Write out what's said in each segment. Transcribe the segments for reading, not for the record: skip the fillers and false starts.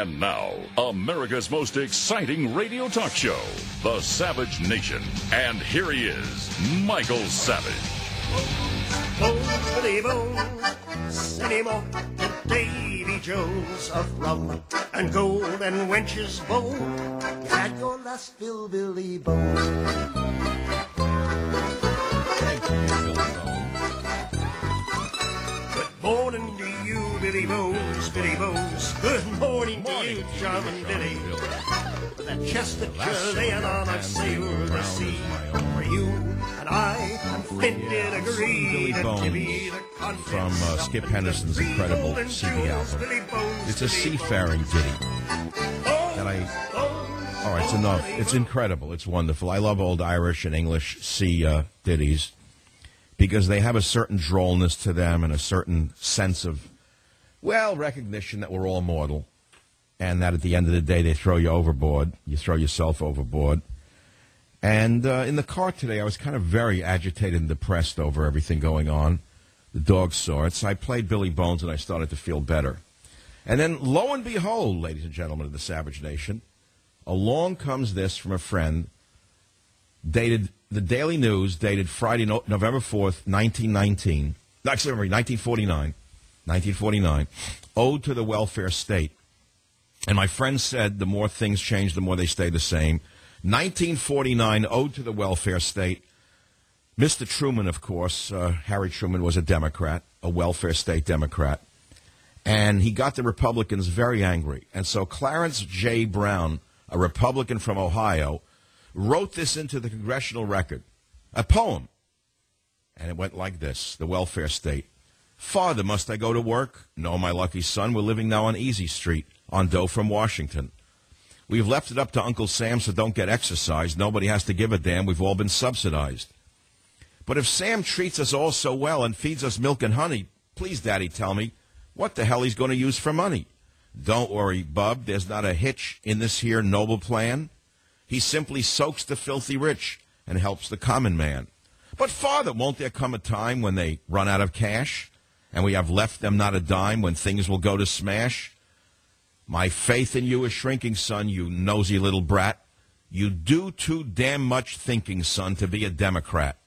And now, America's most exciting radio talk show, The Savage Nation. And here he is, Michael Savage. Bones anymore than Davy Jones of rum and gold and wenches bold. You had your last fill, Billy Bones. Good morning to you, Billy Bones, Billy Bones. Good morning to you, charming Billy. That chest that you're laying on, I'd sail the sea for you. And I and Flint did agree to be the from Skip Henderson's incredible CD album. It's a seafaring ditty. All right, it's enough. It's incredible. It's wonderful. I love old Irish and English sea ditties because they have a certain drollness to them and a certain sense of, well, recognition that we're all mortal and that at the end of the day they throw you overboard. You throw yourself overboard. And in the car today, I was kind of very agitated and depressed over everything going on. The dog saw it, so I played Billy Bones, and I started to feel better. And then, lo and behold, ladies and gentlemen of the Savage Nation, along comes this from a friend, dated the Daily News, dated Friday, November 4th, 1949, Ode to the Welfare State. And my friend said the more things change, the more they stay the same. 1949, Ode to the Welfare State. Mr. Truman, of course, Harry Truman was a Democrat, a welfare state Democrat. And he got the Republicans very angry. And so Clarence J. Brown, a Republican from Ohio, wrote this into the congressional record, a poem. And it went like this, the welfare state. Father, must I go to work? No, my lucky son, we're living now on Easy Street, on dough from Washington. We've left it up to Uncle Sam, so don't get exercised. Nobody has to give a damn. We've all been subsidized. But if Sam treats us all so well and feeds us milk and honey, please, Daddy, tell me what the hell he's going to use for money. Don't worry, Bub. There's not a hitch in this here noble plan. He simply soaks the filthy rich and helps the common man. But, Father, won't there come a time when they run out of cash and we have left them not a dime when things will go to smash? My faith in you is shrinking, son, you nosy little brat. You do too damn much thinking, son, to be a Democrat.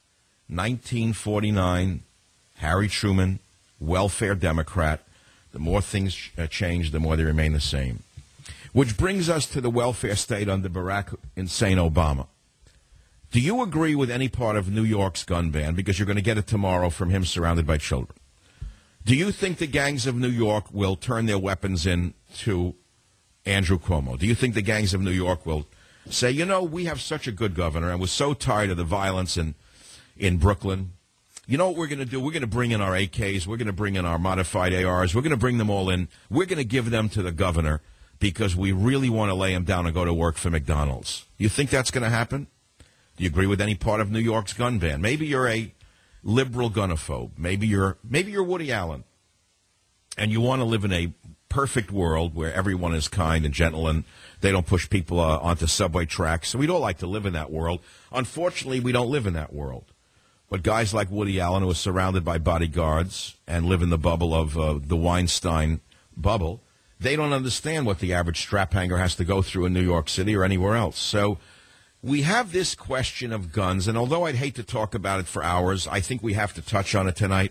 1949, Harry Truman, welfare Democrat. The more things change, the more they remain the same. Which brings us to the welfare state under Barack Insane Obama. Do you agree with any part of New York's gun ban? Because you're going to get it tomorrow from him surrounded by children. Do you think the gangs of New York will turn their weapons in to Andrew Cuomo? Do you think the gangs of New York will say, you know, we have such a good governor and we're so tired of the violence in Brooklyn. You know what we're going to do? We're going to bring in our AKs. We're going to bring in our modified ARs. We're going to bring them all in. We're going to give them to the governor because we really want to lay him down and go to work for McDonald's. You think that's going to happen? Do you agree with any part of New York's gun ban? Maybe you're a liberal gunophobe. Maybe you're Woody Allen, and you want to live in a perfect world where everyone is kind and gentle and they don't push people onto subway tracks. So we'd all like to live in that world. Unfortunately, we don't live in that world. But guys like Woody Allen, who are surrounded by bodyguards and live in the bubble of the Weinstein bubble, they don't understand what the average strap hanger has to go through in New York City or anywhere else. So we have this question of guns, and although I'd hate to talk about it for hours, I think we have to touch on it tonight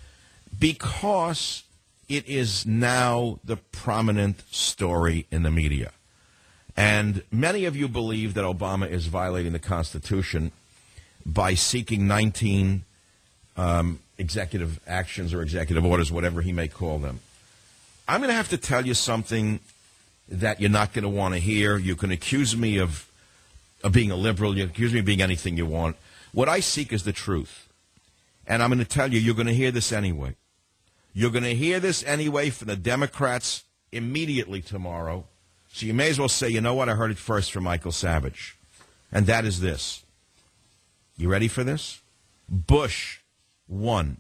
because it is now the prominent story in the media. And many of you believe that Obama is violating the Constitution by seeking 19 executive actions or executive orders, whatever he may call them. I'm going to have to tell you something that you're not going to want to hear. You can accuse me of being a liberal. You can accuse me of being anything you want. What I seek is the truth. And I'm going to tell you, you're going to hear this anyway. You're going to hear this anyway from the Democrats immediately tomorrow. So you may as well say, you know what, I heard it first from Michael Savage. And that is this. You ready for this? Bush won.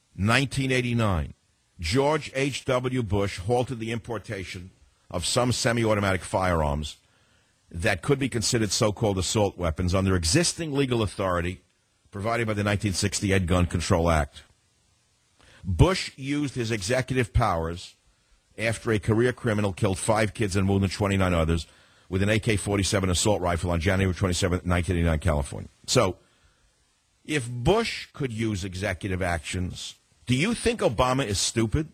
1989. George H.W. Bush halted the importation of some semi-automatic firearms that could be considered so-called assault weapons under existing legal authority provided by the 1968 Gun Control Act. Bush used his executive powers after a career criminal killed 5 kids and wounded 29 others with an AK-47 assault rifle on January 27, 1989, California. So, if Bush could use executive actions, do you think Obama is stupid?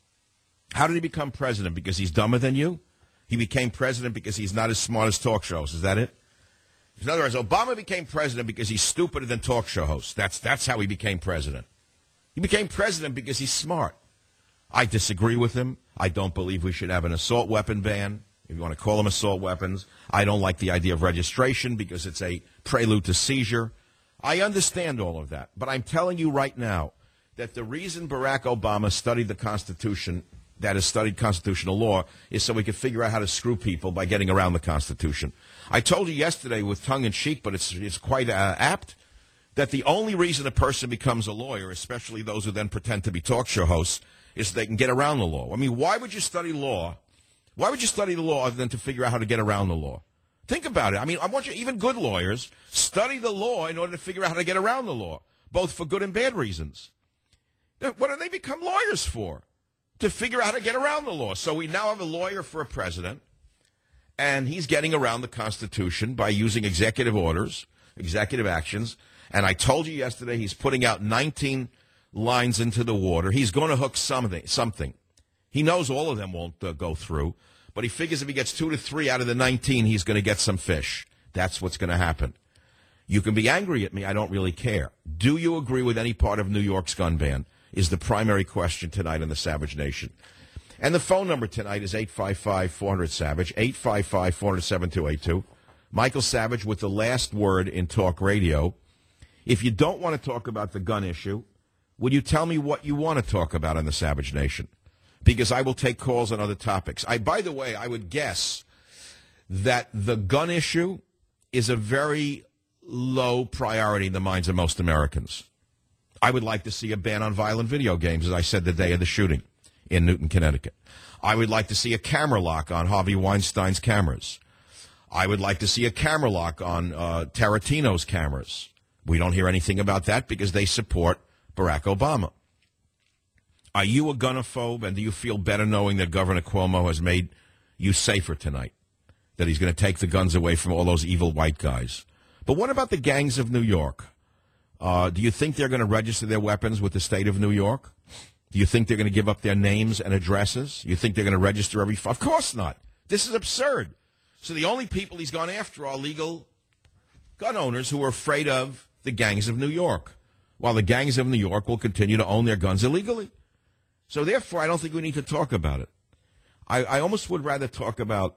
How did he become president? Because he's dumber than you? He became president because he's not as smart as talk shows. Is that it? In other words, Obama became president because he's stupider than talk show hosts. That's how he became president. He became president because he's smart. I disagree with him. I don't believe we should have an assault weapon ban, if you want to call them assault weapons. I don't like the idea of registration because it's a prelude to seizure. I understand all of that. But I'm telling you right now that the reason Barack Obama studied the Constitution, that has studied constitutional law, is so we could figure out how to screw people by getting around the Constitution. I told you yesterday with tongue-in-cheek, but it's quite apt, that the only reason a person becomes a lawyer, especially those who then pretend to be talk show hosts, is so they can get around the law. I mean, why would you study law? Why would you study the law other than to figure out how to get around the law? Think about it. I mean, I want you, even good lawyers, study the law in order to figure out how to get around the law, both for good and bad reasons. What do they become lawyers for? To figure out how to get around the law. So we now have a lawyer for a president, and he's getting around the Constitution by using executive orders, executive actions. And I told you yesterday he's putting out 19 lines into the water. He's going to hook something. He knows all of them won't go through, but he figures if he gets 2 to 3 out of the 19, he's going to get some fish. That's what's going to happen. You can be angry at me. I don't really care. Do you agree with any part of New York's gun ban is the primary question tonight in the Savage Nation. And the phone number tonight is 855-400-SAVAGE, 855-400-7282. Michael Savage with the last word in talk radio. If you don't want to talk about the gun issue, would you tell me what you want to talk about in the Savage Nation? Because I will take calls on other topics. By the way, I would guess that the gun issue is a very low priority in the minds of most Americans. I would like to see a ban on violent video games, as I said the day of the shooting in Newton, Connecticut. I would like to see a camera lock on Harvey Weinstein's cameras. I would like to see a camera lock on Tarantino's cameras. We don't hear anything about that because they support Barack Obama. Are you a gunophobe, and do you feel better knowing that Governor Cuomo has made you safer tonight, that he's going to take the guns away from all those evil white guys? But what about the gangs of New York? Do you think they're going to register their weapons with the state of New York? Do you think they're going to give up their names and addresses? You think they're going to register every... Of course not. This is absurd. So the only people he's gone after are legal gun owners who are afraid of the gangs of New York, while the gangs of New York will continue to own their guns illegally. So therefore, I don't think we need to talk about it. I almost would rather talk about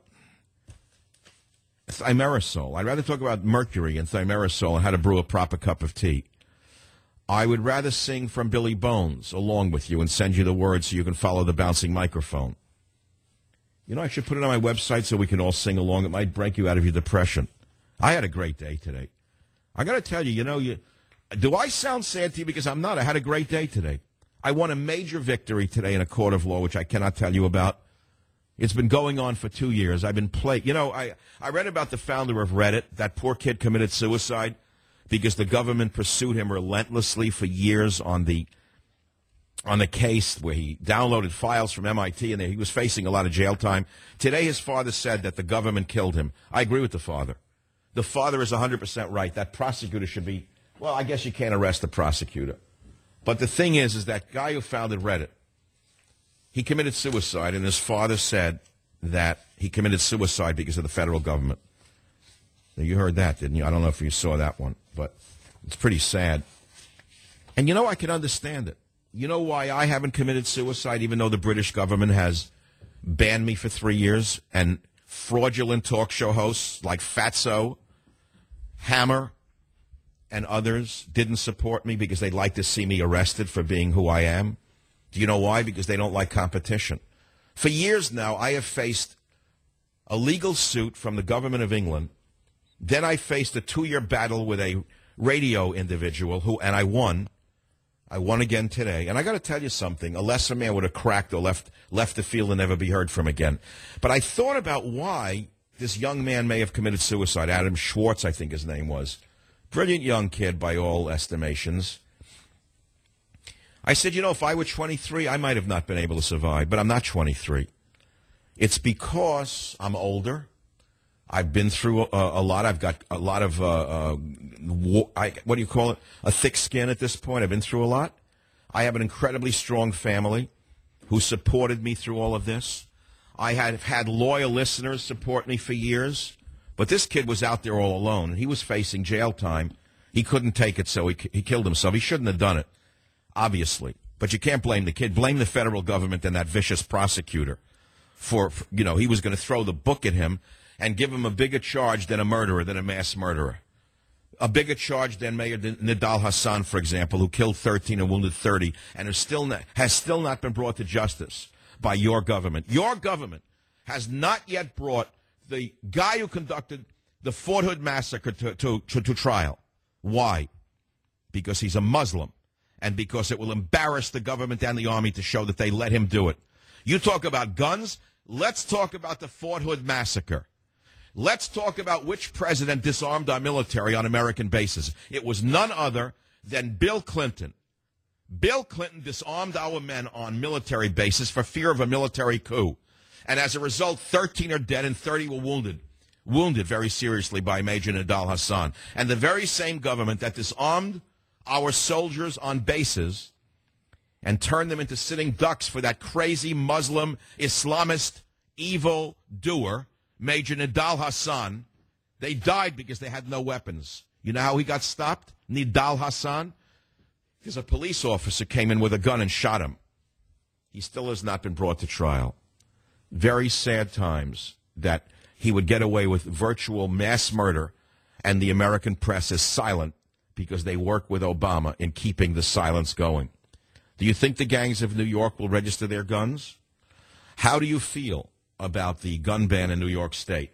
thimerosal. I'd rather talk about mercury and thimerosal and how to brew a proper cup of tea. I would rather sing from Billy Bones along with you and send you the words so you can follow the bouncing microphone. You know, I should put it on my website so we can all sing along. It might break you out of your depression. I had a great day today. I got to tell you, do I sound sad to you? Because I'm not. I had a great day today. I won a major victory today in a court of law, which I cannot tell you about. It's been going on for 2 years. I've been plagued. I read about the founder of Reddit. That poor kid committed suicide because the government pursued him relentlessly for years on the case where he downloaded files from MIT, and he was facing a lot of jail time. Today his father said that the government killed him. I agree with the father. The father is 100% right. That prosecutor should be, well, I guess you can't arrest the prosecutor. But the thing is that guy who founded Reddit, he committed suicide, and his father said that he committed suicide because of the federal government. Now, you heard that, didn't you? I don't know if you saw that one, but it's pretty sad. And I can understand it. You know why I haven't committed suicide, even though the British government has banned me for 3 years, and fraudulent talk show hosts like Fatso, Hammer, and others didn't support me because they'd like to see me arrested for being who I am? Do you know why? Because they don't like competition. For years now, I have faced a legal suit from the government of England. Then I faced a 2-year battle with a radio individual and I won. I won again today. And I got to tell you something. A lesser man would have cracked or left the field and never be heard from again. But I thought about why this young man may have committed suicide. Adam Schwartz, I think his name was. Brilliant young kid by all estimations. I said, if I were 23, I might have not been able to survive, but I'm not 23. It's because I'm older. I've been through a lot. I've got a lot of, what do you call it? A thick skin at this point. I've been through a lot. I have an incredibly strong family who supported me through all of this. I have had loyal listeners support me for years. But this kid was out there all alone. He was facing jail time. He couldn't take it, so he killed himself. He shouldn't have done it, obviously. But you can't blame the kid. Blame the federal government and that vicious prosecutor for he was going to throw the book at him and give him a bigger charge than a murderer, than a mass murderer. A bigger charge than Mayor Nidal Hassan, for example, who killed 13 and wounded 30 and has still not been brought to justice by your government. Your government has not yet brought the guy who conducted the Fort Hood massacre to trial. Why? Because he's a Muslim, and because it will embarrass the government and the army to show that they let him do it. You talk about guns, let's talk about the Fort Hood massacre. Let's talk about which president disarmed our military on American bases. It was none other than Bill Clinton. Bill Clinton disarmed our men on military bases for fear of a military coup. And as a result, 13 are dead and 30 were wounded very seriously by Major Nidal Hassan. And the very same government that disarmed our soldiers on bases and turned them into sitting ducks for that crazy Muslim, Islamist, evil doer, Major Nidal Hassan, they died because they had no weapons. You know how he got stopped, Nidal Hassan? Because a police officer came in with a gun and shot him. He still has not been brought to trial. Very sad times that he would get away with virtual mass murder, and the American press is silent because they work with Obama in keeping the silence going. Do you think the gangs of New York will register their guns? How do you feel about the gun ban in New York State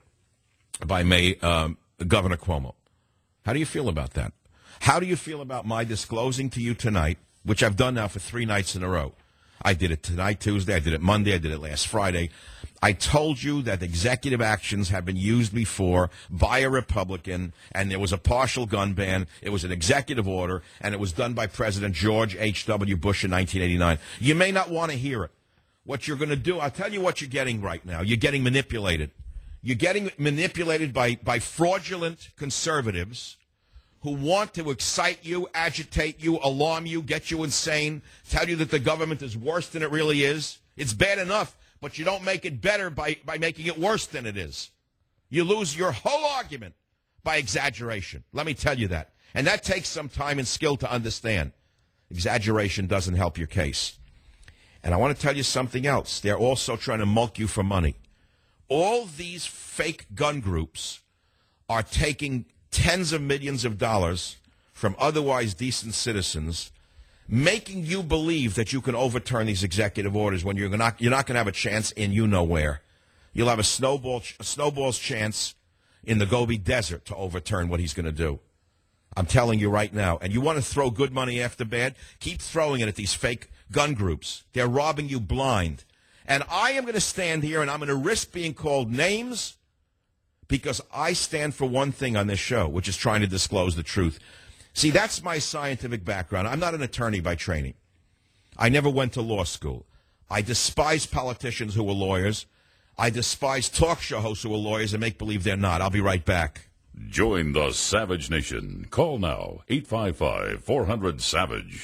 by Governor Cuomo? How do you feel about that? How do you feel about my disclosing to you tonight, which I've done now for 3 nights in a row? I did it tonight, Tuesday. I did it Monday. I did it last Friday. I told you that executive actions have been used before by a Republican, and there was a partial gun ban. It was an executive order, and it was done by President George H.W. Bush in 1989. You may not want to hear it. What you're going to do, I'll tell you what you're getting right now. You're getting manipulated. You're getting manipulated by fraudulent conservatives who want to excite you, agitate you, alarm you, get you insane, tell you that the government is worse than it really is. It's bad enough, but you don't make it better by making it worse than it is. You lose your whole argument by exaggeration. Let me tell you that. And that takes some time and skill to understand. Exaggeration doesn't help your case. And I want to tell you something else. They're also trying to mulk you for money. All these fake gun groups are taking tens of millions of dollars from otherwise decent citizens, making you believe that you can overturn these executive orders when you're not going to have a chance in you-know-where. You'll have a snowball's chance in the Gobi Desert to overturn what he's going to do. I'm telling you right now. And you want to throw good money after bad? Keep throwing it at these fake gun groups. They're robbing you blind. And I am going to stand here and I'm going to risk being called names because I stand for one thing on this show, which is trying to disclose the truth. See, that's my scientific background. I'm not an attorney by training. I never went to law school. I despise politicians who are lawyers. I despise talk show hosts who are lawyers and make believe they're not. I'll be right back. Join the Savage Nation. Call now, 855-400-SAVAGE,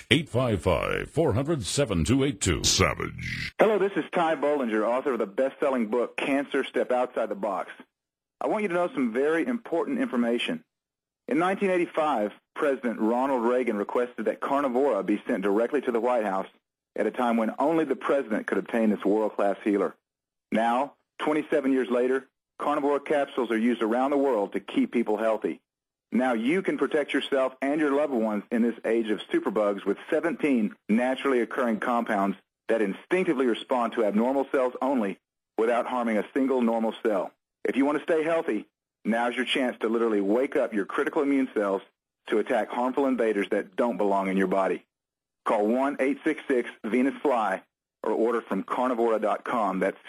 855-400-7282. Savage. Hello, this is Ty Bollinger, author of the best-selling book, Cancer, Step Outside the Box. I want you to know some very important information. In 1985, President Ronald Reagan requested that Carnivora be sent directly to the White House at a time when only the president could obtain this world-class healer. Now, 27 years later, Carnivora capsules are used around the world to keep people healthy. Now you can protect yourself and your loved ones in this age of superbugs with 17 naturally occurring compounds that instinctively respond to abnormal cells only without harming a single normal cell. If you want to stay healthy, now's your chance to literally wake up your critical immune cells to attack harmful invaders that don't belong in your body. Call 1-866-VENUS-FLY or order from Carnivora.com. That's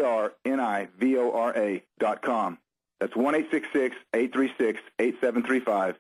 Carnivora.com. That's 1-866-836-8735,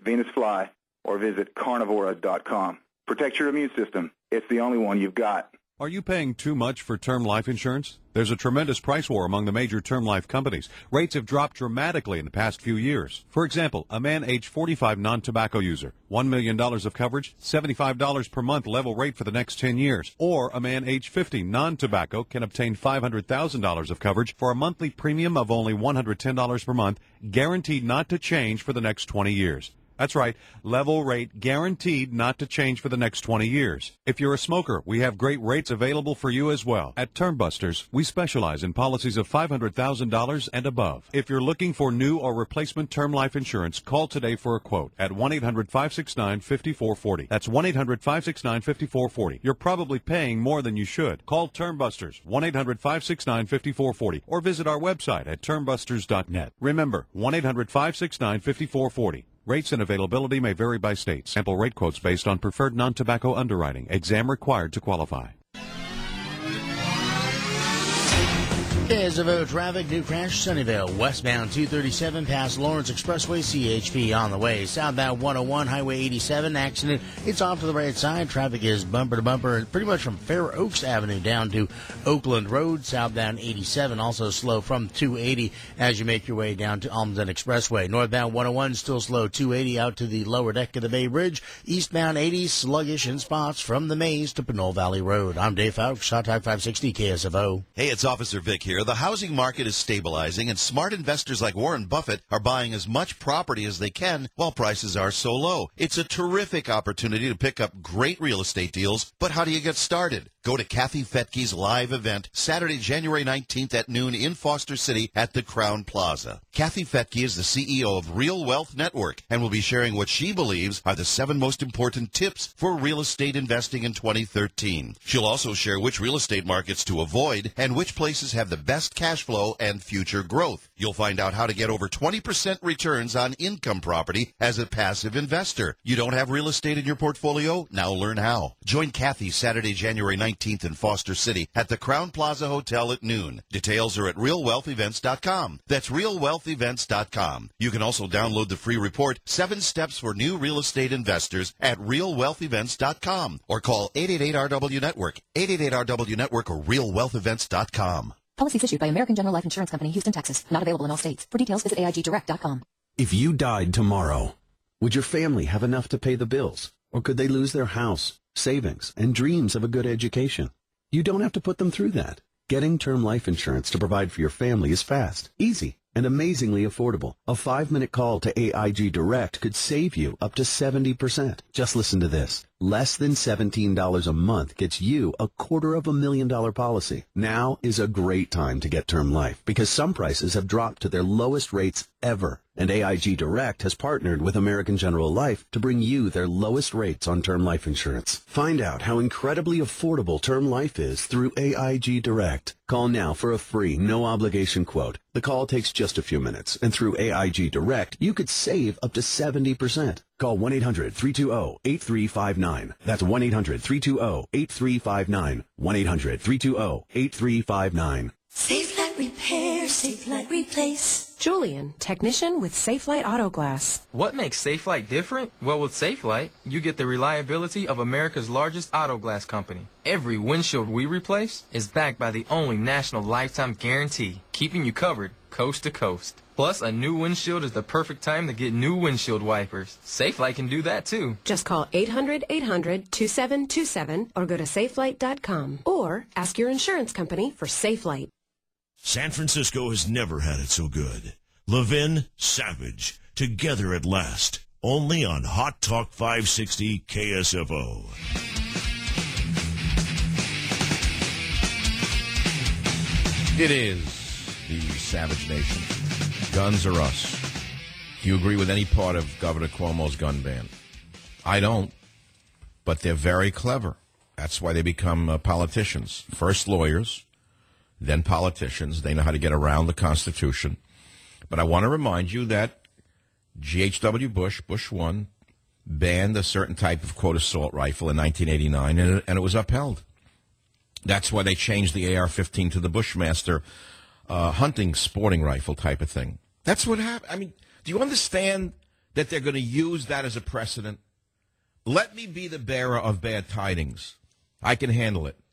1-866-VENUS-FLY, or visit Carnivora.com. Protect your immune system. It's the only one you've got. Are you paying too much for term life insurance? There's a tremendous price war among the major term life companies. Rates have dropped dramatically in the past few years. For example, a man age 45 non-tobacco user, $1 million of coverage, $75 per month level rate for the next 10 years. Or a man age 50 non-tobacco can obtain $500,000 of coverage for a monthly premium of only $110 per month, guaranteed not to change for the next 20 years. That's right, level rate guaranteed not to change for the next 20 years. If you're a smoker, we have great rates available for you as well. At Termbusters, we specialize in policies of $500,000 and above. If you're looking for new or replacement term life insurance, call today for a quote at 1-800-569-5440. That's 1-800-569-5440. You're probably paying more than you should. Call Termbusters, 1-800-569-5440, or visit our website at termbusters.net. Remember, 1-800-569-5440. Rates and availability may vary by state. Sample rate quotes based on preferred non-tobacco underwriting. Exam required to qualify. KSFO traffic, new crash, Sunnyvale, westbound 237 past Lawrence Expressway, CHP on the way. Southbound 101, Highway 87, accident. It's off to the right side. Traffic is bumper to bumper, pretty much from Fair Oaks Avenue down to Oakland Road. Southbound 87, also slow from 280 as you make your way down to Almaden Expressway. Northbound 101, still slow 280 out to the lower deck of the Bay Bridge. Eastbound 80, sluggish in spots from the Maze to Pinole Valley Road. I'm Dave Fouch, Shot Talk 560 KSFO. Hey, it's Officer Vic here. The housing market is stabilizing, and smart investors like Warren Buffett are buying as much property as they can while prices are so low. It's a terrific opportunity to pick up great real estate deals, but how do you get started? Go to Kathy Fettke's live event Saturday, January 19th at noon in Foster City at the Crown Plaza. Kathy Fettke is the CEO of Real Wealth Network and will be sharing what she believes are the 7 most important tips for real estate investing in 2013. She'll also share which real estate markets to avoid and which places have the best cash flow and future growth. You'll find out how to get over 20% returns on income property as a passive investor. You don't have real estate in your portfolio? Now learn how. Join Kathy Saturday, January 19th in Foster City at the Crown Plaza Hotel at noon. Details are at realwealthevents.com. That's realwealthevents.com. You can also download the free report, 7 Steps for New Real Estate Investors at realwealthevents.com or call 888-RW-NETWORK, 888-RW-NETWORK or realwealthevents.com. Policies issued by American General Life Insurance Company, Houston, Texas. Not available in all states. For details, visit AIGdirect.com. If you died tomorrow, would your family have enough to pay the bills? Or could they lose their house, savings, and dreams of a good education? You don't have to put them through that. Getting term life insurance to provide for your family is fast, easy, and amazingly affordable. A 5-minute call to AIG Direct could save you up to 70%. Just listen to this. Less than $17 a month gets you a $250,000 policy. Now is a great time to get term life because some prices have dropped to their lowest rates ever. And AIG Direct has partnered with American General Life to bring you their lowest rates on term life insurance. Find out how incredibly affordable term life is through AIG Direct. Call now for a free, no-obligation quote. The call takes just a few minutes, and through AIG Direct, you could save up to 70%. Call 1-800-320-8359. That's 1-800-320-8359. 1-800-320-8359. Safe Light Repair, Safe Light Replace. Julian, technician with Safe Light Auto Glass. What makes Safe Light different? Well, with Safe Light, you get the reliability of America's largest auto glass company. Every windshield we replace is backed by the only national lifetime guarantee, keeping you covered coast to coast. Plus, a new windshield is the perfect time to get new windshield wipers. Safe Light can do that too. Just call 800-800-2727 or go to safelight.com or ask your insurance company for Safe Light. San Francisco has never had it so good. Levin, Savage, together at last. Only on Hot Talk 560 KSFO. It is the Savage Nation. Guns are us. Do you agree with any part of Governor Cuomo's gun ban? I don't. But they're very clever. That's why they become politicians. First lawyers, then politicians. They know how to get around the Constitution. But I want to remind you that G.H.W. Bush, Bush 1, banned a certain type of, quote, assault rifle in 1989, and it was upheld. That's why they changed the AR-15 to the Bushmaster hunting sporting rifle type of thing. That's what happened. I mean, do you understand that they're going to use that as a precedent? Let me be the bearer of bad tidings. I can handle it.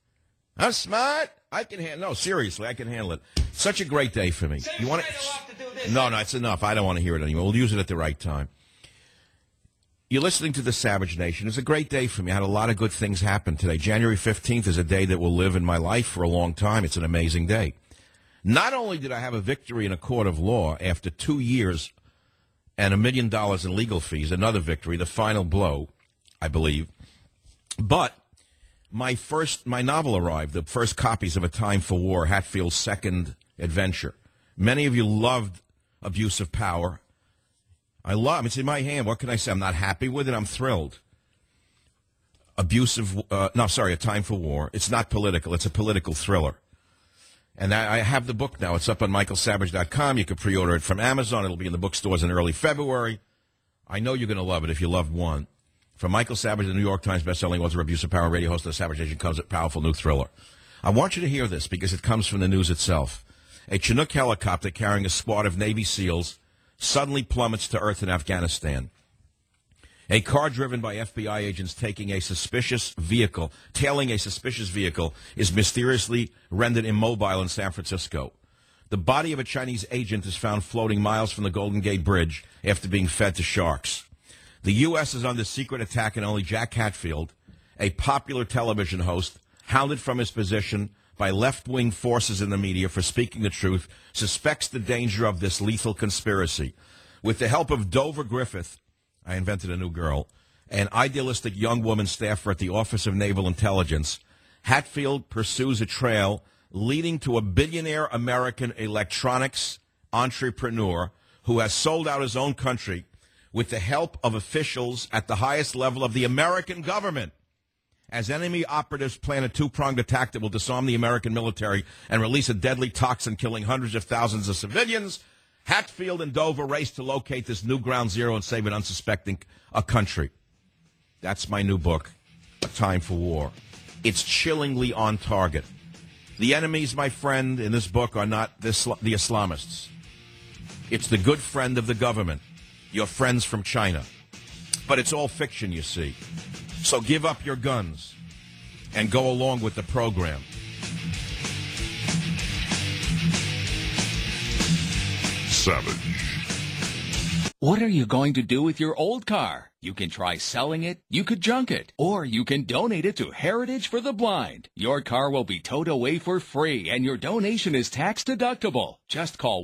I'm smart. I can handle. No, seriously, I can handle it. Such a great day for me. You want to? No, it's enough. I don't want to hear it anymore. We'll use it at the right time. You're listening to the Savage Nation. It's a great day for me. I had a lot of good things happen today. January 15th is a day that will live in my life for a long time. It's an amazing day. Not only did I have a victory in a court of law after 2 years and $1 million in legal fees, another victory, the final blow, I believe, but my novel arrived, the first copies of A Time for War, Hatfield's second adventure. Many of you loved Abuse of Power. It's in my hand. What can I say? I'm not happy with it. I'm thrilled. A Time for War. It's not political. It's a political thriller. And I have the book now. It's up on michaelsavage.com. You can pre-order it from Amazon. It'll be in the bookstores in early February. I know you're going to love it if you loved one. From Michael Savage, the New York Times bestselling author, Abuse of Power, radio host of the Savage Nation, comes a powerful new thriller. I want you to hear this because it comes from the news itself. A Chinook helicopter carrying a squad of Navy SEALs suddenly plummets to earth in Afghanistan. A car driven by FBI agents tailing a suspicious vehicle is mysteriously rendered immobile in San Francisco. The body of a Chinese agent is found floating miles from the Golden Gate Bridge after being fed to sharks. The U.S. is under secret attack, and only Jack Hatfield, a popular television host, hounded from his position by left-wing forces in the media for speaking the truth, suspects the danger of this lethal conspiracy. With the help of Dover Griffith, I invented a new girl, an idealistic young woman staffer at the Office of Naval Intelligence, Hatfield pursues a trail leading to a billionaire American electronics entrepreneur who has sold out his own country with the help of officials at the highest level of the American government, as enemy operatives plan a two-pronged attack that will disarm the American military and release a deadly toxin killing hundreds of thousands of civilians. Hatfield and Dover race to locate this new ground zero and save an unsuspecting country. That's my new book, A Time for War. It's chillingly on target. The enemies, my friend, in this book are not the Islamists. It's the good friend of the government, your friends from China. But it's all fiction, you see. So give up your guns and go along with the program. Savage. What are you going to do with your old car? You can try selling it, you could junk it, or you can donate it to Heritage for the Blind. Your car will be towed away for free, and your donation is tax deductible. Just call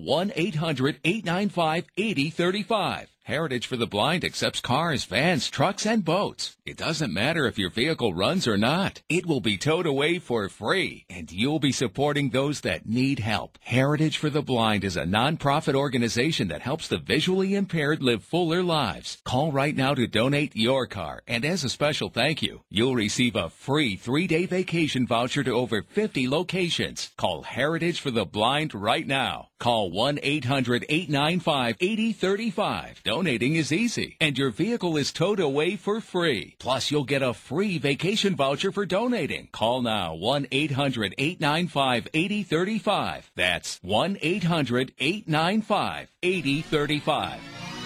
1-800-895-8035. Heritage for the Blind accepts cars, vans, trucks, and boats. It doesn't matter if your vehicle runs or not. It will be towed away for free, and you'll be supporting those that need help. Heritage for the Blind is a non-profit organization that helps the visually impaired live fuller lives. Call right now to donate your car, and as a special thank you, you'll receive a free 3-day vacation voucher to over 50 locations. Call Heritage for the Blind right now. Call 1-800-895-8035. Donating is easy, and your vehicle is towed away for free. Plus, you'll get a free vacation voucher for donating. Call now, 1-800-895-8035. That's 1-800-895-8035.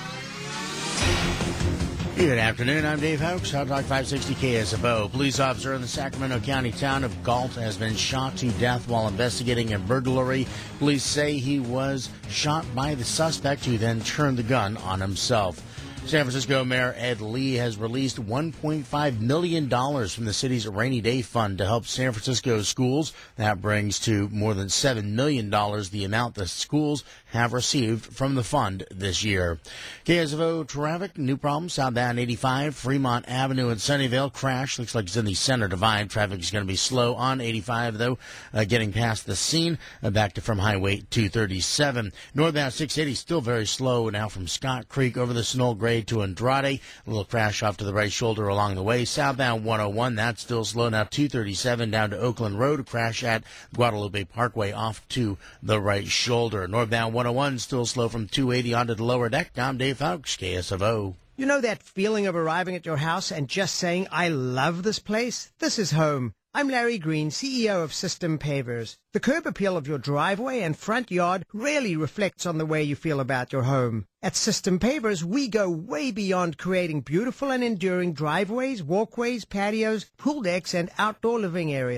Good afternoon. I'm Dave Hokes, Hot Talk 560 KSFO. Police officer in the Sacramento County town of Galt has been shot to death while investigating a burglary. Police say he was shot by the suspect who then turned the gun on himself. San Francisco Mayor Ed Lee has released $1.5 million from the city's rainy day fund to help San Francisco schools. That brings to more than $7 million the amount the schools have received from the fund this year. KSFO traffic, new problem, southbound 85, Fremont Avenue in Sunnyvale. Crash, looks like it's in the center divide. Traffic is going to be slow on 85, though, getting past the scene, back to from Highway 237. Northbound 680, still very slow now from Scott Creek over the Snow Grade to Andrade. A little crash off to the right shoulder along the way. Southbound 101, that's still slow now. 237 down to Oakland Road. A crash at Guadalupe Parkway off to the right shoulder. Northbound 101 still slow from 280 onto the lower deck. I'm Dave Fowkes, KSFO. You know that feeling of arriving at your house and just saying, I love this place? This is home. I'm Larry Green, CEO of System Pavers. The curb appeal of your driveway and front yard really reflects on the way you feel about your home. At System Pavers, we go way beyond creating beautiful and enduring driveways, walkways, patios, pool decks, and outdoor living areas.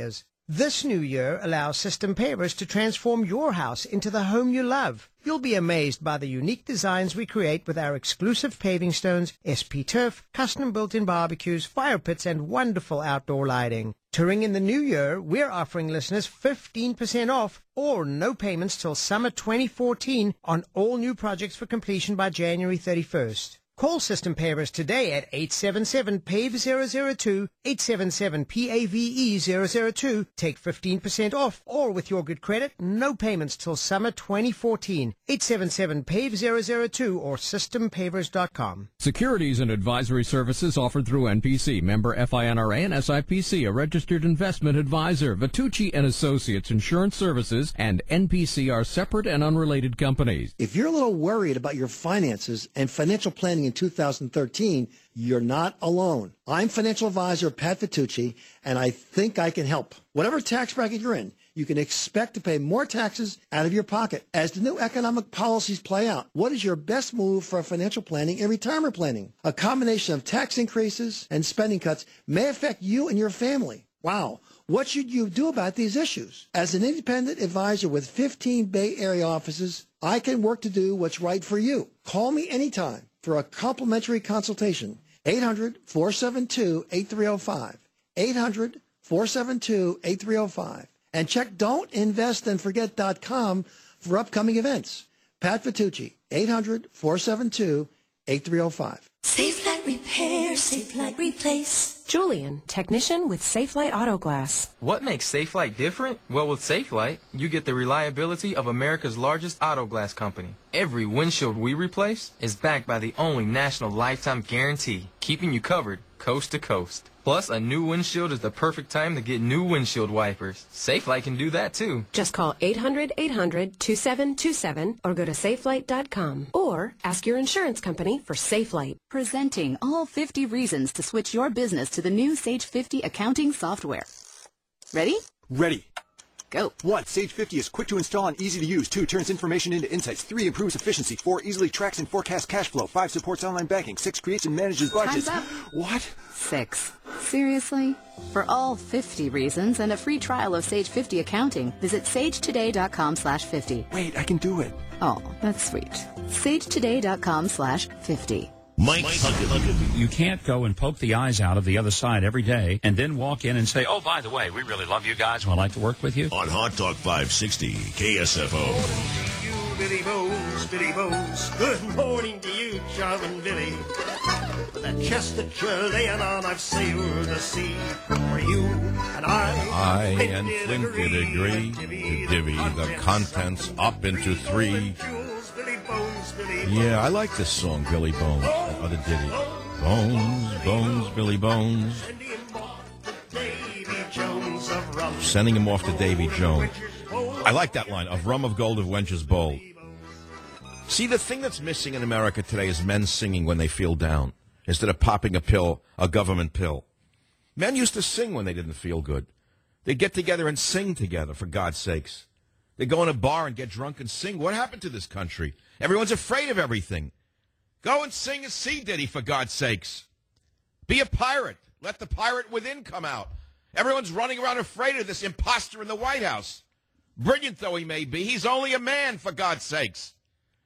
This new year allows System Pavers to transform your house into the home you love. You'll be amazed by the unique designs we create with our exclusive paving stones, SP turf, custom built-in barbecues, fire pits, and wonderful outdoor lighting. To ring in the new year, we're offering listeners 15% off or no payments till summer 2014 on all new projects for completion by January 31st. Call System Pavers today at 877-PAVE-002, 877-PAVE-002. Take 15% off, or with your good credit, no payments till summer 2014. 877-PAVE-002 or systempavers.com. Securities and advisory services offered through NPC, member FINRA and SIPC, a registered investment advisor. Vitucci and Associates Insurance Services and NPC are separate and unrelated companies. If you're a little worried about your finances and financial planning in 2013, you're not alone. I'm financial advisor Pat Vitucci, and I think I can help. Whatever tax bracket you're in, you can expect to pay more taxes out of your pocket. As the new economic policies play out, what is your best move for financial planning and retirement planning? A combination of tax increases and spending cuts may affect you and your family. Wow. What should you do about these issues? As an independent advisor with 15 Bay Area offices, I can work to do what's right for you. Call me anytime for a complimentary consultation. 800-472-8305. 800-472-8305. And check don'tinvestandforget.com for upcoming events. Pat Vitucci, 800-472-8305. Safelite Repair, Safelite Replace. Julian, technician with Safelite Auto Glass. What makes Safelite different? Well, with Safelite, you get the reliability of America's largest auto glass company. Every windshield we replace is backed by the only national lifetime guarantee, keeping you covered coast to coast. Plus, a new windshield is the perfect time to get new windshield wipers. Safelite can do that too. Just call 800-800-2727 or go to safelite.com or ask your insurance company for Safelite. Presenting all 50 reasons to switch your business to the new Sage 50 accounting software. Ready? Ready. Go. 1. Sage 50 is quick to install and easy to use. 2. Turns information into insights. 3. Improves efficiency. 4. Easily tracks and forecasts cash flow. 5. Supports online banking. 6. Creates and manages budgets. Time's up. What? 6. Seriously? For all 50 reasons and a free trial of Sage 50 accounting, visit sagetoday.com/50. Wait, I can do it. Oh, that's sweet. sagetoday.com/50. Mike Huckabee. You can't go and poke the eyes out of the other side every day and then walk in and say, oh, by the way, we really love you guys and would like to work with you. On Hot Talk 560, KSFO. Billy Bones, Billy Bones. Good morning to you, Charming Billy. That chest that you're laying on, I've sailed the sea. For you and I and Flint did agree to divvy the contents up into 3. Yeah, I like this song, Billy Bones, that other ditty. Bones, Bones, Billy Bones. Sending him off to Davy Jones. I like that line, of rum of gold of wenches bold. See, the thing that's missing in America today is men singing when they feel down, instead of popping a pill, a government pill. Men used to sing when they didn't feel good. They'd get together and sing together, for God's sakes. They'd go in a bar and get drunk and sing. What happened to this country? Everyone's afraid of everything. Go and sing a sea ditty, for God's sakes. Be a pirate. Let the pirate within come out. Everyone's running around afraid of this imposter in the White House. Brilliant though he may be, he's only a man, for God's sakes.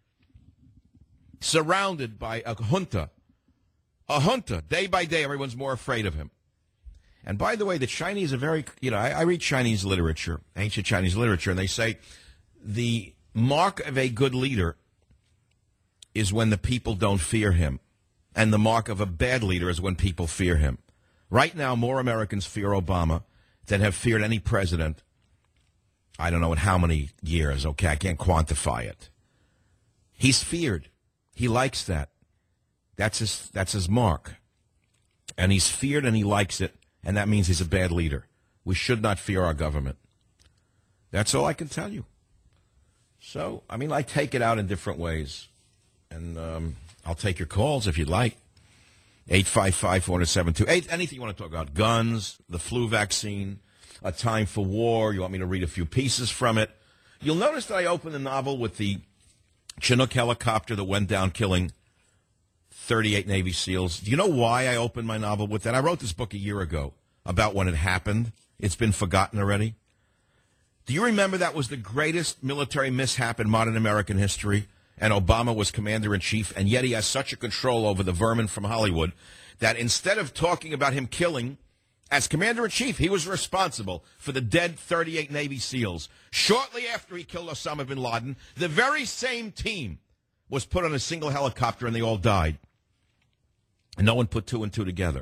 Surrounded by a junta. A junta. Day by day, everyone's more afraid of him. And by the way, the Chinese are very, I read Chinese literature, ancient Chinese literature, and they say the mark of a good leader is when the people don't fear him. And the mark of a bad leader is when people fear him. Right now, more Americans fear Obama than have feared any president. I don't know in how many years, okay? I can't quantify it. He's feared. He likes that. That's his mark. And he's feared and he likes it. And that means he's a bad leader. We should not fear our government. That's all I can tell you. So, I take it out in different ways. And I'll take your calls if you'd like. 855-407-28. Anything you want to talk about. Guns, the flu vaccine, A Time for War. You want me to read a few pieces from it. You'll notice that I opened the novel with the Chinook helicopter that went down killing 38 Navy SEALs. Do you know why I opened my novel with that? I wrote this book a year ago about when it happened. It's been forgotten already. Do you remember that was the greatest military mishap in modern American history? And Obama was commander-in-chief, and yet he has such a control over the vermin from Hollywood that instead of talking about him killing, as commander-in-chief, he was responsible for the dead 38 Navy SEALs. Shortly after he killed Osama bin Laden, the very same team was put on a single helicopter, and they all died. And no one put two and two together.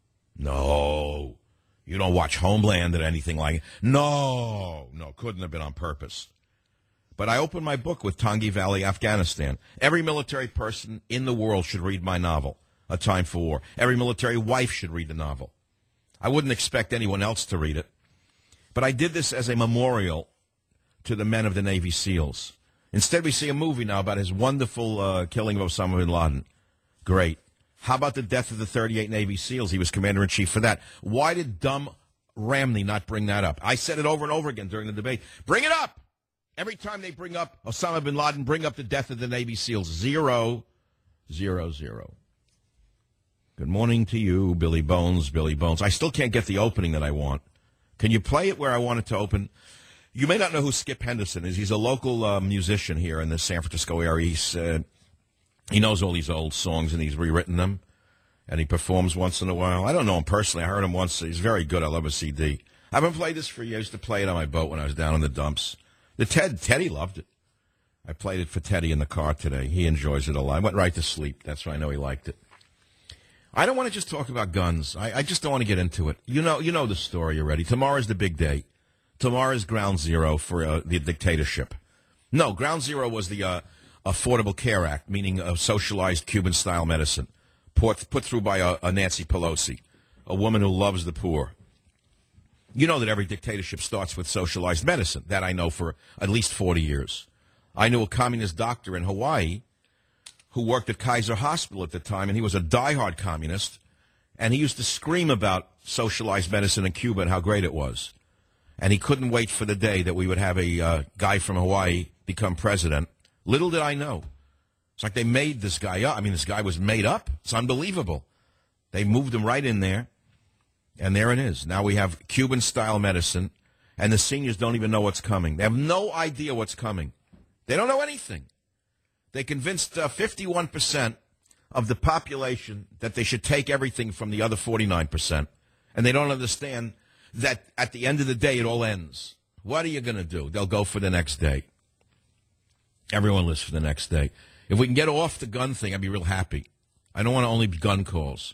No. You don't watch Homeland or anything like it. No, couldn't have been on purpose. But I opened my book with Tangi Valley, Afghanistan. Every military person in the world should read my novel, A Time for War. Every military wife should read the novel. I wouldn't expect anyone else to read it. But I did this as a memorial to the men of the Navy SEALs. Instead, we see a movie now about his wonderful killing of Osama bin Laden. Great. How about the death of the 38 Navy SEALs? He was commander-in-chief for that. Why did dumb Ramney not bring that up? I said it over and over again during the debate. Bring it up! Every time they bring up Osama bin Laden, bring up the death of the Navy SEALs. 0, 0, 0. Good morning to you, Billy Bones, Billy Bones. I still can't get the opening that I want. Can you play it where I want it to open? You may not know who Skip Henderson is. He's a local musician here in the San Francisco area. He knows all these old songs, and he's rewritten them, and he performs once in a while. I don't know him personally. I heard him once. He's very good. I love a CD. I haven't played this for years. I used to play it on my boat when I was down in the dumps. Teddy loved it. I played it for Teddy in the car today. He enjoys it a lot. I went right to sleep. That's why I know he liked it. I don't want to just talk about guns. I just don't want to get into it. You know the story already. Tomorrow's the big day. Tomorrow's ground zero for the dictatorship. No, ground zero was the Affordable Care Act, meaning socialized Cuban-style medicine, put through by a Nancy Pelosi, a woman who loves the poor. You know that every dictatorship starts with socialized medicine. That I know for at least 40 years. I knew a communist doctor in Hawaii who worked at Kaiser Hospital at the time, and he was a diehard communist, and he used to scream about socialized medicine in Cuba and how great it was. And he couldn't wait for the day that we would have a guy from Hawaii become president. Little did I know. It's like they made this guy up. I mean, this guy was made up. It's unbelievable. They moved him right in there. And there it is. Now we have Cuban-style medicine, and the seniors don't even know what's coming. They have no idea what's coming. They don't know anything. They convinced 51% of the population that they should take everything from the other 49%. And they don't understand that at the end of the day, it all ends. What are you going to do? They'll go for the next day. Everyone lives for the next day. If we can get off the gun thing, I'd be real happy. I don't want only gun calls.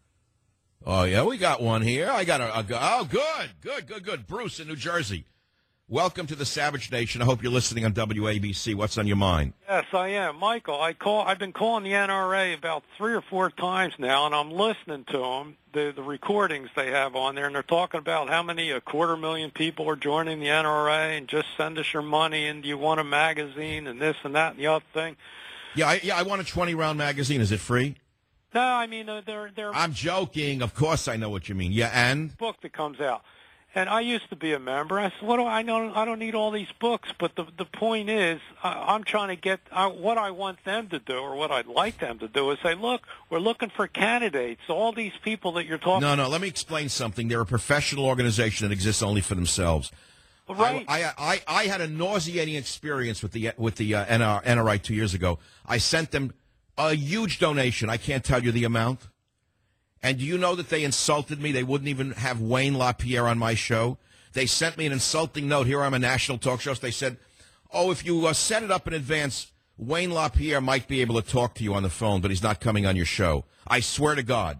Oh, yeah, we got one here. I got oh, good. Bruce in New Jersey. Welcome to the Savage Nation. I hope you're listening on WABC. What's on your mind? Yes, I am. Michael, I've been calling the NRA about 3 or 4 times now, and I'm listening to them, the recordings they have on there, and they're talking about how many, 250,000 people are joining the NRA, and just send us your money, and do you want a magazine, and this and that and the other thing. Yeah, I want a 20-round magazine. Is it free? No, I mean, they're... I'm joking. Of course I know what you mean. Yeah, and? Book that comes out. And I used to be a member. I said, I don't need all these books. But the point is, I'm trying to get what I want them to do, or what I'd like them to do, is say, look, we're looking for candidates. All these people that you're talking No, let me explain something. They're a professional organization that exists only for themselves. Right. I had a nauseating experience with the NRI 2 years ago. I sent them a huge donation. I can't tell you the amount. And do you know that they insulted me? They wouldn't even have Wayne LaPierre on my show. They sent me an insulting note. Here I'm a national talk show. They said, if you set it up in advance, Wayne LaPierre might be able to talk to you on the phone, but he's not coming on your show. I swear to God.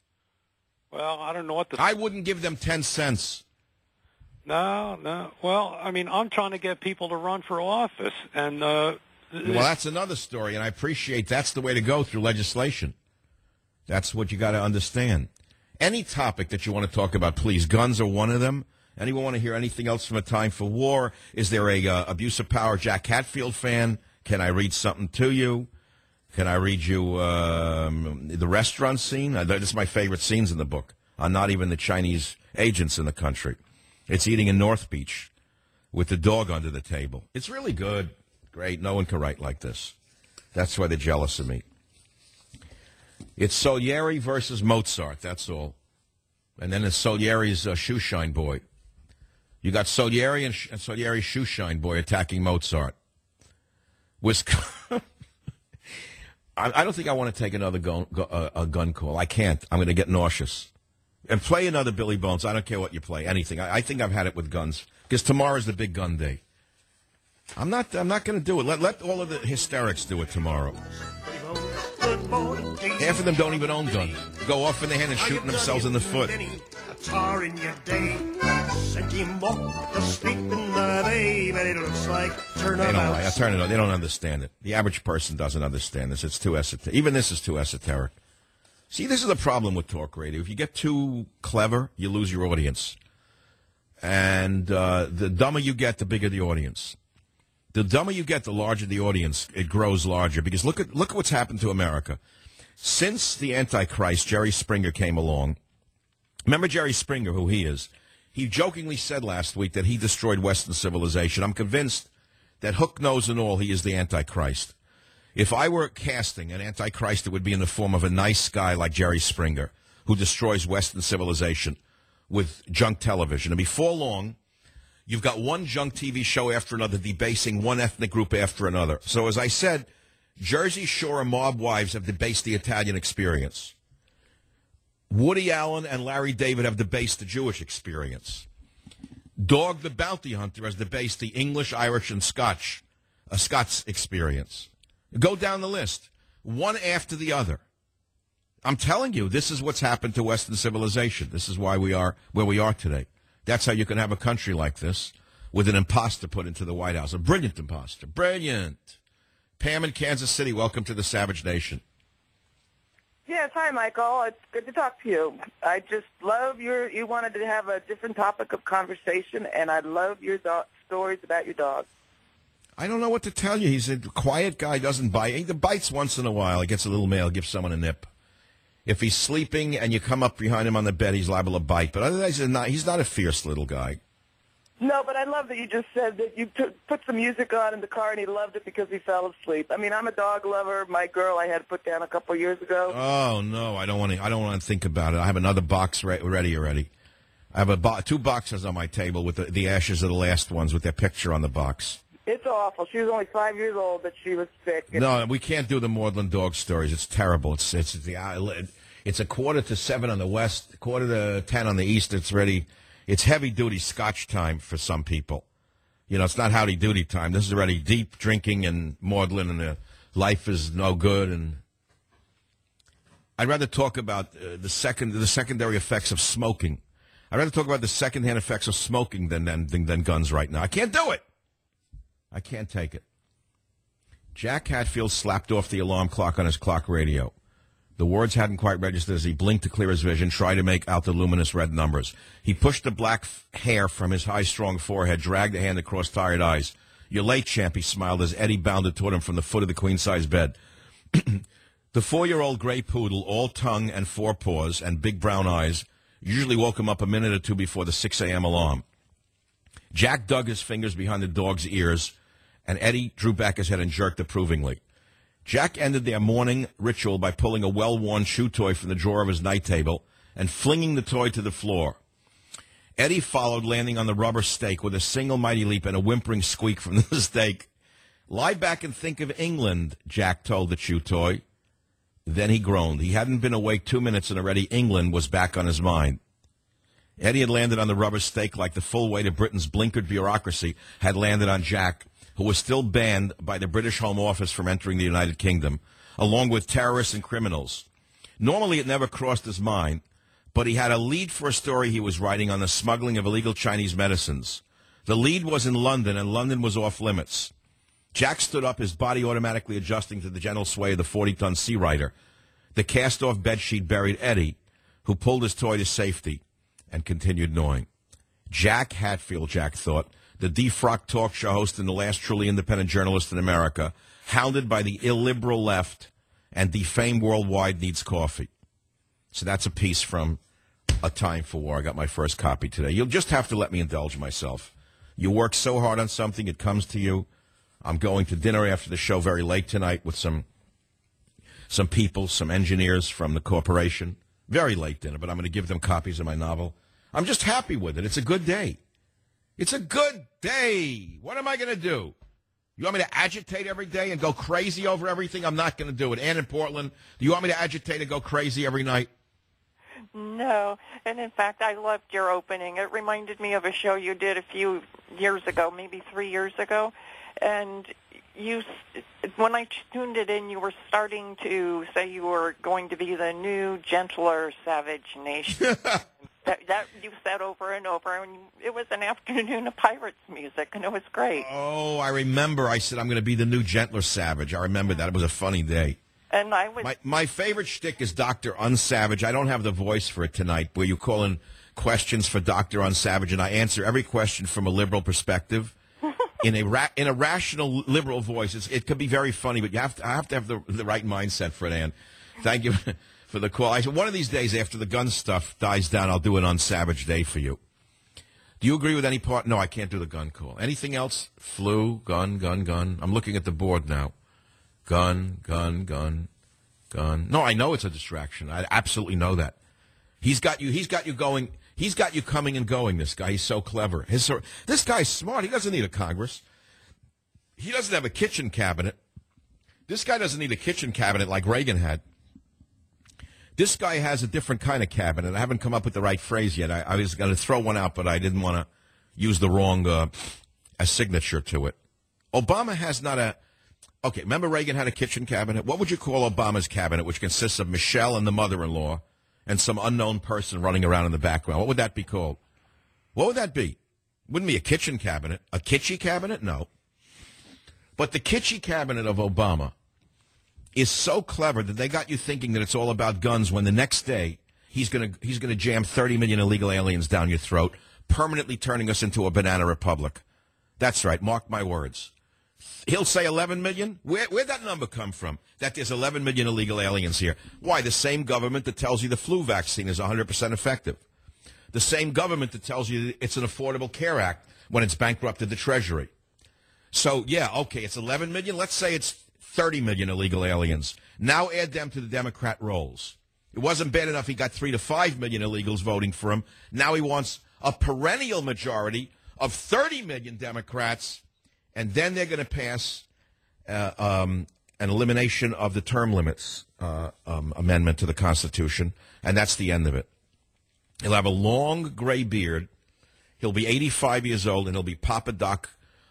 Well, I don't know what I wouldn't give them 10 cents. No. Well, I mean, I'm trying to get people to run for office. And well, that's another story, and I appreciate that's the way to go through legislation. That's what you got to understand. Any topic that you want to talk about, please. Guns are one of them. Anyone want to hear anything else from A Time for War? Is there a Abuse of Power Jack Hatfield fan? Can I read something to you? Can I read you the restaurant scene? This is my favorite scenes in the book. Not even the Chinese agents in the country. It's eating in North Beach with the dog under the table. It's really good. Great. No one can write like this. That's why they're jealous of me. It's Salieri versus Mozart, that's all. And then there's Salieri's shoe shine boy. You got Salieri and Salieri's shoe shine boy attacking Mozart. I don't think I want to take another gun call. I can't. I'm going to get nauseous. And play another Billy Bones. I don't care what you play. Anything. I think I've had it with guns. Because tomorrow's the big gun day. I'm not going to do it. Let all of the hysterics do it tomorrow. Half of them don't even own guns. Go off in the hand and shooting themselves in the foot. Tar in your day, sent him off to sleep in the bay, but it looks like I turn it on. They don't understand it. The average person doesn't understand this. It's too esoteric. Even this is too esoteric. See, this is the problem with talk radio. If you get too clever, you lose your audience. And the dumber you get, the bigger the audience. The dumber you get, the larger the audience. It grows larger. Because look at what's happened to America. Since the Antichrist, Jerry Springer, came along. Remember Jerry Springer, who he is? He jokingly said last week that he destroyed Western civilization. I'm convinced that hook, nose, and all, he is the Antichrist. If I were casting an Antichrist, it would be in the form of a nice guy like Jerry Springer, who destroys Western civilization with junk television. And before long, you've got one junk TV show after another debasing one ethnic group after another. So as I said, Jersey Shore mob wives have debased the Italian experience. Woody Allen and Larry David have debased the Jewish experience. Dog the Bounty Hunter has debased the English, Irish, and Scots experience. Go down the list, one after the other. I'm telling you, this is what's happened to Western civilization. This is why we are where we are today. That's how you can have a country like this with an imposter put into the White House. A brilliant imposter. Brilliant. Pam in Kansas City, welcome to the Savage Nation. Yes, hi, Michael. It's good to talk to you. I just love you wanted to have a different topic of conversation, and I love your stories about your dog. I don't know what to tell you. He's a quiet guy, doesn't bite. He bites once in a while. He gets a little mail, gives someone a nip. If he's sleeping and you come up behind him on the bed, he's liable to bite. But otherwise, he's not a fierce little guy. No, but I love that you just said that you put some music on in the car and he loved it because he fell asleep. I mean, I'm a dog lover. My girl I had to put down a couple years ago. Oh no, I don't want to think about it. I have another box ready already. I have two boxes on my table with the ashes of the last ones with their picture on the box. It's awful. She was only 5 years old, but she was sick. No, we can't do the Maudlin dog stories. It's terrible. It's 6:45 on the west, 9:45 on the east. It's ready. It's heavy-duty Scotch time for some people. You know, it's not howdy-doody time. This is already deep drinking and maudlin, and life is no good. And I'd rather talk about the secondary effects of smoking. I'd rather talk about the secondhand effects of smoking than guns right now. I can't do it. I can't take it. Jack Hatfield slapped off the alarm clock on his clock radio. The words hadn't quite registered as he blinked to clear his vision, tried to make out the luminous red numbers. He pushed the black hair from his high, strong forehead, dragged a hand across tired eyes. "You're late, champ," he smiled as Eddie bounded toward him from the foot of the queen-size bed. The 4-year-old gray poodle, all tongue and forepaws and big brown eyes, usually woke him up a minute or two before the 6 a.m. alarm. Jack dug his fingers behind the dog's ears, and Eddie drew back his head and jerked approvingly. Jack ended their morning ritual by pulling a well-worn shoe toy from the drawer of his night table and flinging the toy to the floor. Eddie followed, landing on the rubber stake with a single mighty leap and a whimpering squeak from the stake. "Lie back and think of England," Jack told the chew toy. Then he groaned. He hadn't been awake 2 minutes, and already England was back on his mind. Eddie had landed on the rubber stake like the full weight of Britain's blinkered bureaucracy had landed on Jack, who was still banned by the British Home Office from entering the United Kingdom, along with terrorists and criminals. Normally, it never crossed his mind, but he had a lead for a story he was writing on the smuggling of illegal Chinese medicines. The lead was in London, and London was off limits. Jack stood up, his body automatically adjusting to the gentle sway of the 40-ton Sea Rider. The cast-off bedsheet buried Eddie, who pulled his toy to safety and continued gnawing. Jack Hatfield, Jack thought, the defrocked talk show host and the last truly independent journalist in America, hounded by the illiberal left and defamed worldwide, needs coffee. So that's a piece from A Time for War. I got my first copy today. You'll just have to let me indulge myself. You work so hard on something, it comes to you. I'm going to dinner after the show very late tonight with some people, some engineers from the corporation. Very late dinner, but I'm going to give them copies of my novel. I'm just happy with it. It's a good day. It's a good day. What am I going to do? You want me to agitate every day and go crazy over everything? I'm not going to do it. Ann in Portland, do you want me to agitate and go crazy every night? No, and in fact, I loved your opening. It reminded me of a show you did a few years ago, maybe 3 years ago, and when I tuned it in, you were starting to say you were going to be the new, gentler, savage nation. that you said over and over, and it was an afternoon of Pirates music, and it was great. Oh, I remember. I said I'm going to be the new, gentler savage. I remember that. It was a funny day. And I was my favorite shtick is Dr. Unsavage. I don't have the voice for it tonight, where you call in questions for Dr. Unsavage, and I answer every question from a liberal perspective in a rational liberal voice. It could be very funny, but I have to have the right mindset for it, Ann. Thank you for the call. I said one of these days after the gun stuff dies down, I'll do an Unsavage day for you. Do you agree with any part? No, I can't do the gun call. Anything else? Flu, gun. I'm looking at the board now. Gun. No, I know it's a distraction. I absolutely know that. He's got you going. He's got you coming and going, this guy. He's so clever. This guy's smart. He doesn't need a Congress. He doesn't have a kitchen cabinet. This guy doesn't need a kitchen cabinet like Reagan had. This guy has a different kind of cabinet. I haven't come up with the right phrase yet. I was going to throw one out, but I didn't want to use the wrong a signature to it. Obama has not a... Okay, remember Reagan had a kitchen cabinet? What would you call Obama's cabinet, which consists of Michelle and the mother-in-law and some unknown person running around in the background? What would that be called? What would that be? Wouldn't be a kitchen cabinet. A kitschy cabinet? No. But the kitschy cabinet of Obama is so clever that they got you thinking that it's all about guns when the next day he's going to jam 30 million illegal aliens down your throat, permanently turning us into a banana republic. That's right. Mark my words. He'll say 11 million? Where'd that number come from? That there's 11 million illegal aliens here. Why? The same government that tells you the flu vaccine is 100% effective. The same government that tells you it's an Affordable Care Act when it's bankrupted the Treasury. So, yeah, okay, it's 11 million. Let's say it's 30 million illegal aliens. Now add them to the Democrat rolls. It wasn't bad enough he got 3 to 5 million illegals voting for him. Now he wants a perennial majority of 30 million Democrats. And then they're going to pass an elimination of the term limits amendment to the Constitution, and that's the end of it. He'll have a long gray beard. He'll be 85 years old, and he'll be Papa Doc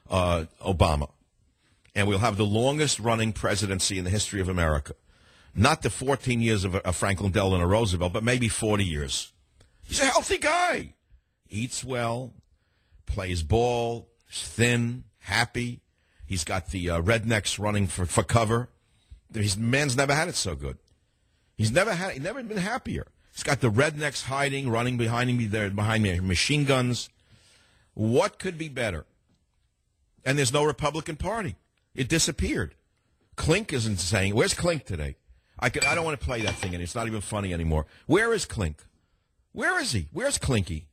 Obama. And we'll have the longest-running presidency in the history of America. Not the 14 years of Franklin Delano Roosevelt, but maybe 40 years. He's a healthy guy. Eats well, plays ball, is thin, happy. He's got the rednecks running for cover. Man's never had it so good. He's never been happier. He's got the rednecks hiding, running behind me, machine guns. What could be better? And there's no Republican Party. It disappeared. Klink isn't saying. Where's Klink today? I don't want to play that thing, and it's not even funny anymore. Where is Klink? Where is he? Where's Klinky?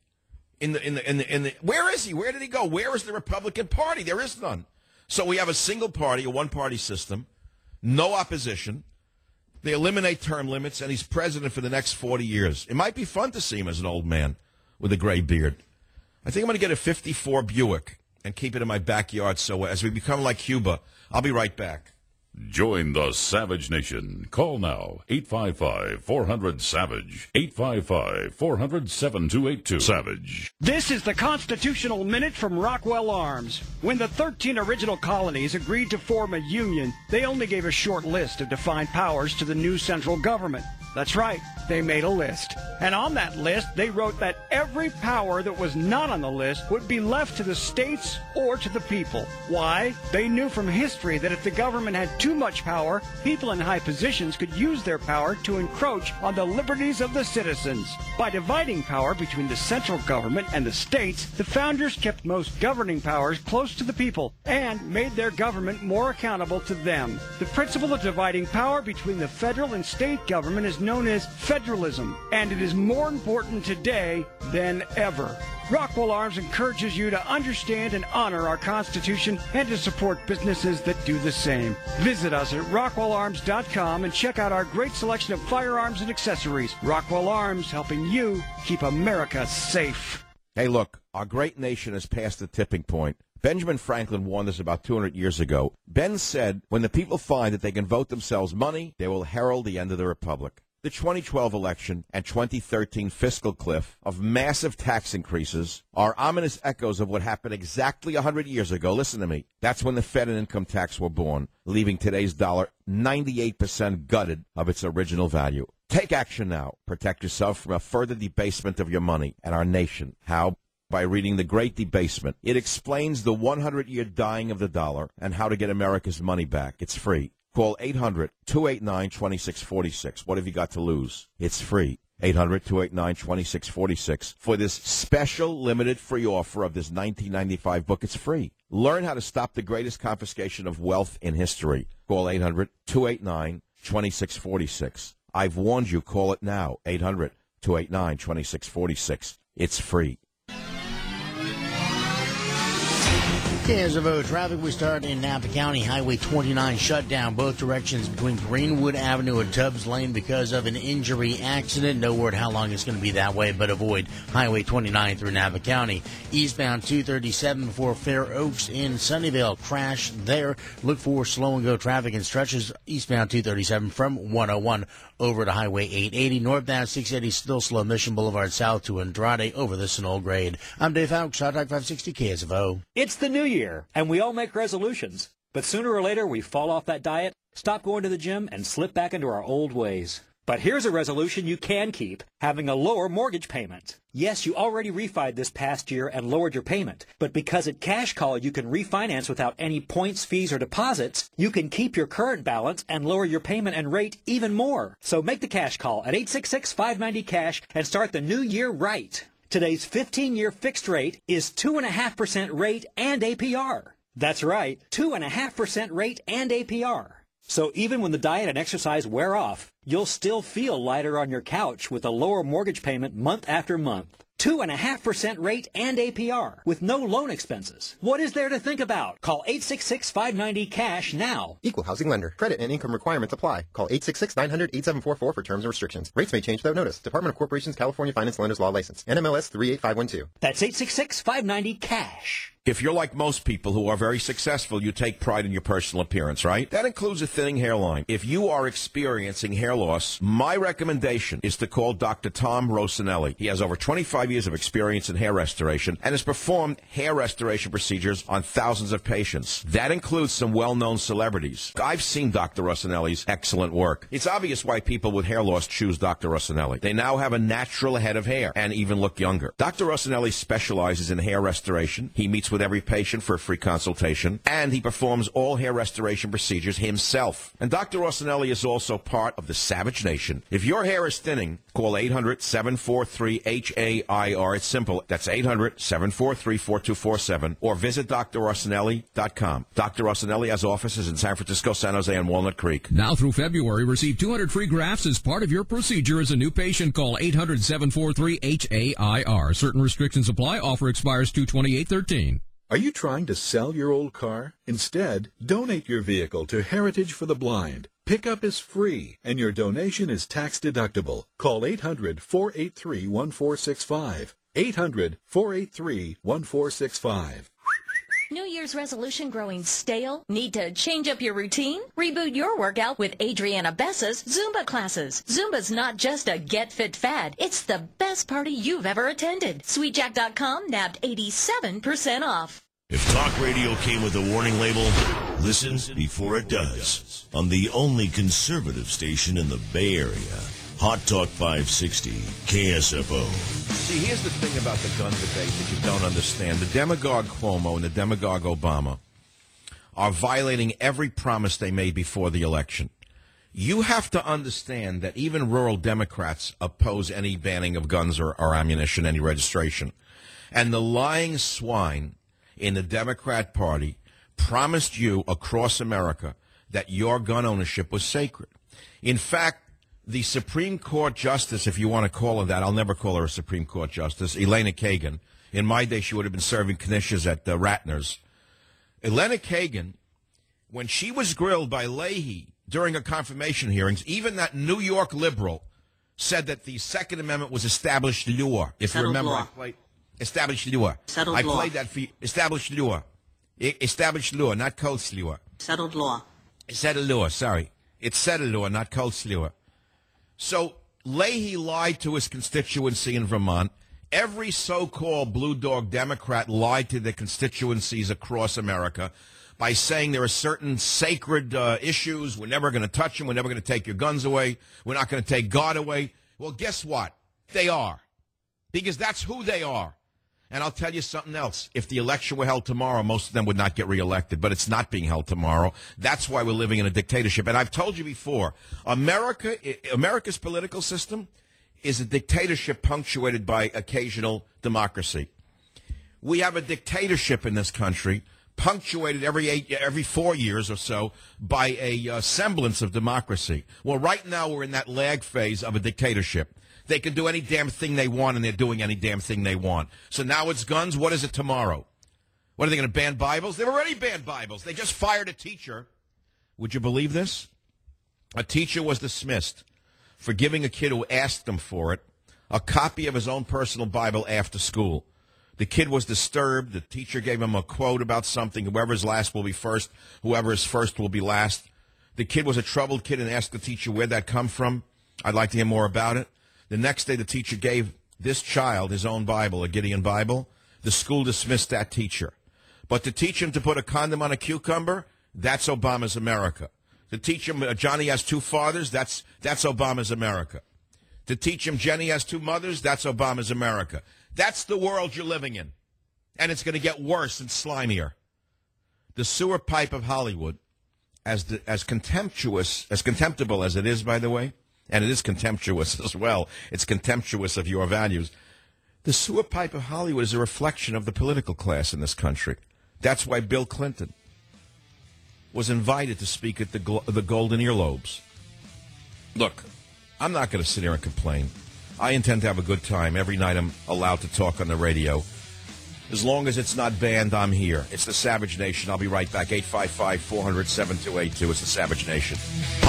Where is he? Where did he go? Where is the Republican Party? There is none. So we have a single party, a one-party system, no opposition. They eliminate term limits, and he's president for the next 40 years. It might be fun to see him as an old man with a gray beard. I think I'm going to get a 54 Buick and keep it in my backyard so as we become like Cuba. I'll be right back. Join the Savage Nation. Call now, 855-400-SAVAGE, 855-400-7282. Savage. This is the Constitutional Minute from Rockwell Arms. When the 13 original colonies agreed to form a union, they only gave a short list of defined powers to the new central government. That's right, they made a list. And on that list, they wrote that every power that was not on the list would be left to the states or to the people. Why? They knew from history that if the government had too much power, people in high positions could use their power to encroach on the liberties of the citizens. By dividing power between the central government and the states, the founders kept most governing powers close to the people and made their government more accountable to them. The principle of dividing power between the federal and state government is known as federalism, and it is more important today than ever. Rockwell Arms encourages you to understand and honor our Constitution and to support businesses that do the same. Visit us at rockwellarms.com and check out our great selection of firearms and accessories. Rockwell Arms, helping you keep America safe. Hey, look, our great nation has passed the tipping point. Benjamin Franklin warned us about 200 years ago. Ben said, when the people find that they can vote themselves money, they will herald the end of the republic. The 2012 election and 2013 fiscal cliff of massive tax increases are ominous echoes of what happened exactly 100 years ago. Listen to me. That's when the Fed and income tax were born, leaving today's dollar 98% gutted of its original value. Take action now. Protect yourself from a further debasement of your money and our nation. How? By reading The Great Debasement. It explains the 100-year dying of the dollar and how to get America's money back. It's free. Call 800-289-2646. What have you got to lose? It's free. 800-289-2646. For this special limited free offer of this 1995 book, it's free. Learn how to stop the greatest confiscation of wealth in history. Call 800-289-2646. I've warned you. Call it now. 800-289-2646. It's free. KSFO traffic, we start in Napa County. Highway 29 shut down both directions between Greenwood Avenue and Tubbs Lane because of an injury accident. No word how long it's going to be that way, but avoid Highway 29 through Napa County. Eastbound 237 before Fair Oaks in Sunnyvale. Crash there. Look for slow and go traffic and stretches eastbound 237 from 101 over to Highway 880. Northbound 680 still slow. Mission Boulevard south to Andrade over the snow grade. I'm Dave Fowles, Hot Talk 560 KSFO. It's the new year, and we all make resolutions. But sooner or later, we fall off that diet, stop going to the gym, and slip back into our old ways. But here's a resolution you can keep, having a lower mortgage payment. Yes, you already refied this past year and lowered your payment, but because at Cash Call you can refinance without any points, fees, or deposits, you can keep your current balance and lower your payment and rate even more. So make the Cash Call at 866-590-CASH and start the new year right. Today's 15-year fixed rate is 2.5% rate and APR. That's right, 2.5% rate and APR. So even when the diet and exercise wear off, you'll still feel lighter on your couch with a lower mortgage payment month after month. 2.5% rate and APR with no loan expenses. What is there to think about? Call 866-590-CASH now. Equal housing lender. Credit and income requirements apply. Call 866-900-8744 for terms and restrictions. Rates may change without notice. Department of Corporations California Finance Lenders Law License. NMLS 38512. That's 866-590-CASH. If you're like most people who are very successful, you take pride in your personal appearance, right? That includes a thinning hairline. If you are experiencing hair loss, my recommendation is to call Dr. Tom Rosinelli. He has over 25 years of experience in hair restoration and has performed hair restoration procedures on thousands of patients. That includes some well-known celebrities. I've seen Dr. Rosinelli's excellent work. It's obvious why people with hair loss choose Dr. Rosinelli. They now have a natural head of hair and even look younger. Dr. Rosinelli specializes in hair restoration. He meets with every patient for a free consultation, and he performs all hair restoration procedures himself. And Dr. Rosinelli is also part of the Savage Nation. If your hair is thinning, call 800-743-HAIR. It's simple. That's 800-743-4247, or visit drrosinelli.com. Dr. Rosinelli has offices in San Francisco, San Jose, and Walnut Creek. Now through February, receive 200 free grafts as part of your procedure as a new patient. Call 800-743-HAIR. Certain restrictions apply. Offer expires 2/28/13. Are you trying to sell your old car? Instead, donate your vehicle to Heritage for the Blind. Pickup is free, and your donation is tax deductible. Call 800-483-1465. 800-483-1465. New Year's resolution growing stale? Need to change up your routine? Reboot your workout with Adriana Bessa's Zumba classes. Zumba's not just a get-fit fad. It's the best party you've ever attended. SweetJack.com nabbed 87% off. If talk radio came with a warning label, listen before it does. On the only conservative station in the Bay Area. Hot Talk 560, KSFO. See, here's the thing about the gun debate that you don't understand. The demagogue Cuomo and the demagogue Obama are violating every promise they made before the election. You have to understand that even rural Democrats oppose any banning of guns or ammunition, any registration. And the lying swine in the Democrat Party promised you across America that your gun ownership was sacred. In fact, the Supreme Court Justice, if you want to call her that, I'll never call her a Supreme Court Justice, Elena Kagan, In my day, she would have been serving knishes at Ratner's. Elena Kagan, when she was grilled by Leahy during her confirmation hearings, even that New York liberal said that the Second Amendment was established law. If you remember, I played established law. I played that for you. Established law. Established law, not coast law. Settled law. Settled law, sorry. It's settled law, not coast law. So Leahy lied to his constituency in Vermont. Every so-called Blue Dog Democrat lied to their constituencies across America by saying there are certain sacred issues. We're never going to touch them. We're never going to take your guns away. We're not going to take God away. Well, guess what? They are. Because that's who they are. And I'll tell you something else. If the election were held tomorrow, most of them would not get reelected. But it's not being held tomorrow. That's why we're living in a dictatorship. And I've told you before, America's political system is a dictatorship punctuated by occasional democracy. We have a dictatorship in this country punctuated every 4 years or so by a semblance of democracy. Well, right now we're in that lag phase of a dictatorship. They can do any damn thing they want, and they're doing any damn thing they want. So now it's guns. What is it tomorrow? What, are they going to ban Bibles? They've already banned Bibles. They just fired a teacher. Would you believe this? A teacher was dismissed for giving a kid who asked them for it a copy of his own personal Bible after school. The kid was disturbed. The teacher gave him a quote about something. Whoever is last will be first. Whoever is first will be last. The kid was a troubled kid and asked the teacher where'd that come from. I'd like to hear more about it. The next day, the teacher gave this child his own Bible, a Gideon Bible. The school dismissed that teacher. But to teach him to put a condom on a cucumber, that's Obama's America. To teach him Johnny has two fathers, that's Obama's America. To teach him Jenny has two mothers, that's Obama's America. That's the world you're living in. And it's going to get worse and slimier. The sewer pipe of Hollywood, as contemptible as it is, by the way, and it is contemptuous as well. It's contemptuous of your values. The sewer pipe of Hollywood is a reflection of the political class in this country. That's why Bill Clinton was invited to speak at the Golden Earlobes. Look, I'm not going to sit here and complain. I intend to have a good time every night I'm allowed to talk on the radio. As long as it's not banned, I'm here. It's the Savage Nation. I'll be right back. 855-400-7282. It's the Savage Nation.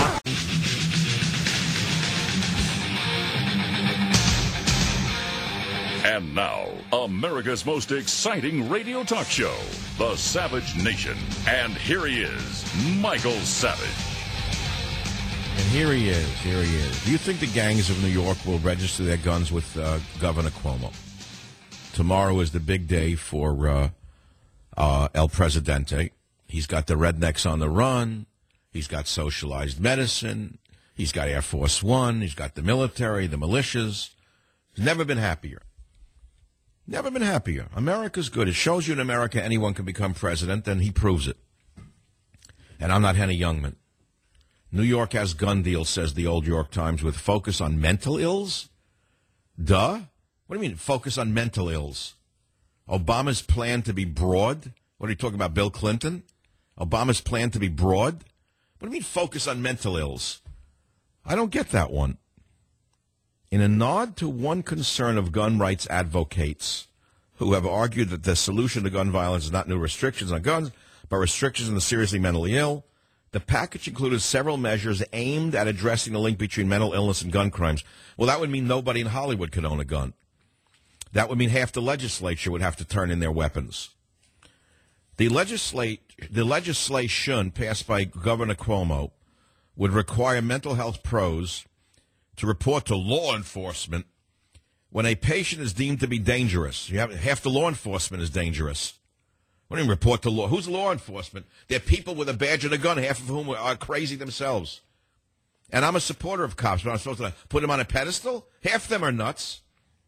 And now, America's most exciting radio talk show, The Savage Nation. And here he is, Michael Savage. And here he is. Do you think the gangs of New York will register their guns with Governor Cuomo? Tomorrow is the big day for El Presidente. He's got the rednecks on the run. He's got socialized medicine. He's got Air Force One. He's got the military, the militias. He's never been happier. Never been happier. America's good. It shows you in America anyone can become president, and he proves it. And I'm not Henny Youngman. New York has gun deals, says the old York Times, with focus on mental ills? Duh? What do you mean, focus on mental ills? Obama's plan to be broad? What are you talking about, Bill Clinton? Obama's plan to be broad? What do you mean, focus on mental ills? I don't get that one. In a nod to one concern of gun rights advocates who have argued that the solution to gun violence is not new restrictions on guns, but restrictions on the seriously mentally ill, the package included several measures aimed at addressing the link between mental illness and gun crimes. Well, that would mean nobody in Hollywood could own a gun. That would mean half the legislature would have to turn in their weapons. The legislation passed by Governor Cuomo would require mental health pros to report to law enforcement when a patient is deemed to be dangerous. Half the law enforcement is dangerous. What do you mean report to law? Who's law enforcement? They're people with a badge and a gun, half of whom are crazy themselves. And I'm a supporter of cops, but I'm supposed to put them on a pedestal? Half of them are nuts.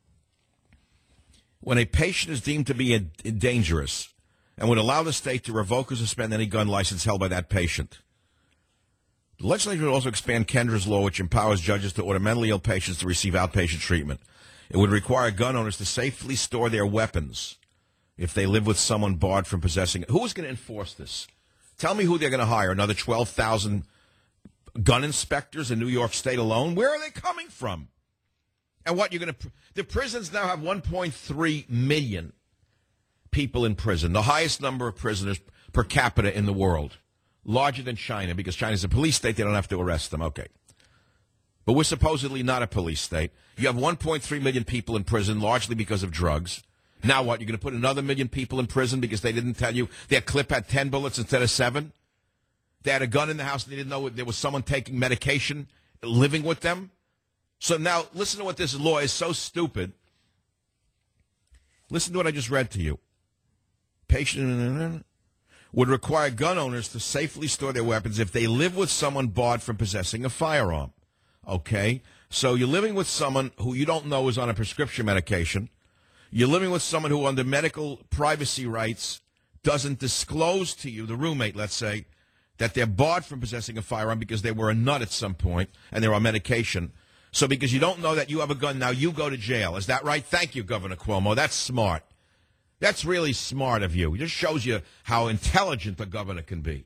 When a patient is deemed to be dangerous and would allow the state to revoke or suspend any gun license held by that patient. The legislature would also expand Kendra's law, which empowers judges to order mentally ill patients to receive outpatient treatment. It would require gun owners to safely store their weapons if they live with someone barred from possessing it. Who's going to enforce this? Tell me who they're going to hire. Another 12,000 gun inspectors in New York State alone? Where are they coming from? And what, you're going to... The prisons now have 1.3 million people in prison, the highest number of prisoners per capita in the world, larger than China, because China's a police state, they don't have to arrest them. Okay. But we're supposedly not a police state. You have 1.3 million people in prison, largely because of drugs. Now what? You're going to put another million people in prison because they didn't tell you their clip had 10 bullets instead of 7? They had a gun in the house and they didn't know there was someone taking medication, living with them? So now, listen to what this law is so stupid. Listen to what I just read to you. Patient would require gun owners to safely store their weapons if they live with someone barred from possessing a firearm. Okay? So you're living with someone who you don't know is on a prescription medication. You're living with someone who, under medical privacy rights, doesn't disclose to you, the roommate, let's say, that they're barred from possessing a firearm because they were a nut at some point and they're on medication. So because you don't know that you have a gun, now you go to jail. Is that right? Thank you, Governor Cuomo. That's smart. That's really smart of you. It just shows you how intelligent a governor can be.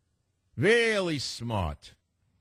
Really smart.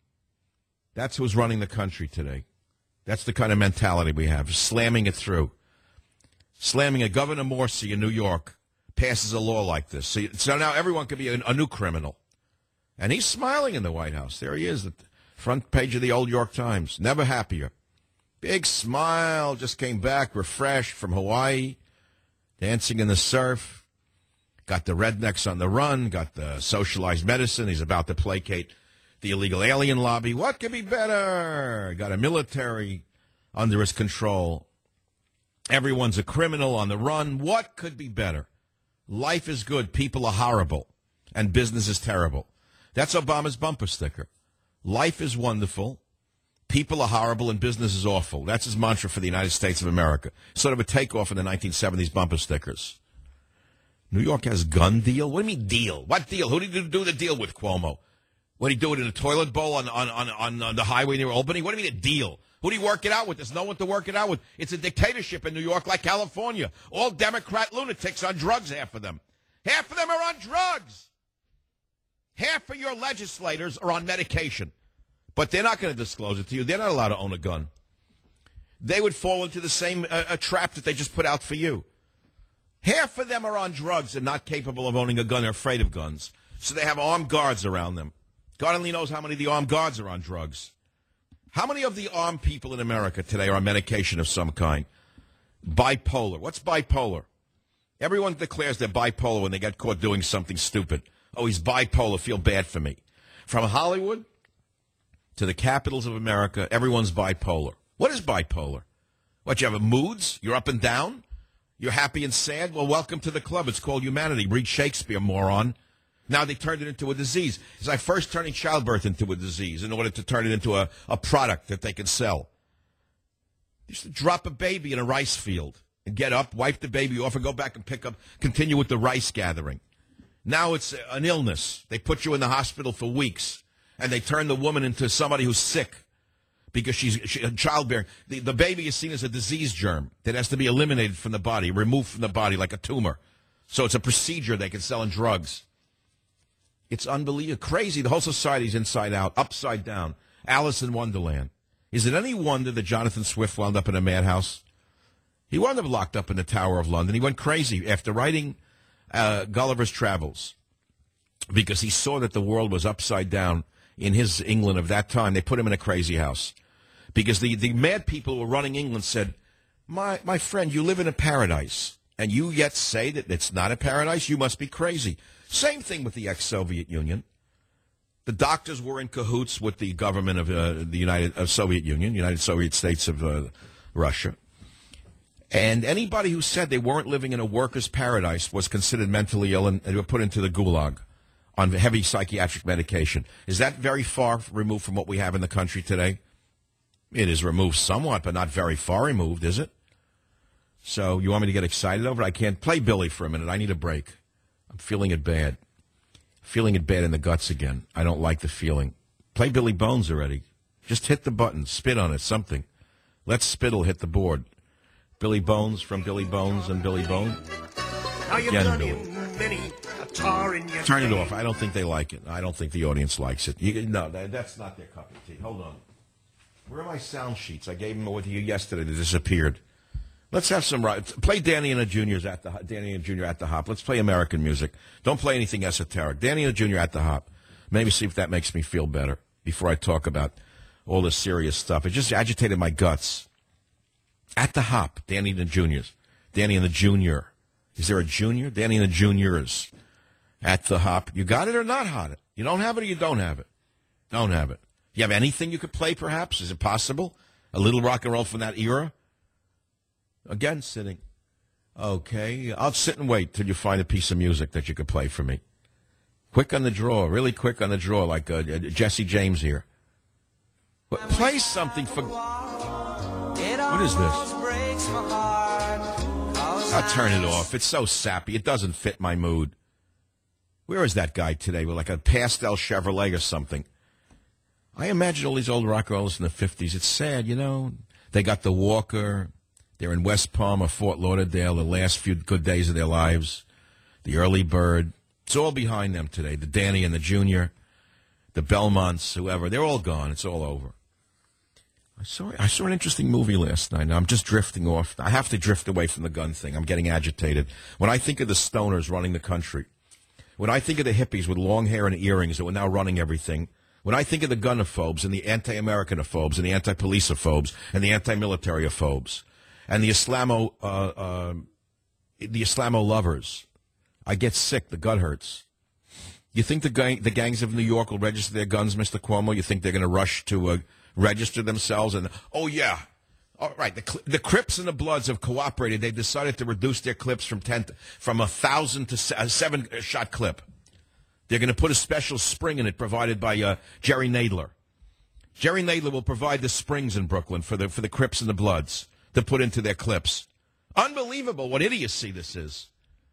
That's who's running the country today. That's the kind of mentality we have, slamming it through. Slamming it. Governor Morsi in New York passes a law like this. So now everyone could be a new criminal. And he's smiling in the White House. There he is, the front page of the old York Times. Never happier. Big smile, just came back, refreshed from Hawaii, dancing in the surf. Got the rednecks on the run, got the socialized medicine. He's about to placate the illegal alien lobby. What could be better? Got a military under his control. Everyone's a criminal on the run. What could be better? Life is good, people are horrible, and business is terrible. That's Obama's bumper sticker. Life is wonderful, people are horrible, and business is awful. That's his mantra for the United States of America. Sort of a takeoff in the 1970s bumper stickers. New York has gun deal? What do you mean deal? What deal? Who did you do the deal with, Cuomo? What, did he do it in a toilet bowl on the highway near Albany? What do you mean a deal? Who do you work it out with? There's no one to work it out with. It's a dictatorship in New York like California. All Democrat lunatics on drugs, half of them. Half of them are on drugs. Half of your legislators are on medication. But they're not going to disclose it to you. They're not allowed to own a gun. They would fall into the same trap that they just put out for you. Half of them are on drugs and not capable of owning a gun. They're afraid of guns. So they have armed guards around them. God only knows how many of the armed guards are on drugs. How many of the armed people in America today are on medication of some kind? Bipolar. What's bipolar? Everyone declares they're bipolar when they get caught doing something stupid. Oh, he's bipolar. Feel bad for me. From Hollywood to the capitals of America, everyone's bipolar. What is bipolar? What, you have moods? You're up and down? You're happy and sad? Well, welcome to the club. It's called humanity. Read Shakespeare, moron. Now they turned it into a disease. It's like first turning childbirth into a disease in order to turn it into a product that they can sell. They used to drop a baby in a rice field and get up, wipe the baby off, and go back and continue with the rice gathering. Now it's an illness. They put you in the hospital for weeks, and they turn the woman into somebody who's sick because she's childbearing. The baby is seen as a disease germ that has to be eliminated from the body, removed from the body like a tumor. So it's a procedure they can sell in drugs. It's unbelievable. Crazy. The whole society's inside out, upside down. Alice in Wonderland. Is it any wonder that Jonathan Swift wound up in a madhouse? He wound up locked up in the Tower of London. He went crazy after writing Gulliver's Travels because he saw that the world was upside down in his England of that time. They put him in a crazy house because the mad people who were running England said, my friend, you live in a paradise, and you yet say that it's not a paradise? You must be crazy. Same thing with the ex-Soviet Union. The doctors were in cahoots with the government of the United Soviet States of Russia. And anybody who said they weren't living in a worker's paradise was considered mentally ill and were put into the gulag on heavy psychiatric medication. Is that very far removed from what we have in the country today? It is removed somewhat, but not very far removed, is it? So you want me to get excited over it? I can't. Play Billy for a minute. I need a break. I'm feeling it bad. Feeling it bad in the guts again. I don't like the feeling. Play Billy Bones already. Just hit the button. Spit on it. Something. Let spittle hit the board. Billy Bones from Billy Bones and Billy Bone. Now you've done him many a tar in your Turn it off. I don't think they like it. I don't think the audience likes it. No, that's not their cup of tea. Hold on. Where are my sound sheets? I gave them with you yesterday. They disappeared. Let's have some play Danny and the Juniors at the Danny and Junior at the Hop. Let's play American music. Don't play anything esoteric. Danny and the Junior at the Hop. Maybe see if that makes me feel better before I talk about all the serious stuff. It just agitated my guts. At the Hop, Danny and the Juniors. Danny and the Junior. Is there a junior? Danny and the Juniors. At the Hop. You got it or not got it? You don't have it or you don't have it? Don't have it. You have anything you could play, perhaps? Is it possible? A little rock and roll from that era? Again, sitting. Okay. I'll sit and wait till you find a piece of music that you could play for me. Quick on the draw. Really quick on the draw, like Jesse James here. But play something for... What is this? I'll turn it off. It's so sappy. It doesn't fit my mood. Where is that guy today with like a pastel Chevrolet or something? I imagine all these old rock and rollers in the 50s. It's sad, you know. They got the Walker. They're in West Palm or Fort Lauderdale, the last few good days of their lives. The Early Bird. It's all behind them today. The Danny and the Junior. The Belmonts, whoever. They're all gone. It's all over. I saw an interesting movie last night. I'm just drifting off. I have to drift away from the gun thing. I'm getting agitated. When I think of the stoners running the country, when I think of the hippies with long hair and earrings that were now running everything, when I think of the gunophobes and the anti-Americanophobes and the anti-policeophobes and the anti-military-ophobes and the Islamo lovers, I get sick. The gut hurts. You think the gangs of New York will register their guns, Mr. Cuomo? You think they're going to rush to register themselves? And oh yeah, all right. The Crips and the Bloods have cooperated. They've decided to reduce their clips from 1,000 to a 7-shot clip. They're going to put a special spring in it provided by Jerry Nadler. Jerry Nadler will provide the springs in Brooklyn for the Crips and the Bloods to put into their clips. Unbelievable what idiocy this is.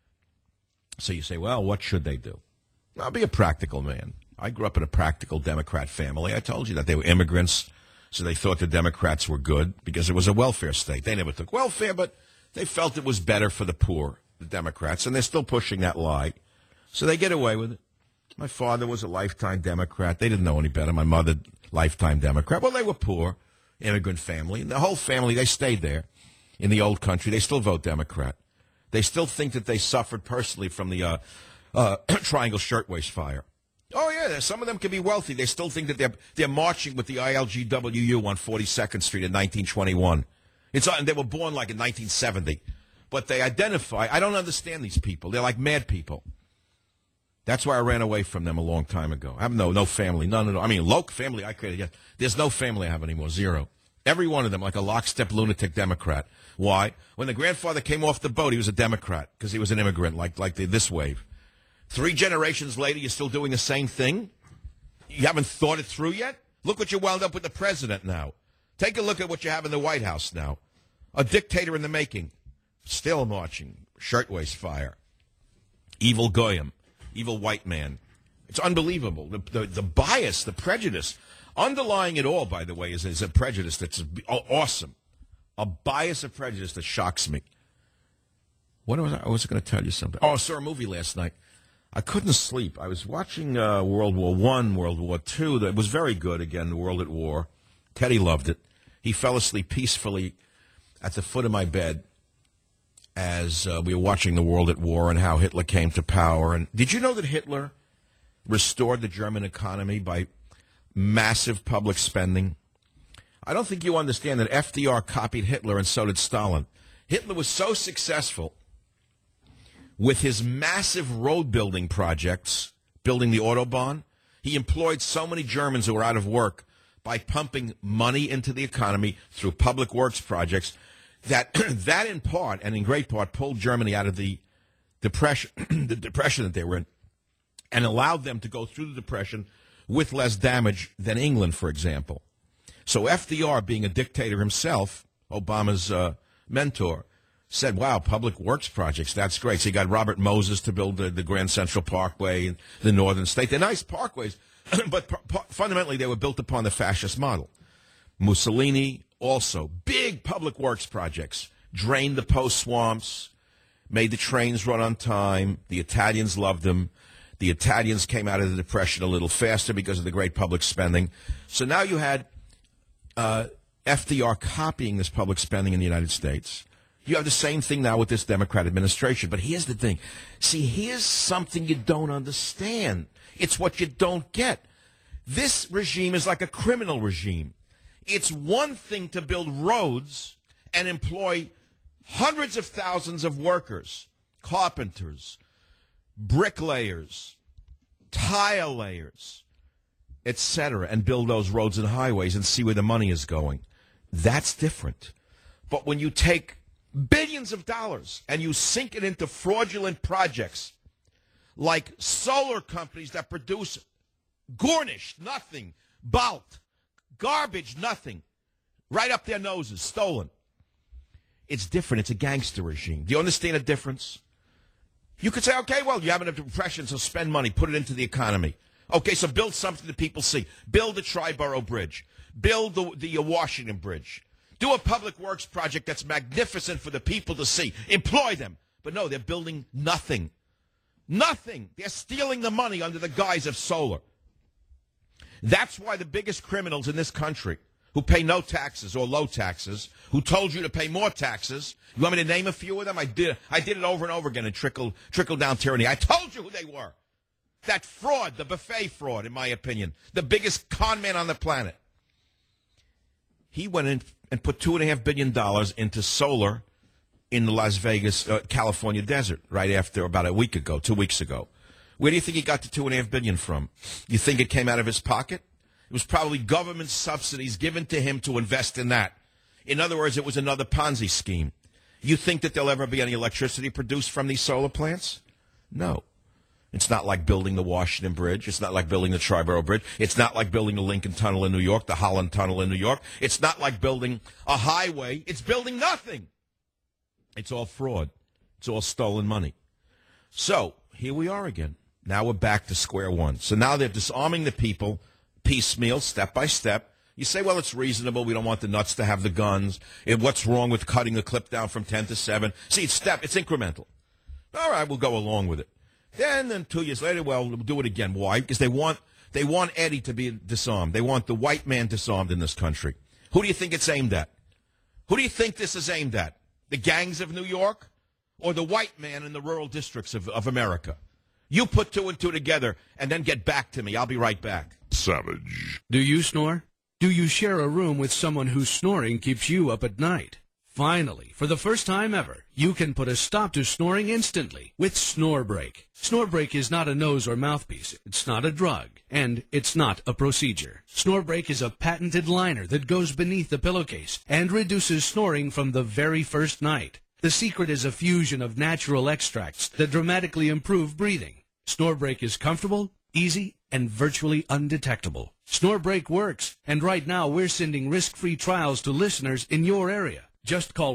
So you say, well, what should they do? I'll be a practical man. I grew up in a practical Democrat family. I told you that they were immigrants, so they thought the Democrats were good because it was a welfare state. They never took welfare, but they felt it was better for the poor, the Democrats, and they're still pushing that lie. So they get away with it. My father was a lifetime Democrat. They didn't know any better. My mother, lifetime Democrat. Well, they were poor, immigrant family. And the whole family, they stayed there in the old country. They still vote Democrat. They still think that they suffered personally from the Triangle Shirtwaist fire. Oh, yeah, some of them can be wealthy. They still think that they're marching with the ILGWU on 42nd Street in 1921. And they were born like in 1970. But they identify. I don't understand these people. They're like mad people. That's why I ran away from them a long time ago. I have no family. None at all. I mean, local family I created. Yes. There's no family I have anymore. Zero. Every one of them like a lockstep lunatic Democrat. Why? When the grandfather came off the boat, he was a Democrat because he was an immigrant like this wave. 3 generations later, you're still doing the same thing? You haven't thought it through yet? Look what you wound up with the president now. Take a look at what you have in the White House now. A dictator in the making. Still marching. Shirtwaist fire. Evil goyim. Evil white man. It's unbelievable. The bias, the prejudice. Underlying it all, by the way, is a prejudice that's awesome. A bias of prejudice that shocks me. What was I was going to tell you something. Oh, I saw a movie last night. I couldn't sleep. I was watching World War I, World War II. That was very good. Again, The World at War. Teddy loved it. He fell asleep peacefully at the foot of my bed as we were watching The World at War and how Hitler came to power. And did you know that Hitler restored the German economy by massive public spending? I don't think you understand that FDR copied Hitler and so did Stalin. Hitler was so successful with his massive road building projects, building the Autobahn. He employed so many Germans who were out of work by pumping money into the economy through public works projects that in part, and in great part, pulled Germany out of the depression, the depression that they were in, and allowed them to go through the depression with less damage than England, for example. So FDR, being a dictator himself, Obama's mentor, said, wow, public works projects, that's great. So you got Robert Moses to build the Grand Central Parkway in the northern state. They're nice parkways, but fundamentally they were built upon the fascist model. Mussolini also, big public works projects, drained the post swamps, made the trains run on time. The Italians loved them. The Italians came out of the Depression a little faster because of the great public spending. So now you had FDR copying this public spending in the United States. You have the same thing now with this Democrat administration. But here's the thing. See, here's something you don't understand. It's what you don't get. This regime is like a criminal regime. It's one thing to build roads and employ hundreds of thousands of workers, carpenters, bricklayers, tile layers, etc., and build those roads and highways and see where the money is going. That's different. But when you take billions of dollars and you sink it into fraudulent projects like solar companies that produce garnish, nothing, balt, garbage, nothing, right up their noses, stolen. It's different. It's a gangster regime. Do you understand the difference? You could say, okay, well, you have a depression, so spend money, put it into the economy. Okay, so build something that people see. Build the Triborough Bridge. Build the Washington Bridge. Do a public works project that's magnificent for the people to see. Employ them. But no, they're building nothing. Nothing. They're stealing the money under the guise of solar. That's why the biggest criminals in this country, who pay no taxes or low taxes, who told you to pay more taxes, you want me to name a few of them? I did it over and over again in trickle-down tyranny. I told you who they were. That fraud, the buffet fraud, in my opinion, the biggest con man on the planet. He went in and put $2.5 billion into solar in the Las Vegas, California desert, right after about 2 weeks ago. Where do you think he got the $2.5 billion from? You think it came out of his pocket? It was probably government subsidies given to him to invest in that. In other words, it was another Ponzi scheme. You think that there'll ever be any electricity produced from these solar plants? No. It's not like building the Washington Bridge. It's not like building the Triborough Bridge. It's not like building the Lincoln Tunnel in New York, the Holland Tunnel in New York. It's not like building a highway. It's building nothing. It's all fraud. It's all stolen money. So here we are again. Now we're back to square one. So now they're disarming the people piecemeal, step by step. You say, well, it's reasonable. We don't want the nuts to have the guns. What's wrong with cutting the clip down from 10 to 7? See, it's incremental. All right, we'll go along with it. Then 2 years later, well, we'll do it again. Why? Because they want Eddie to be disarmed. They want the white man disarmed in this country. Who do you think it's aimed at? Who do you think this is aimed at? The gangs of New York or the white man in the rural districts of America? You put 2 and 2 together and then get back to me. I'll be right back. Savage. Do you snore? Do you share a room with someone whose snoring keeps you up at night? Finally, for the first time ever, you can put a stop to snoring instantly with SnoreBreak. SnoreBreak is not a nose or mouthpiece. It's not a drug. And it's not a procedure. SnoreBreak is a patented liner that goes beneath the pillowcase and reduces snoring from the very first night. The secret is a fusion of natural extracts that dramatically improve breathing. SnoreBreak is comfortable, easy, and virtually undetectable. SnoreBreak works, and right now we're sending risk-free trials to listeners in your area. Just call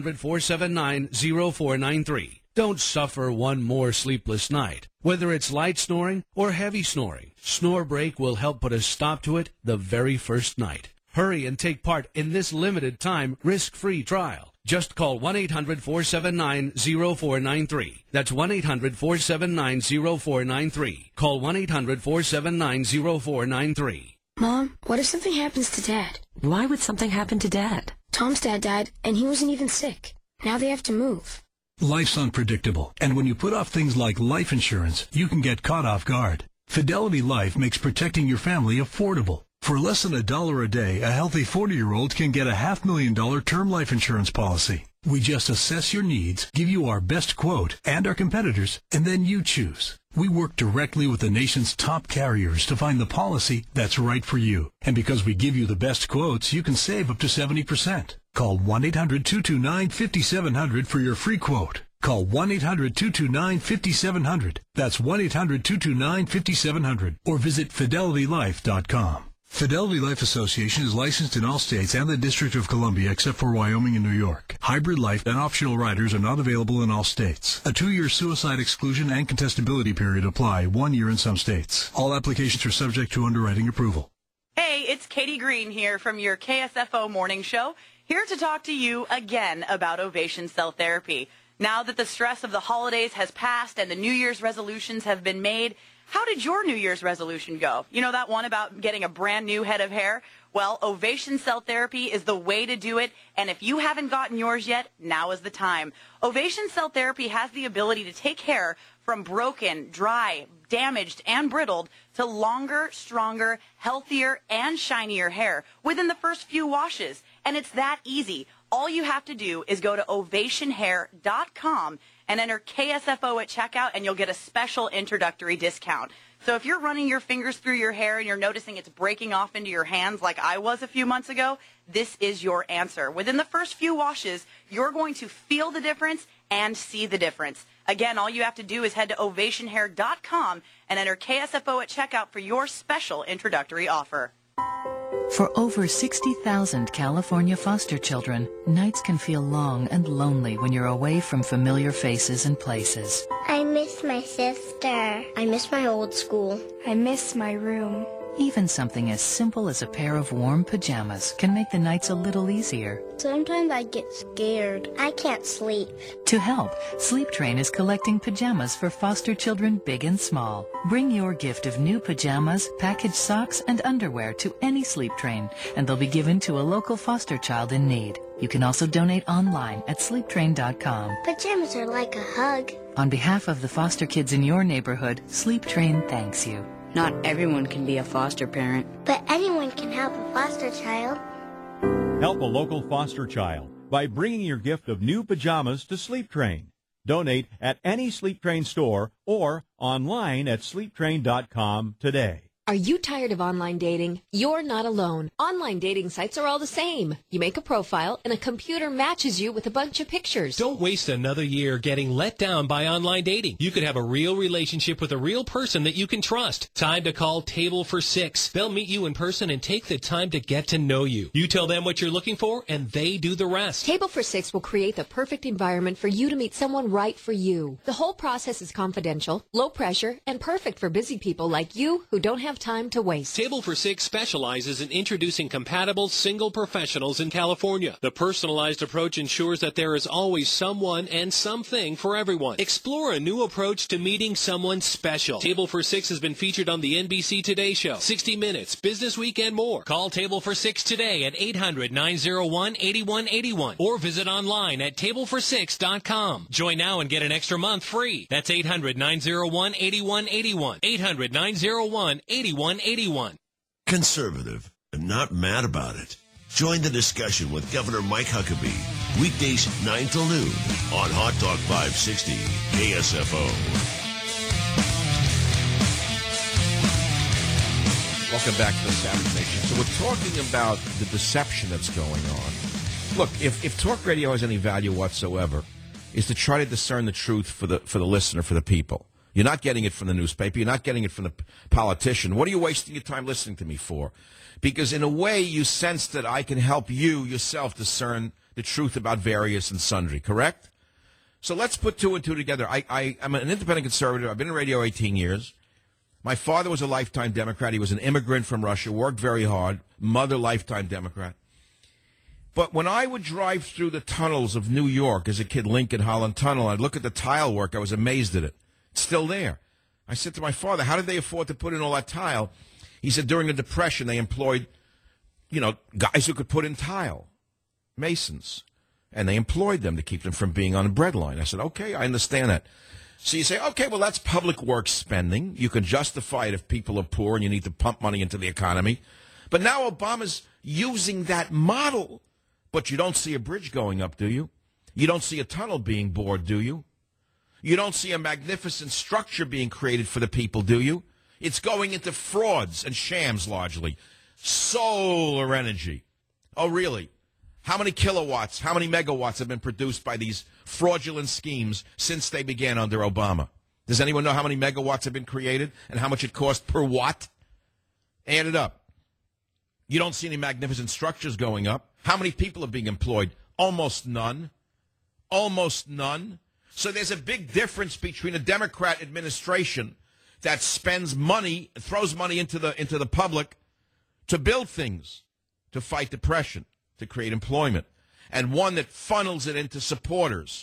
1-800-479-0493. Don't suffer one more sleepless night. Whether it's light snoring or heavy snoring, SnoreBreak will help put a stop to it the very first night. Hurry and take part in this limited time risk-free trial. Just call 1-800-479-0493. That's 1-800-479-0493. Call 1-800-479-0493. Mom, what if something happens to Dad? Why would something happen to Dad? Tom's dad died, and he wasn't even sick. Now they have to move. Life's unpredictable, and when you put off things like life insurance, you can get caught off guard. Fidelity Life makes protecting your family affordable. For less than $1 a day, a healthy 40-year-old can get a $500,000 term life insurance policy. We just assess your needs, give you our best quote and our competitors, and then you choose. We work directly with the nation's top carriers to find the policy that's right for you. And because we give you the best quotes, you can save up to 70%. Call 1-800-229-5700 for your free quote. Call 1-800-229-5700. That's 1-800-229-5700. Or visit FidelityLife.com. Fidelity Life Association is licensed in all states and the District of Columbia except for Wyoming and New York. Hybrid life and optional riders are not available in all states. A 2-year suicide exclusion and contestability period apply, 1 year in some states. All applications are subject to underwriting approval. Hey, it's Katie Green here from your KSFO Morning Show, here to talk to you again about Ovation Cell Therapy. Now that the stress of the holidays has passed and the New Year's resolutions have been made, how did your New Year's resolution go? You know that one about getting a brand new head of hair? Well, Ovation Cell Therapy is the way to do it, and if you haven't gotten yours yet, now is the time. Ovation Cell Therapy has the ability to take hair from broken, dry, damaged, and brittled to longer, stronger, healthier, and shinier hair within the first few washes. And it's that easy. All you have to do is go to ovationhair.com and enter KSFO at checkout, and you'll get a special introductory discount. So if you're running your fingers through your hair and you're noticing it's breaking off into your hands like I was a few months ago, this is your answer. Within the first few washes, you're going to feel the difference and see the difference. Again, all you have to do is head to ovationhair.com and enter KSFO at checkout for your special introductory offer. For over 60,000 California foster children, nights can feel long and lonely when you're away from familiar faces and places. I miss my sister. I miss my old school. I miss my room. Even something as simple as a pair of warm pajamas can make the nights a little easier. Sometimes I get scared. I can't sleep. To help, Sleep Train is collecting pajamas for foster children big and small. Bring your gift of new pajamas, packaged socks, and underwear to any Sleep Train, and they'll be given to a local foster child in need. You can also donate online at sleeptrain.com. Pajamas are like a hug. On behalf of the foster kids in your neighborhood, Sleep Train thanks you. Not everyone can be a foster parent. But anyone can help a foster child. Help a local foster child by bringing your gift of new pajamas to Sleep Train. Donate at any Sleep Train store or online at sleeptrain.com today. Are you tired of online dating? You're not alone. Online dating sites are all the same. You make a profile, and a computer matches you with a bunch of pictures. Don't waste another year getting let down by online dating. You could have a real relationship with a real person that you can trust. Time to call Table for Six. They'll meet you in person and take the time to get to know you. You tell them what you're looking for, and they do the rest. Table for Six will create the perfect environment for you to meet someone right for you. The whole process is confidential, low pressure, and perfect for busy people like you who don't have time to waste. Table for Six specializes in introducing compatible single professionals in California. The personalized approach ensures that there is always someone and something for everyone. Explore a new approach to meeting someone special. Table for Six has been featured on the NBC Today Show, 60 Minutes, Business Week, and more. Call Table for Six today at 800-901-8181 or visit online at tablefor6.com. Join now and get an extra month free. That's 800-901-8181. 800-901-8181. Conservative and not mad about it. Join the discussion with Governor Mike Huckabee. Weekdays 9 till noon on Hot Talk 560 KSFO. Welcome back to the Savage Nation. So we're talking about the deception that's going on. Look, if talk radio has any value whatsoever, is to try to discern the truth for the listener, for the people. You're not getting it from the newspaper. You're not getting it from the politician. What are you wasting your time listening to me for? Because in a way, you sense that I can help you yourself discern the truth about various and sundry, correct? So let's put two and two together. I'm an independent conservative. I've been in radio 18 years. My father was a lifetime Democrat. He was an immigrant from Russia, worked very hard. Mother, lifetime Democrat. But when I would drive through the tunnels of New York as a kid, Lincoln Holland Tunnel, I'd look at the tile work. I was amazed at it. It's still there. I said to my father, how did they afford to put in all that tile? He said during the Depression they employed, guys who could put in tile, masons. And they employed them to keep them from being on a bread line. I said, okay, I understand that. So you say, okay, well, that's public works spending. You can justify it if people are poor and you need to pump money into the economy. But now Obama's using that model. But you don't see a bridge going up, do you? You don't see a tunnel being bored, do you? You don't see a magnificent structure being created for the people, do you? It's going into frauds and shams largely. Solar energy. Oh, really? How many kilowatts, how many megawatts have been produced by these fraudulent schemes since they began under Obama? Does anyone know how many megawatts have been created and how much it cost per watt? Add it up. You don't see any magnificent structures going up. How many people are being employed? Almost none. Almost none. So there's a big difference between a Democrat administration that spends money, throws money into the public to build things, to fight depression, to create employment, and one that funnels it into supporters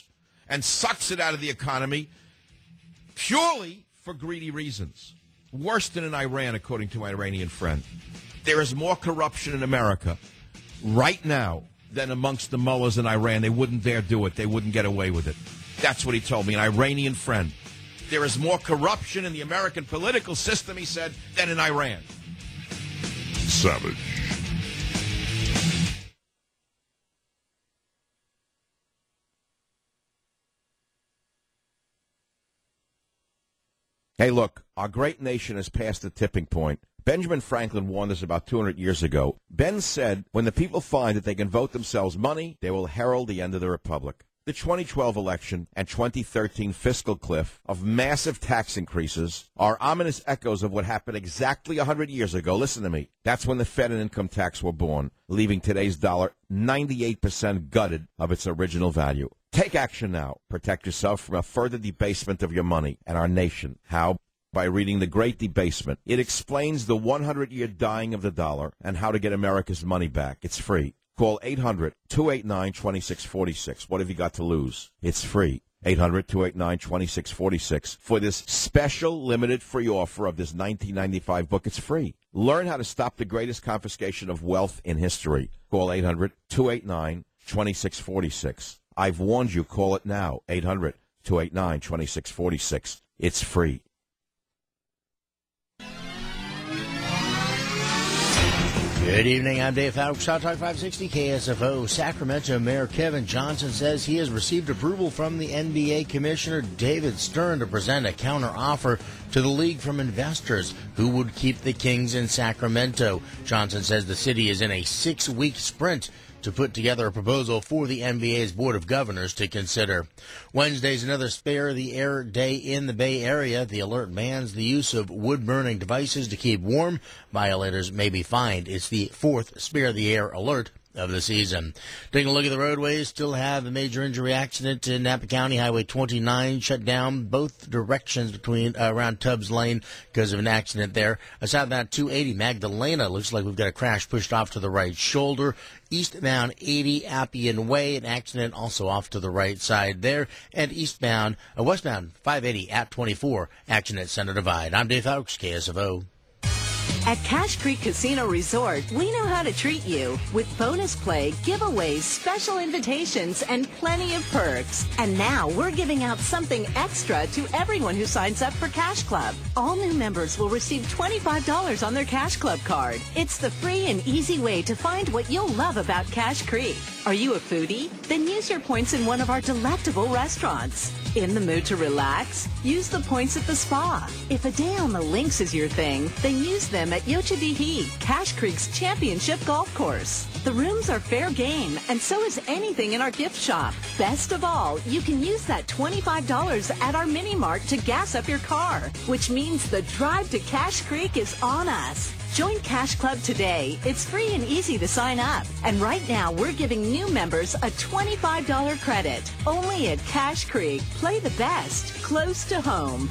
and sucks it out of the economy purely for greedy reasons. Worse than in Iran, according to my Iranian friend. There is more corruption in America right now than amongst the mullahs in Iran. They wouldn't dare do it. They wouldn't get away with it. That's what he told me, an Iranian friend. There is more corruption in the American political system, he said, than in Iran. Savage. Hey, look, our great nation has passed the tipping point. Benjamin Franklin warned us about 200 years ago. Ben said, when the people find that they can vote themselves money, they will herald the end of the republic. The 2012 election and 2013 fiscal cliff of massive tax increases are ominous echoes of what happened exactly 100 years ago. Listen to me. That's when the Fed and income tax were born, leaving today's dollar 98% gutted of its original value. Take action now. Protect yourself from a further debasement of your money and our nation. How? By reading The Great Debasement. It explains the 100-year dying of the dollar and how to get America's money back. It's free. Call 800-289-2646. What have you got to lose? It's free. 800-289-2646. For this special limited free offer of this 1995 book, it's free. Learn how to stop the greatest confiscation of wealth in history. Call 800-289-2646. I've warned you. Call it now. 800-289-2646. It's free. Good evening, I'm Dave Fowler, Hot Talk 560 KSFO. Sacramento Mayor Kevin Johnson says he has received approval from the NBA Commissioner David Stern to present a counteroffer to the league from investors who would keep the Kings in Sacramento. Johnson says the city is in a 6-week sprint to put together a proposal for the NBA's Board of Governors to consider. Wednesday's another Spare the Air Day in the Bay Area. The alert bans the use of wood-burning devices to keep warm. Violators may be fined. It's the 4th Spare the Air alert of the season. Taking a look at the roadways, still have a major injury accident in Napa County. Highway 29 shut down both directions between around Tubbs Lane because of an accident there. Southbound 280 Magdalena, looks like we've got a crash pushed off to the right shoulder. Eastbound 80 Appian Way, an accident also off to the right side there. And westbound 580 at 24, action at Center Divide. I'm Dave Oaks, KSFO. At Cache Creek Casino Resort, we know how to treat you with bonus play, giveaways, special invitations, and plenty of perks. And now we're giving out something extra to everyone who signs up for Cache Club. All new members will receive $25 on their Cache Club card. It's the free and easy way to find what you'll love about Cache Creek. Are you a foodie? Then use your points in one of our delectable restaurants. In the mood to relax? Use the points at the spa. If a day on the links is your thing, then use them at Yocha Vihi, Cache Creek's championship golf course. The rooms are fair game, and so is anything in our gift shop. Best of all, you can use that $25 at our mini mart to gas up your car, which means the drive to Cache Creek is on us. Join Cache Club today. It's free and easy to sign up. And right now, we're giving new members a $25 credit. Only at Cache Creek. Play the best, close to home.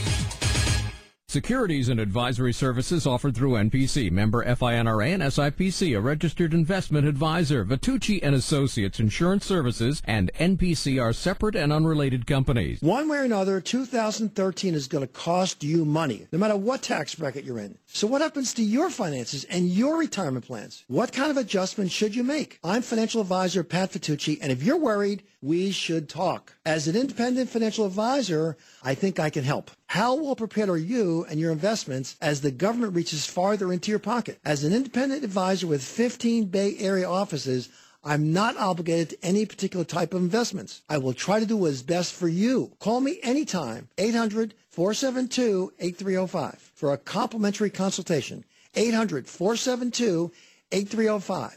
Securities and advisory services offered through NPC, member FINRA and SIPC, a registered investment advisor. Vitucci and Associates Insurance Services and NPC are separate and unrelated companies. One way or another, 2013 is going to cost you money, no matter what tax bracket you're in. So what happens to your finances and your retirement plans? What kind of adjustments should you make? I'm financial advisor Pat Vitucci, and if you're worried, we should talk. As an independent financial advisor, I think I can help. How well prepared are you and your investments as the government reaches farther into your pocket? As an independent advisor with 15 Bay Area offices, I'm not obligated to any particular type of investments. I will try to do what is best for you. Call me anytime, 800-472-8305 for a complimentary consultation. 800-472-8305.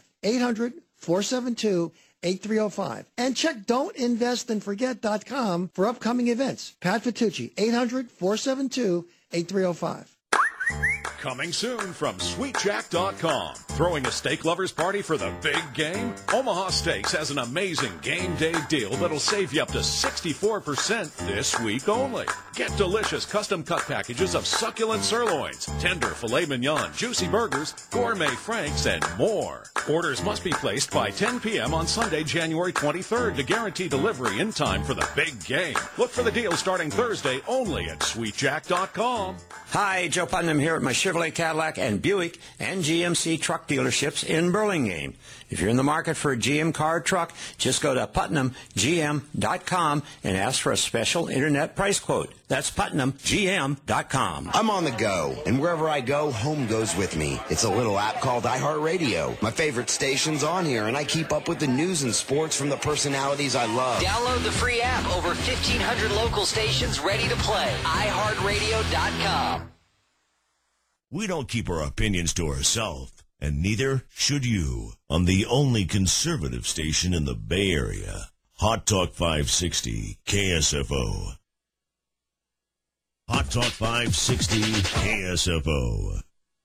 800-472-8305. And check don'tinvestandforget.com for upcoming events. Pat Vitucci, 800-472-8305. Coming soon from SweetJack.com. Throwing a steak lovers party for the big game? Omaha Steaks has an amazing game day deal that'll save you up to 64% this week only. Get delicious custom cut packages of succulent sirloins, tender filet mignon, juicy burgers, gourmet franks, and more. Orders must be placed by 10 p.m. on Sunday, January 23rd to guarantee delivery in time for the big game. Look for the deal starting Thursday only at SweetJack.com. Hi, Joe Putnam here at my Chevrolet, Cadillac, and Buick and GMC truck dealerships in Burlingame. If you're in the market for a GM car or truck, just go to PutnamGM.com and ask for a special internet price quote. That's PutnamGM.com. I'm on the go, and wherever I go, home goes with me. It's a little app called iHeartRadio. My favorite station's on here, and I keep up with the news and sports from the personalities I love. Download the free app. Over 1,500 local stations ready to play. iHeartRadio.com. We don't keep our opinions to ourselves, and neither should you. On the only conservative station in the Bay Area, Hot Talk 560 KSFO. Hot Talk 560 KSFO.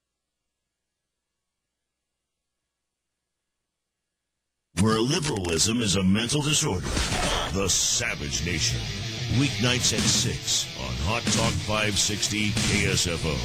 Where liberalism is a mental disorder. The Savage Nation. Weeknights at 6 on Hot Talk 560 KSFO.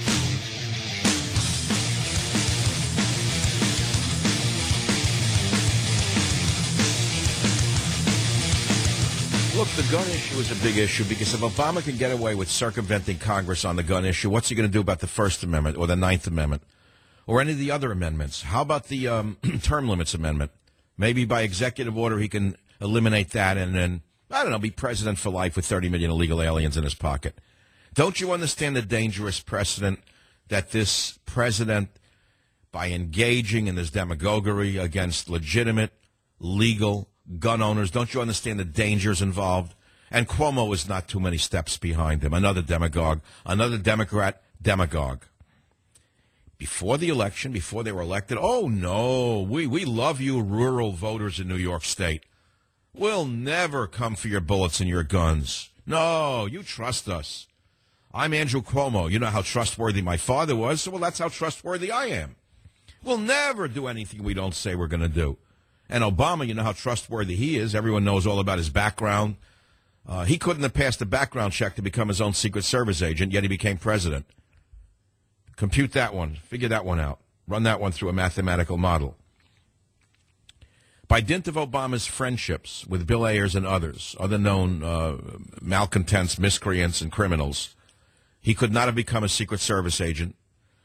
Look, the gun issue is a big issue because if Obama can get away with circumventing Congress on the gun issue, what's he going to do about the First Amendment or the Ninth Amendment or any of the other amendments? How about the term limits amendment? Maybe by executive order he can eliminate that and then, I don't know, be president for life with 30 million illegal aliens in his pocket. Don't you understand the dangerous precedent that this president, by engaging in this demagoguery against legitimate, legal gun owners, don't you understand the dangers involved? And Cuomo is not too many steps behind him. Another demagogue, another Democrat demagogue. Before the election, before they were elected, oh, no, we love you rural voters in New York State. We'll never come for your bullets and your guns. No, you trust us. I'm Andrew Cuomo. You know how trustworthy my father was, so well, that's how trustworthy I am. We'll never do anything we don't say we're going to do. And Obama, you know how trustworthy he is. Everyone knows all about his background. He couldn't have passed a background check to become his own Secret Service agent, yet he became president. Compute that one. Figure that one out. Run that one through a mathematical model. By dint of Obama's friendships with Bill Ayers and others, other known malcontents, miscreants, and criminals, he could not have become a Secret Service agent,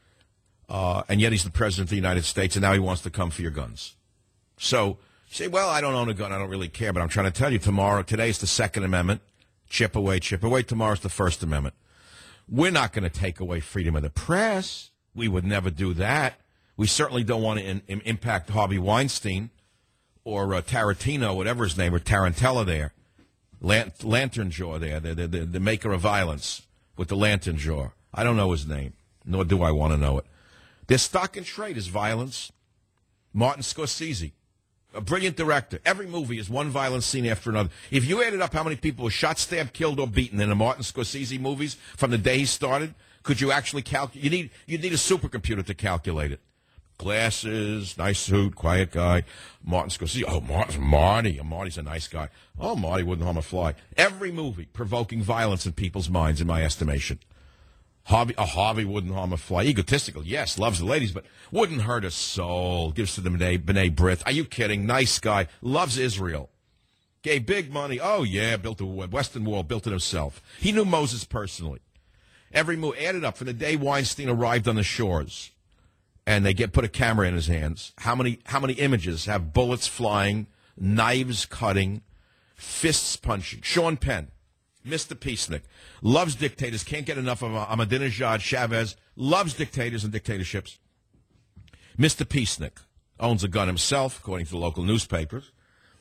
and yet he's the president of the United States, and now he wants to come for your guns. So you say, well, I don't own a gun. I don't really care. But I'm trying to tell you, today's the Second Amendment. Chip away, chip away. Tomorrow's the First Amendment. We're not going to take away freedom of the press. We would never do that. We certainly don't want to impact Harvey Weinstein or Tarantino, whatever his name, or Tarantella there. Lantern Jaw there, the maker of violence with the lantern jaw. I don't know his name, nor do I want to know it. Their stock and trade is violence. Martin Scorsese. A brilliant director. Every movie is one violent scene after another. If you added up how many people were shot, stabbed, killed, or beaten in the Martin Scorsese movies from the day he started, could you actually calculate? You'd need a supercomputer to calculate it. Glasses, nice suit, quiet guy. Martin Scorsese. Oh, Marty. Marty's a nice guy. Oh, Marty wouldn't harm a fly. Every movie provoking violence in people's minds, in my estimation. Harvey wouldn't harm a fly. Egotistical, yes, loves the ladies, but wouldn't hurt a soul. Gives to the B'nai B'rith. Are you kidding? Nice guy. Loves Israel. Gave big money. Oh, yeah, built the Western Wall, built it himself. He knew Moses personally. Every move added up from the day Weinstein arrived on the shores, and they put a camera in his hands. How many images have bullets flying, knives cutting, fists punching? Sean Penn. Mr. Peacenik, loves dictators, can't get enough of Ahmadinejad, Chavez, loves dictators and dictatorships. Mr. Peacenik owns a gun himself, according to the local newspapers.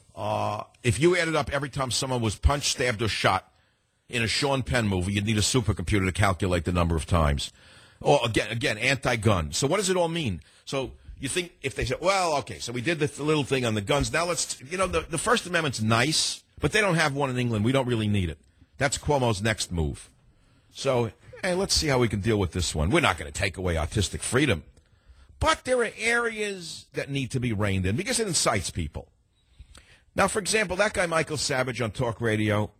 If you added up every time someone was punched, stabbed, or shot in a Sean Penn movie, you'd need a supercomputer to calculate the number of times. Or, again, anti-gun. So what does it all mean? So you think if they say, well, okay, so we did the little thing on the guns. Now let's, the First Amendment's nice, but they don't have one in England. We don't really need it. That's Cuomo's next move. So Hey, let's see how we can deal with this one. We're not going to take away artistic freedom. But there are areas that need to be reined in because it incites people. Now, for example, that guy Michael Savage on talk radio,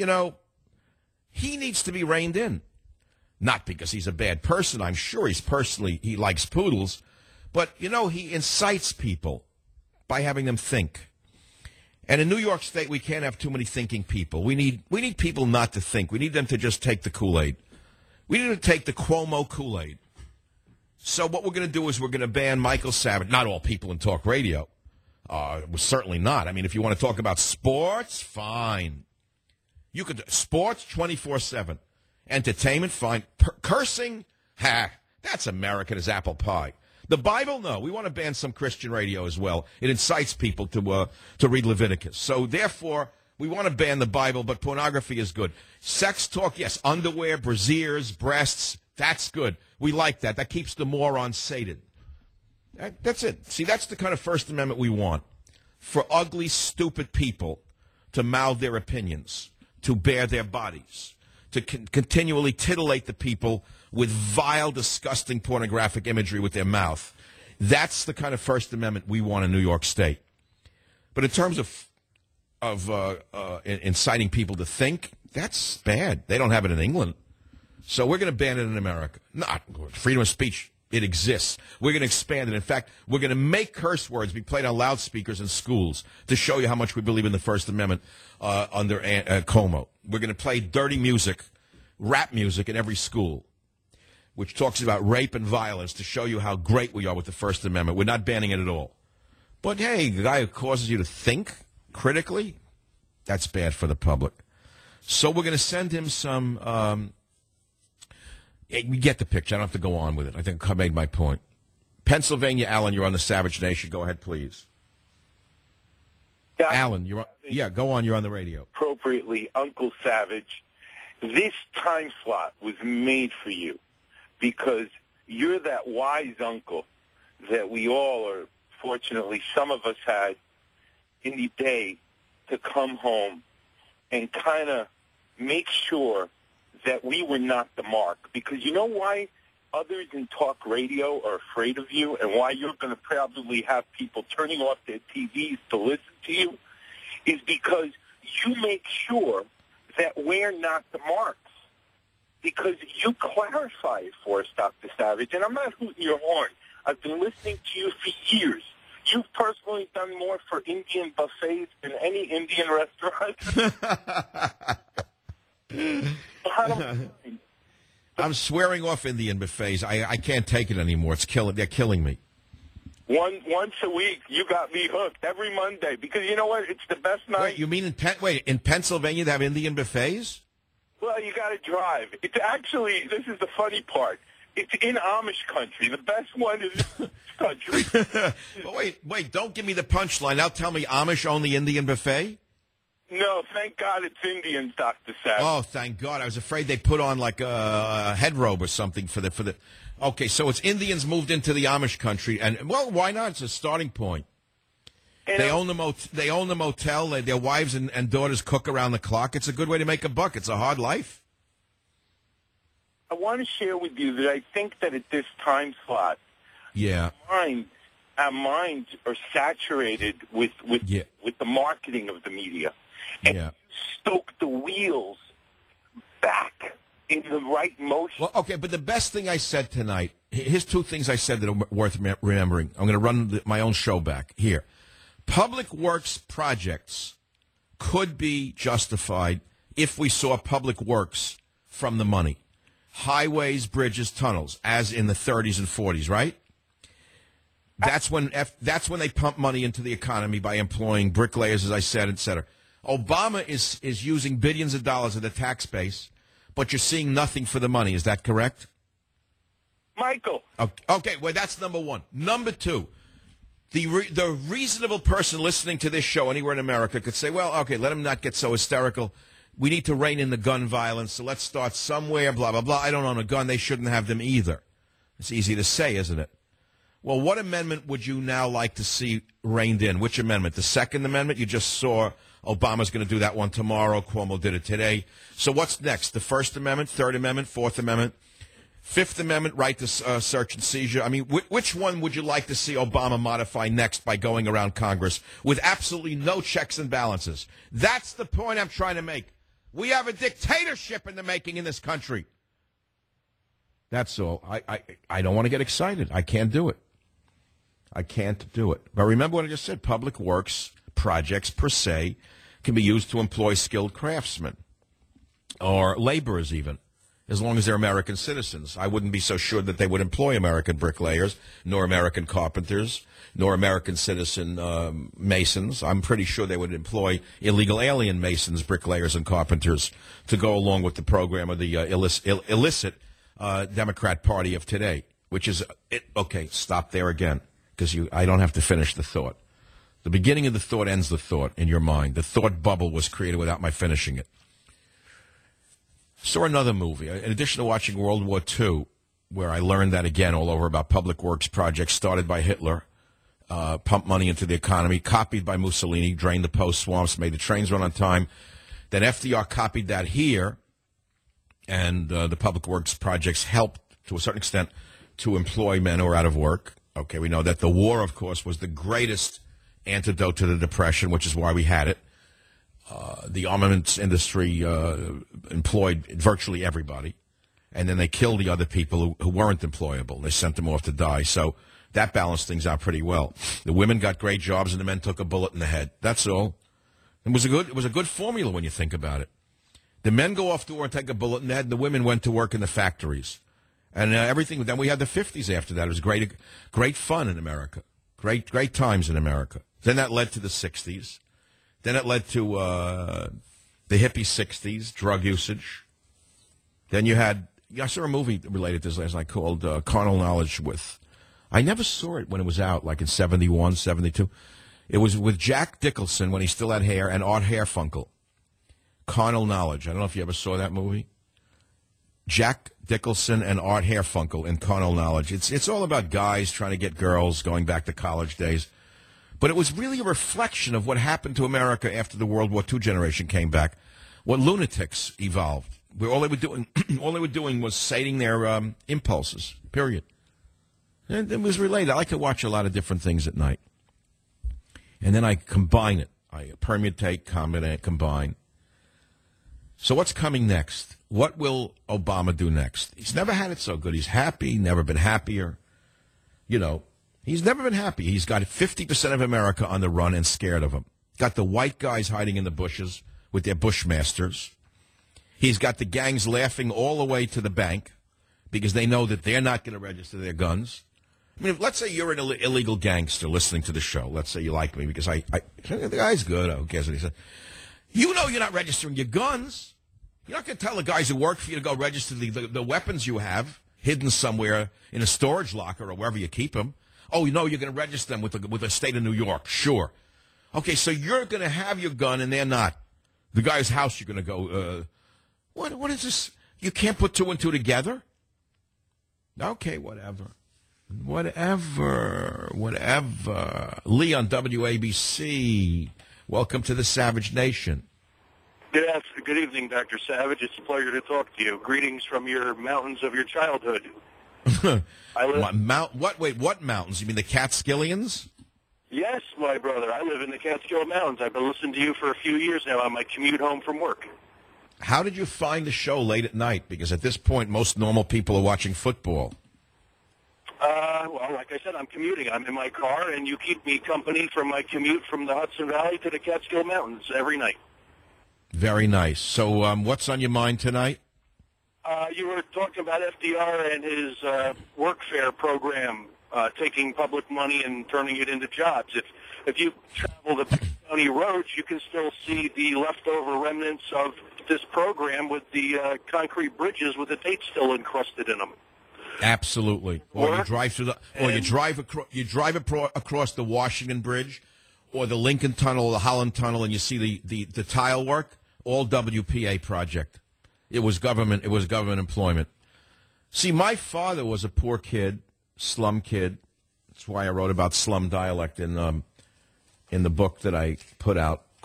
he needs to be reined in. Not because he's a bad person. I'm sure he likes poodles. But, he incites people by having them think. And in New York State, we can't have too many thinking people. We need people not to think. We need them to just take the Kool-Aid. We need to take the Cuomo Kool-Aid. So what we're going to do is we're going to ban Michael Savage. Not all people in talk radio. Certainly not. I mean, if you want to talk about sports, fine. You could sports 24/7. Entertainment, fine. Cursing, that's American as apple pie. The Bible, no. We want to ban some Christian radio as well. It incites people to read Leviticus. So therefore, we want to ban the Bible, but pornography is good. Sex talk, yes. Underwear, brasiers, breasts, that's good. We like that. That keeps the moron sated. That's it. See, that's the kind of First Amendment we want. For ugly, stupid people to mouth their opinions, to bare their bodies, to continually titillate the people with vile, disgusting pornographic imagery with their mouth. That's the kind of First Amendment we want in New York State. But in terms of inciting people to think, that's bad. They don't have it in England. So we're going to ban it in America. Not freedom of speech. It exists. We're going to expand it. In fact, we're going to make curse words be played on loudspeakers in schools to show you how much we believe in the First Amendment under Cuomo. We're going to play dirty music, rap music in every school, which talks about rape and violence to show you how great we are with the First Amendment. We're not banning it at all. But, hey, the guy who causes you to think critically, that's bad for the public. So we're going to send him some we get the picture. I don't have to go on with it. I think I made my point. Pennsylvania, Alan, you're on the Savage Nation. Go ahead, please. Yeah, Alan, you're on, go on. You're on the radio. Appropriately, Uncle Savage, this time slot was made for you because you're that wise uncle that we all, or fortunately some of us had in the day to come home and kind of make sure that we were not the mark. Because you know why others in talk radio are afraid of you and why you're going to probably have people turning off their TVs to listen to you is because you make sure that we're not the marks. Because you clarify it for us, Dr. Savage. And I'm not hooting your horn. I've been listening to you for years. You've personally done more for Indian buffets than any Indian restaurant. I'm swearing off Indian buffets. I can't take it anymore. They're killing me. Once a week, you got me hooked every Monday because you know what? It's the best night. Wait, you mean in Pennsylvania they have Indian buffets? Well, you got to drive. It's actually, this is the funny part. It's in Amish country. The best one is in country. wait, don't give me the punchline. Now tell me Amish own the Indian buffet? No, thank God it's Indians, Dr. Savage. Oh, thank God. I was afraid they put on like a head robe or something for the. Okay, so it's Indians moved into the Amish country, and well, why not? It's a starting point. And they own the motel. Their wives and daughters cook around the clock. It's a good way to make a buck. It's a hard life. I want to share with you that I think that at this time slot, our minds are saturated with the marketing of the media. And stoke the wheels back in the right motion. Well, okay, but the best thing I said tonight, here's two things I said that are worth remembering. I'm going to run my own show back here. Public works projects could be justified if we saw public works from the money. Highways, bridges, tunnels, as in the 30s and 40s, right? That's when they pump money into the economy by employing bricklayers, as I said, et cetera. Obama is using billions of dollars of the tax base, but you're seeing nothing for the money. Is that correct? Michael. Okay, well, that's number one. Number two, the reasonable person listening to this show anywhere in America could say, well, okay, let him not get so hysterical. We need to rein in the gun violence, so let's start somewhere, blah, blah, blah. I don't own a gun. They shouldn't have them either. It's easy to say, isn't it? Well, what amendment would you now like to see reined in? Which amendment? The Second Amendment? You just saw Obama's going to do that one tomorrow. Cuomo did it today. So what's next? The First Amendment, Third Amendment, Fourth Amendment, Fifth Amendment, right to search and seizure. I mean, which one would you like to see Obama modify next by going around Congress with absolutely no checks and balances? That's the point I'm trying to make. We have a dictatorship in the making in this country. That's all. I don't want to get excited. I can't do it. I can't do it. But remember what I just said. Public works projects, per se, can be used to employ skilled craftsmen or laborers even, as long as they're American citizens. I wouldn't be so sure that they would employ American bricklayers, nor American carpenters, nor American citizen masons. I'm pretty sure they would employ illegal alien masons, bricklayers, and carpenters to go along with the program of the illicit Democrat Party of today, which is okay, stop there again, because I don't have to finish the thought. The beginning of the thought ends the thought in your mind. The thought bubble was created without my finishing it. Saw another movie. In addition to watching World War II, where I learned that again all over about public works projects started by Hitler, pumped money into the economy, copied by Mussolini, drained the post swamps, made the trains run on time. Then FDR copied that here, and the public works projects helped, to a certain extent, to employ men who are out of work. Okay, we know that the war, of course, was the greatest antidote to the Depression, which is why we had it. The armaments industry employed virtually everybody, and then they killed the other people who weren't employable. They sent them off to die. So that balanced things out pretty well. The women got great jobs, and the men took a bullet in the head. That's all. It was a good formula when you think about it. The men go off to war and take a bullet in the head, and the women went to work in the factories. And everything. Then we had the 50s after that. It was great fun in America. Great times in America. Then that led to the 60s. Then it led to the hippie 60s, drug usage. Then you had, I saw a movie related to this last night called Carnal Knowledge I never saw it when it was out, like in 71, 72. It was with Jack Nicholson when he still had hair and Art Garfunkel. Carnal Knowledge. I don't know if you ever saw that movie. Jack Nicholson and Art Garfunkel in Carnal Knowledge. It's all about guys trying to get girls, going back to college days. But it was really a reflection of what happened to America after the World War II generation came back. What lunatics evolved. Where all they were doing was sating their impulses, period. And it was related. I like to watch a lot of different things at night. And then I combine it. I permutate, combine. So what's coming next? What will Obama do next? He's never had it so good. He's happy, never been happier. You know, he's never been happy. He's got 50% of America on the run and scared of him. Got the white guys hiding in the bushes with their bushmasters. He's got the gangs laughing all the way to the bank because they know that they're not going to register their guns. I mean, let's say you're an illegal gangster listening to the show. Let's say you like me because the guy's good. Who cares what he said? You know you're not registering your guns. You're not going to tell the guys who work for you to go register the weapons you have hidden somewhere in a storage locker or wherever you keep them. Oh, you know you're going to register them with the state of New York. Sure. Okay, so you're going to have your gun and they're not. The guy's house you're going to go, what is this? You can't put two and two together? Okay, whatever. Lee on WABC. Welcome to the Savage Nation. Good evening, Dr. Savage. It's a pleasure to talk to you. Greetings from your mountains of your childhood. What mountains? You mean the Catskillians? Yes, my brother. I live in the Catskill Mountains. I've been listening to you for a few years now on my commute home from work. How did you find the show late at night? Because at this point, most normal people are watching football. Well, like I said, I'm commuting. I'm in my car, and you keep me company from my commute from the Hudson Valley to the Catskill Mountains every night. Very nice. So what's on your mind tonight? You were talking about FDR and his workfare program, taking public money and turning it into jobs. If you travel the county roads, you can still see the leftover remnants of this program with the concrete bridges with the dates still encrusted in them. Absolutely. Or you drive through you drive across the Washington Bridge, or the Lincoln Tunnel, or the Holland Tunnel, and you see the tile work. All WPA project. It was government employment. See, my father was a poor kid, slum kid. That's why I wrote about slum dialect in the book that I put out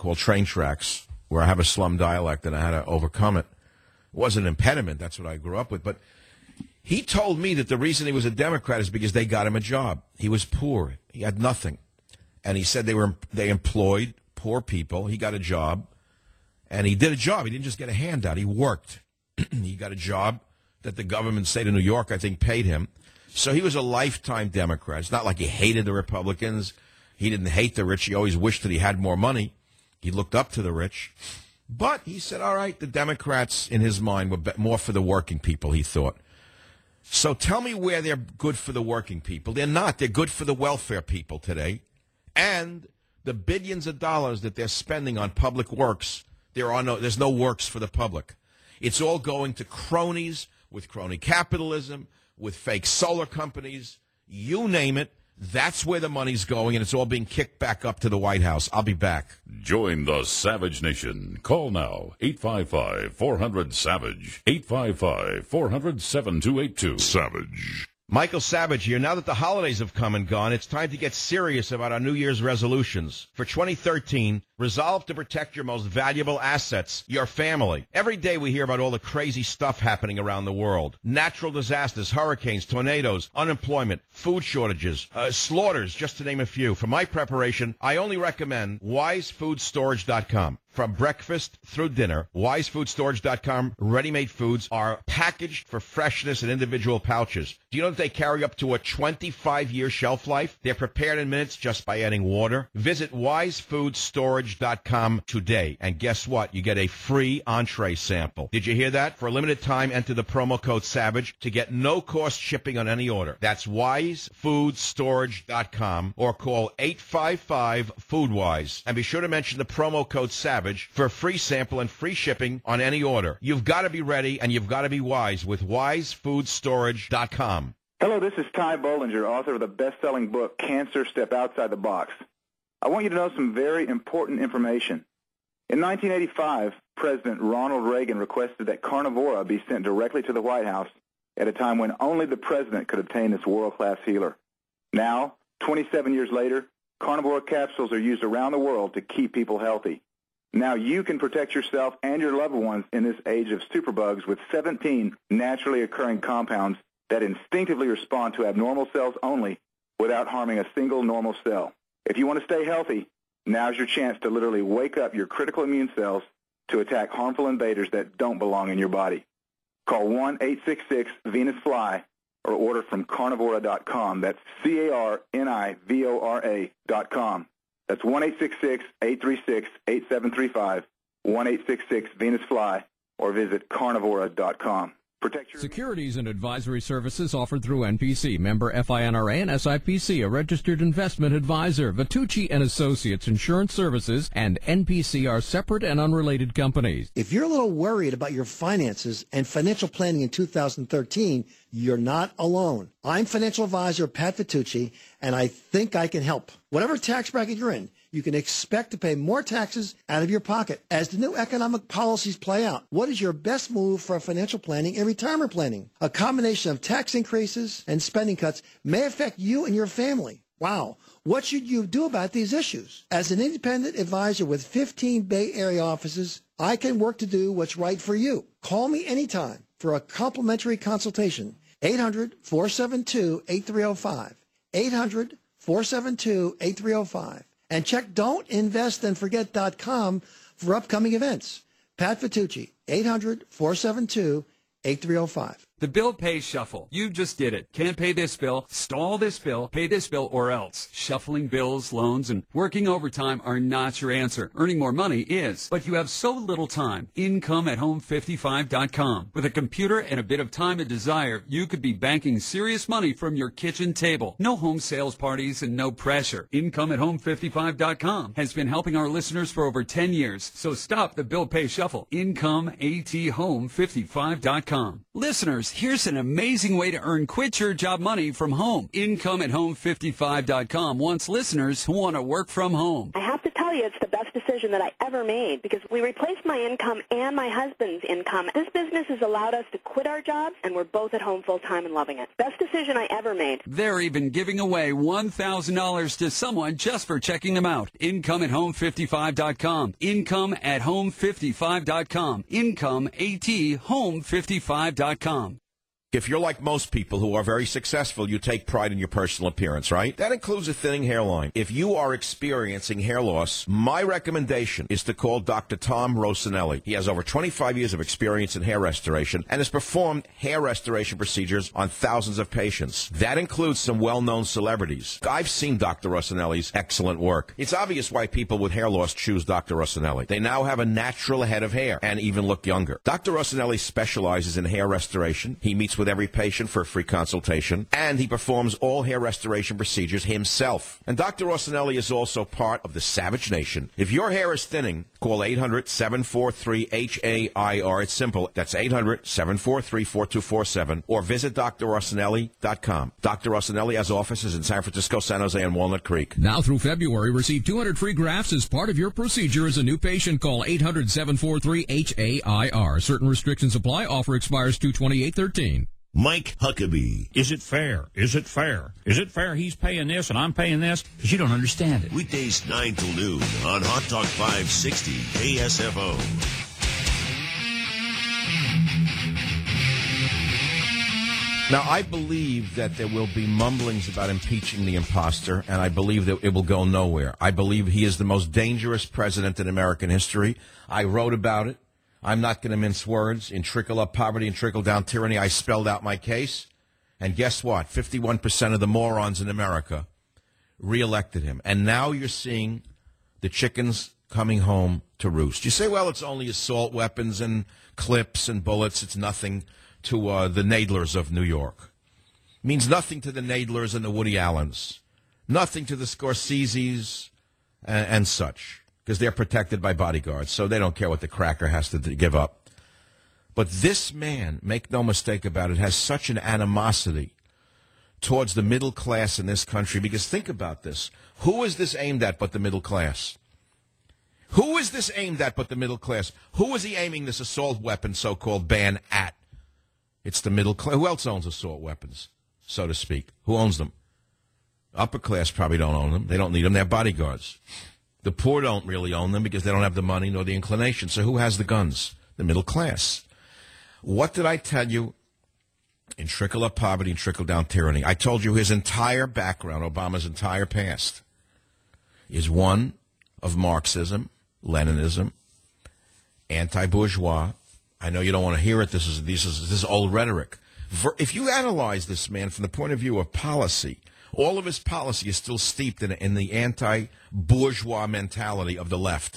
called Train Tracks, where I have a slum dialect and I had to overcome it. It wasn't an impediment. That's what I grew up with. But he told me that the reason he was a Democrat is because they got him a job. He was poor. He had nothing. And he said they employed poor people. He got a job. And he did a job. He didn't just get a handout. He worked. He got a job that the government, state of New York, I think, paid him. So he was a lifetime Democrat. It's not like he hated the Republicans. He didn't hate the rich. He always wished that he had more money. He looked up to the rich. But he said, all right, the Democrats, in his mind, were more for the working people, he thought. So tell me where they're good for the working people. They're not. They're good for the welfare people today. And the billions of dollars that they're spending on public works, there's no works for the public. It's all going to cronies with crony capitalism, with fake solar companies, you name it. That's where the money's going, and it's all being kicked back up to the White House. I'll be back. Join the Savage Nation. Call now, 855-400-SAVAGE, 855-400-7282. Savage. Michael Savage here. Now that the holidays have come and gone, it's time to get serious about our New Year's resolutions. For 2013, resolve to protect your most valuable assets, your family. Every day we hear about all the crazy stuff happening around the world. Natural disasters, hurricanes, tornadoes, unemployment, food shortages, slaughters, just to name a few. For my preparation, I only recommend WiseFoodStorage.com. From breakfast through dinner, WiseFoodStorage.com ready-made foods are packaged for freshness in individual pouches. Do you know that they carry up to a 25-year shelf life? They're prepared in minutes just by adding water. Visit WiseFoodStorage.com today, and guess what? You get a free entree sample. Did you hear that? For a limited time, enter the promo code SAVAGE to get no-cost shipping on any order. That's WiseFoodStorage.com or call 855-FoodWise. And be sure to mention the promo code SAVAGE for a free sample and free shipping on any order. You've got to be ready and you've got to be wise with WiseFoodStorage.com. Hello, this is Ty Bollinger, author of the best-selling book, Cancer, Step Outside the Box. I want you to know some very important information. In 1985, President Ronald Reagan requested that Carnivora be sent directly to the White House at a time when only the president could obtain this world-class healer. Now, 27 years later, Carnivora capsules are used around the world to keep people healthy. Now you can protect yourself and your loved ones in this age of superbugs with 17 naturally occurring compounds that instinctively respond to abnormal cells only without harming a single normal cell. If you want to stay healthy, now's your chance to literally wake up your critical immune cells to attack harmful invaders that don't belong in your body. Call 1-866-VENUS-FLY or order from Carnivora.com. That's CARNIVORA.com. That's 1-866-836-8735, 1-866-VENUS-FLY, or visit Carnivora.com. Securities and advisory services offered through NPC, member FINRA and SIPC, a registered investment advisor. Vitucci and Associates Insurance Services and NPC are separate and unrelated companies. If you're a little worried about your finances and financial planning in 2013, you're not alone. I'm financial advisor Pat Vitucci, and I think I can help. Whatever tax bracket you're in, you can expect to pay more taxes out of your pocket. As the new economic policies play out, what is your best move for financial planning and retirement planning? A combination of tax increases and spending cuts may affect you and your family. Wow. What should you do about these issues? As an independent advisor with 15 Bay Area offices, I can work to do what's right for you. Call me anytime for a complimentary consultation. 800-472-8305. 800-472-8305. And check don'tinvestandforget.com for upcoming events. Pat Vitucci, 800-472-8305. The Bill Pay Shuffle. You just did it. Can't pay this bill, stall this bill, pay this bill, or else. Shuffling bills, loans, and working overtime are not your answer. Earning more money is. But you have so little time. IncomeAtHome55.com. With a computer and a bit of time and desire, you could be banking serious money from your kitchen table. No home sales parties and no pressure. IncomeAtHome55.com has been helping our listeners for over 10 years. So stop the Bill Pay Shuffle. IncomeAtHome55.com. Listeners, here's an amazing way to earn quit-your-job money from home. IncomeAtHome55.com wants listeners who want to work from home. I have to tell tell you it's the best decision that I ever made because we replaced my income and my husband's income. This business has allowed us to quit our jobs, and we're both at home full-time and loving it. Best decision I ever made. They're even giving away $1,000 to someone just for checking them out. IncomeAtHome55.com. IncomeAtHome55.com. IncomeAtHome55.com. If you're like most people who are very successful, you take pride in your personal appearance, right? That includes a thinning hairline. If you are experiencing hair loss, my recommendation is to call Dr. Tom Rosinelli. He has over 25 years of experience in hair restoration and has performed hair restoration procedures on thousands of patients. That includes some well-known celebrities. I've seen Dr. Rosinelli's excellent work. It's obvious why people with hair loss choose Dr. Rosinelli. They now have a natural head of hair and even look younger. Dr. Rosinelli specializes in hair restoration. He meets with every patient for a free consultation, and he performs all hair restoration procedures himself. And Dr. Rosinelli is also part of the Savage Nation. If your hair is thinning, call 800-743-HAIR. It's simple. That's 800-743-4247, or visit drrosinelli.com. Dr. Rosinelli has offices in San Francisco, San Jose, and Walnut Creek. Now through February, receive 200 free grafts as part of your procedure as a new patient. Call 800-743-HAIR. Certain restrictions apply. Offer expires 2/28/13. Mike Huckabee. Is it fair? Is it fair? Is it fair he's paying this and I'm paying this? Because you don't understand it. Weekdays 9 till noon on Hot Talk 560 KSFO. Now, I believe that there will be mumblings about impeaching the imposter, and I believe that it will go nowhere. I believe he is the most dangerous president in American history. I wrote about it. I'm not going to mince words. In Trickle Up Poverty and Trickle Down Tyranny, I spelled out my case. And guess what? 51% of the morons in America reelected him. And now you're seeing the chickens coming home to roost. You say, well, it's only assault weapons and clips and bullets. It's nothing to the Nadlers of New York. It means nothing to the Nadlers and the Woody Allens. Nothing to the Scorseses and such, because they're protected by bodyguards, so they don't care what the cracker has to give up. But this man, make no mistake about it, has such an animosity towards the middle class in this country, because think about this. Who is this aimed at but the middle class? Who is this aimed at but the middle class? Who is he aiming this assault weapon so-called ban at? It's the middle class. Who else owns assault weapons, so to speak? Who owns them? Upper class probably don't own them. They don't need them. They're bodyguards. The poor don't really own them because they don't have the money nor the inclination. So who has the guns? The middle class. What did I tell you in Trickle Up Poverty and Trickle Down Tyranny? I told you his entire background, Obama's entire past, is one of Marxism, Leninism, anti-bourgeois. I know you don't want to hear it. This is old rhetoric. If you analyze this man from the point of view of policy, all of his policy is still steeped in the anti-bourgeois mentality of the left.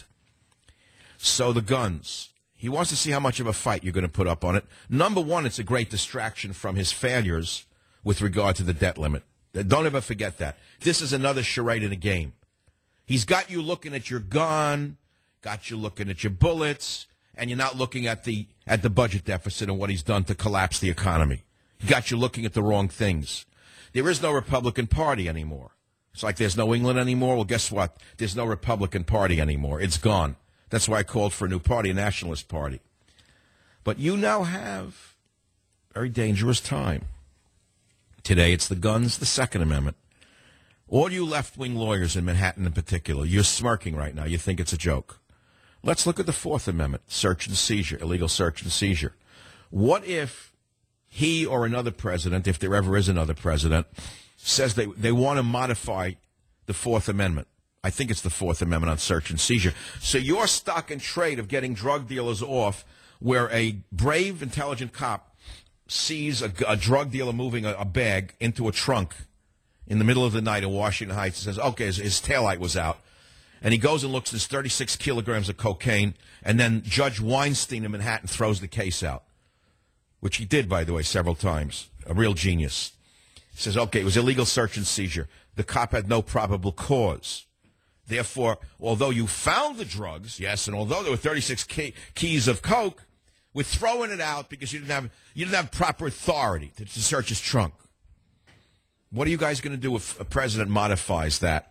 So the guns. He wants to see how much of a fight you're going to put up on it. Number one, it's a great distraction from his failures with regard to the debt limit. Don't ever forget that. This is another charade in a game. He's got you looking at your gun, got you looking at your bullets, and you're not looking at the budget deficit and what he's done to collapse the economy. He got you looking at the wrong things. There is no Republican Party anymore. It's like there's no England anymore. Well, guess what? There's no Republican Party anymore. It's gone. That's why I called for a new party, a nationalist party. But you now have a very dangerous time. Today it's the guns, the Second Amendment. All you left-wing lawyers in Manhattan in particular, you're smirking right now. You think it's a joke. Let's look at the Fourth Amendment, search and seizure, illegal search and seizure. What if he or another president, if there ever is another president, says they want to modify the Fourth Amendment? I think it's the Fourth Amendment on search and seizure. So your stock and trade of getting drug dealers off, where a brave, intelligent cop sees a drug dealer moving a bag into a trunk in the middle of the night in Washington Heights and says, okay, his taillight was out. And he goes and looks, there's 36 kilograms of cocaine, and then Judge Weinstein in Manhattan throws the case out, which he did, by the way, several times. A real genius. He says, okay, it was illegal search and seizure. The cop had no probable cause. Therefore, although you found the drugs, yes, and although there were 36 keys of coke, we're throwing it out because you didn't have proper authority to search his trunk. What are you guys going to do if a president modifies that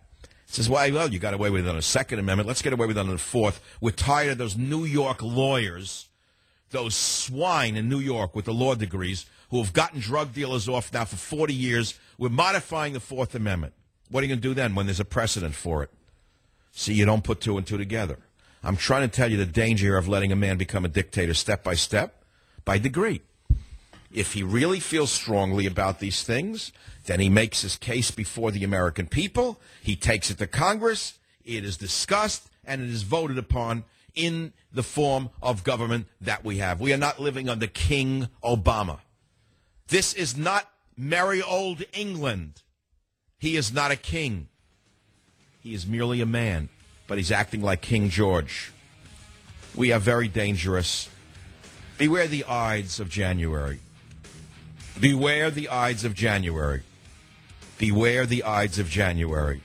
Says, well, you got away with it on the Second Amendment. Let's get away with it on the Fourth. We're tired of those New York lawyers, those swine in New York with the law degrees who have gotten drug dealers off now for 40 years. We're modifying the Fourth Amendment. What are you going to do then when there's a precedent for it? See, you don't put two and two together. I'm trying to tell you the danger of letting a man become a dictator step by step, by degree. If he really feels strongly about these things, then he makes his case before the American people. He takes it to Congress. It is discussed, and it is voted upon in the form of government that we have. We are not living under King Obama. This is not merry old England. He is not a king. He is merely a man, but he's acting like King George. We are very dangerous. Beware the Ides of January. Beware the Ides of January. Beware the Ides of January.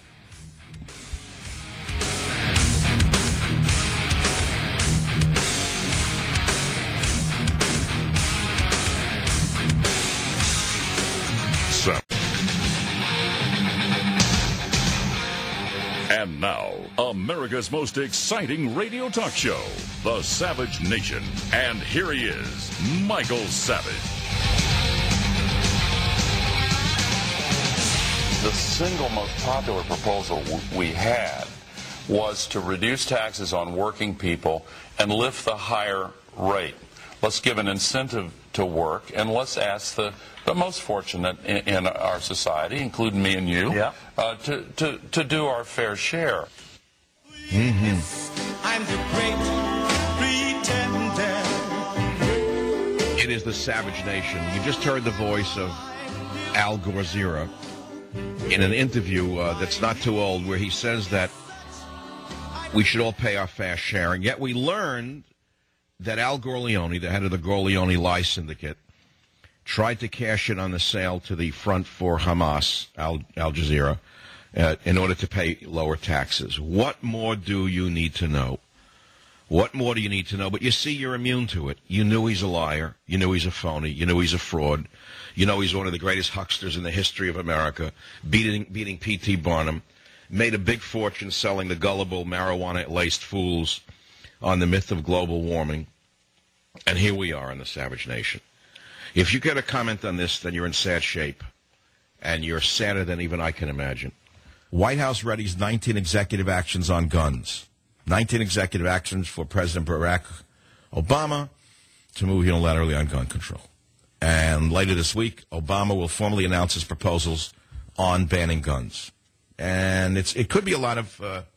And now, America's most exciting radio talk show, The Savage Nation. And here he is, Michael Savage. The single most popular proposal we had was to reduce taxes on working people and lift the higher rate. Let's give an incentive to work, and let's ask the most fortunate in our society, including me and you, to do our fair share. I'm the great pretender. It is the Savage Nation. You just heard the voice of Al Gore in an interview that's not too old, where he says that we should all pay our fair share, and yet we learned that Al Corleone, the head of the Corleone lie syndicate, tried to cash in on the sale to the Front for Hamas, Al Jazeera, in order to pay lower taxes. What more do you need to know? What more do you need to know? But you see, you're immune to it. You knew he's a liar. You knew he's a phony. You knew he's a fraud. You know he's one of the greatest hucksters in the history of America, beating P.T. Barnum, made a big fortune selling the gullible marijuana-laced fools on the myth of global warming. And here we are in the Savage Nation. If you get a comment on this, then you're in sad shape. And you're sadder than even I can imagine. White House readies 19 executive actions on guns. 19 executive actions for President Barack Obama to move unilaterally on gun control. And later this week, Obama will formally announce his proposals on banning guns. And it could be a lot of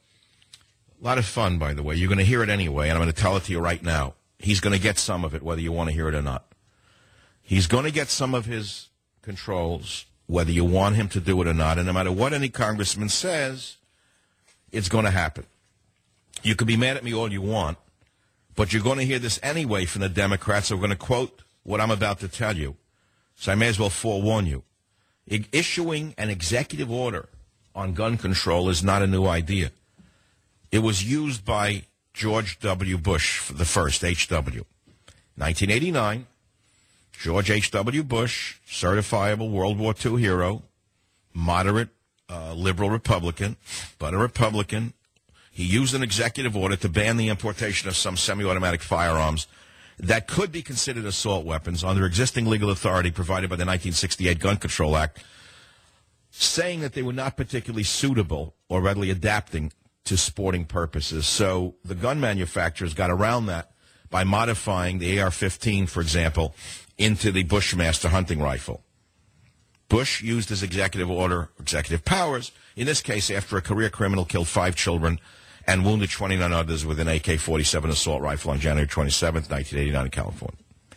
fun, by the way. You're going to hear it anyway, and I'm going to tell it to you right now. He's going to get some of it, whether you want to hear it or not. He's going to get some of his controls, whether you want him to do it or not. And no matter what any congressman says, it's going to happen. You can be mad at me all you want, but you're going to hear this anyway from the Democrats. So we're going to quote what I'm about to tell you. So I may as well forewarn you. Issuing an executive order on gun control is not a new idea. It was used by George W. Bush, the first, H.W. 1989, George H.W. Bush, certifiable World War II hero, moderate liberal Republican, but a Republican. He used an executive order to ban the importation of some semi-automatic firearms that could be considered assault weapons under existing legal authority provided by the 1968 Gun Control Act, saying that they were not particularly suitable or readily adapting to sporting purposes. So the gun manufacturers got around that by modifying the AR-15, for example, into the Bushmaster hunting rifle. Bush used his executive order, executive powers, in this case after a career criminal killed 5 children and wounded 29 others with an AK-47 assault rifle on January 27th, 1989 in California.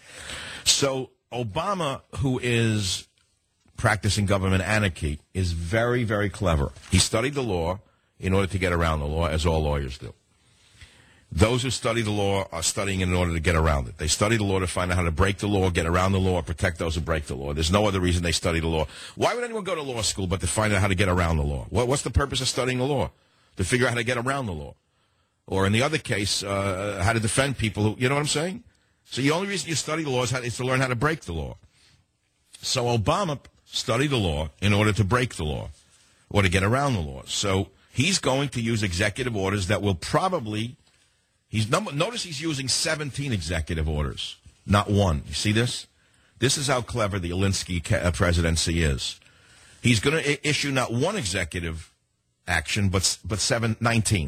So Obama, who is practicing government anarchy, is very, very clever. He studied the law in order to get around the law, as all lawyers do. Those who study the law are studying it in order to get around it. They study the law to find out how to break the law, get around the law, protect those who break the law. There's no other reason they study the law. Why would anyone go to law school but to find out how to get around the law? What's the purpose of studying the law? To figure out how to get around the law. Or in the other case, how to defend people who, you know what I'm saying? So the only reason you study the law is to learn how to break the law. So Obama studied the law in order to break the law. or to get around the laws. So he's going to use executive orders that will probably, notice he's using 17 executive orders, not one. You see this? This is how clever the Alinsky presidency is. He's going to issue not one executive action, but 19.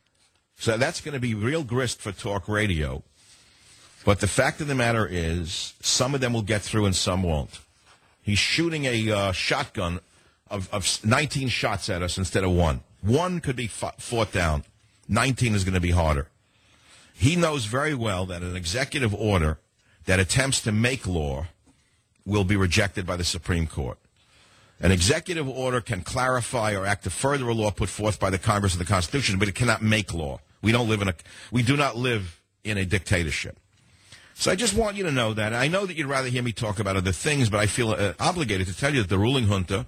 So that's going to be real grist for talk radio. But the fact of the matter is, some of them will get through and some won't. He's shooting a shotgun of 19 shots at us instead of one. One could be fought down. 19 is going to be harder. He knows very well that an executive order that attempts to make law will be rejected by the Supreme Court. An executive order can clarify or act to further a law put forth by the Congress of the Constitution, but it cannot make law. We do not live in a dictatorship. So I just want you to know that. I know that you'd rather hear me talk about other things, but I feel obligated to tell you that the ruling junta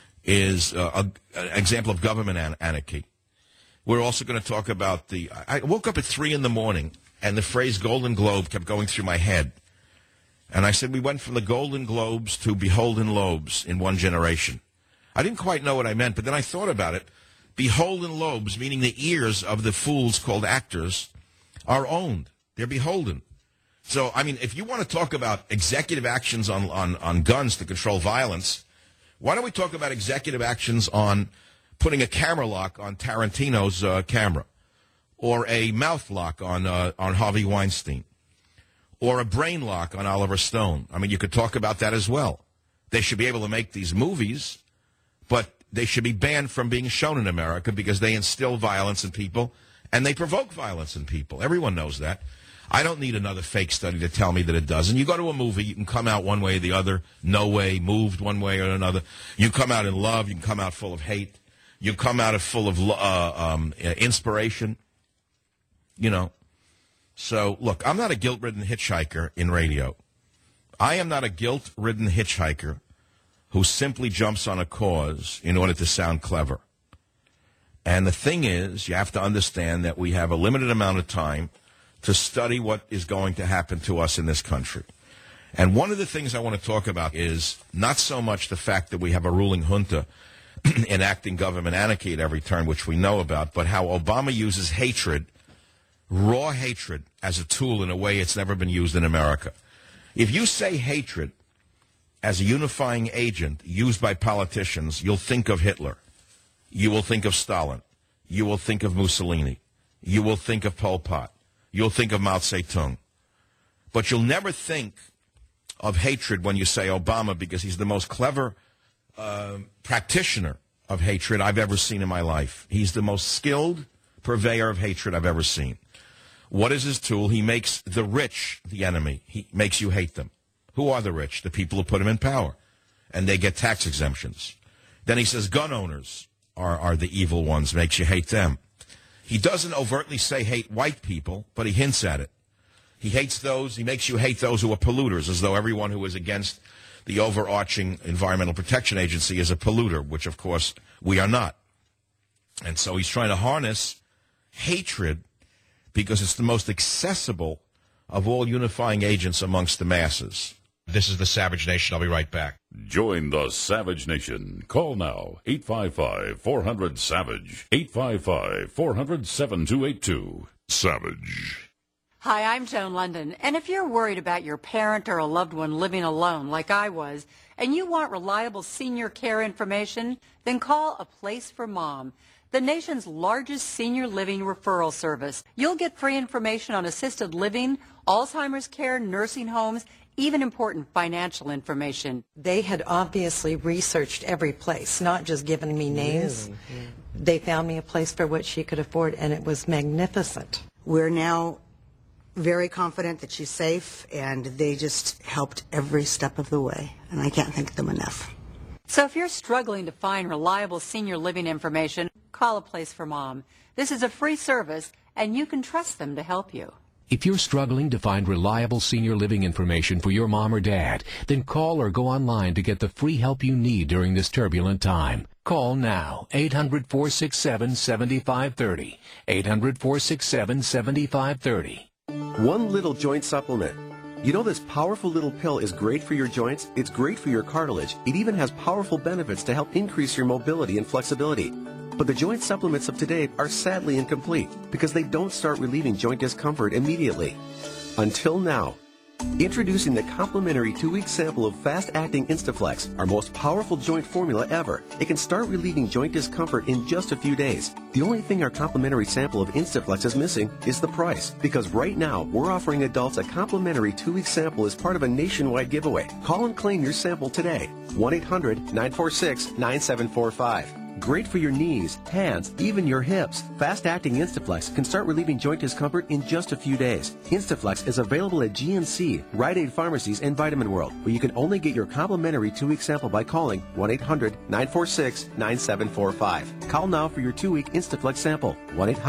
is an example of government anarchy. We're also going to talk about I woke up at 3 in the morning, and the phrase Golden Globe kept going through my head. And I said we went from the Golden Globes to beholden lobes in one generation. I didn't quite know what I meant, but then I thought about it. Beholden lobes, meaning the ears of the fools called actors, are owned. They're beholden. So, I mean, if you want to talk about executive actions on guns to control violence, why don't we talk about executive actions on putting a camera lock on Tarantino's camera, or a mouth lock on Harvey Weinstein, or a brain lock on Oliver Stone? I mean, you could talk about that as well. They should be able to make these movies, but they should be banned from being shown in America because they instill violence in people and they provoke violence in people. Everyone knows that. I don't need another fake study to tell me that it doesn't. You go to a movie, you can come out one way or the other, no way, moved one way or another. You come out in love, you can come out full of hate. You come out full of inspiration, you know. So, look, I'm not a guilt-ridden hitchhiker in radio. I am not a guilt-ridden hitchhiker who simply jumps on a cause in order to sound clever. And the thing is, you have to understand that we have a limited amount of time to study what is going to happen to us in this country. And one of the things I want to talk about is not so much the fact that we have a ruling junta enacting government anarchy at every turn, which we know about, but how Obama uses hatred, raw hatred, as a tool in a way it's never been used in America. If you say hatred as a unifying agent used by politicians, you'll think of Hitler. You will think of Stalin. You will think of Mussolini. You will think of Pol Pot. You'll think of Mao Zedong. But you'll never think of hatred when you say Obama, because he's the most clever practitioner of hatred I've ever seen in my life. He's the most skilled purveyor of hatred I've ever seen. What is his tool? He makes the rich the enemy. He makes you hate them. Who are the rich? The people who put him in power. And they get tax exemptions. Then he says gun owners are the evil ones, makes you hate them. He doesn't overtly say hate white people, but he hints at it. He makes you hate those who are polluters, as though everyone who is against the overarching Environmental Protection Agency is a polluter, which, of course, we are not. And so he's trying to harness hatred because it's the most accessible of all unifying agents amongst the masses. This is the Savage Nation. I'll be right back. Join the Savage Nation. Call now, 855-400-SAVAGE, 855-400-7282. Savage. Hi, I'm Joan London, and if you're worried about your parent or a loved one living alone like I was, and you want reliable senior care information, then call A Place for Mom, the nation's largest senior living referral service. You'll get free information on assisted living, Alzheimer's care, nursing homes, even important financial information. They had obviously researched every place, not just given me names. They found me a place for what she could afford, and it was magnificent. We're now very confident that she's safe, and they just helped every step of the way, and I can't thank them enough. So if you're struggling to find reliable senior living information, call A Place for Mom. This is a free service, and you can trust them to help you. If you're struggling to find reliable senior living information for your mom or dad, then call or go online to get the free help you need during this turbulent time. Call now, 800-467-7530, 800-467-7530. One little joint supplement You know this powerful little pill is great for your joints, it's great for your cartilage, it even has powerful benefits to help increase your mobility and flexibility. But the joint supplements of today are sadly incomplete because they don't start relieving joint discomfort immediately. Until now. Introducing the complimentary 2-week sample of fast-acting Instaflex, our most powerful joint formula ever. It can start relieving joint discomfort in just a few days. The only thing our complimentary sample of Instaflex is missing is the price. Because right now, we're offering adults a complimentary 2-week sample as part of a nationwide giveaway. Call and claim your sample today. 1-800-946-9745. Great for your knees, hands, even your hips. Fast-acting Instaflex can start relieving joint discomfort in just a few days. Instaflex is available at GNC, Rite Aid Pharmacies, and Vitamin World, where you can only get your complimentary 2-week sample by calling 1-800-946-9745. Call now for your 2-week Instaflex sample.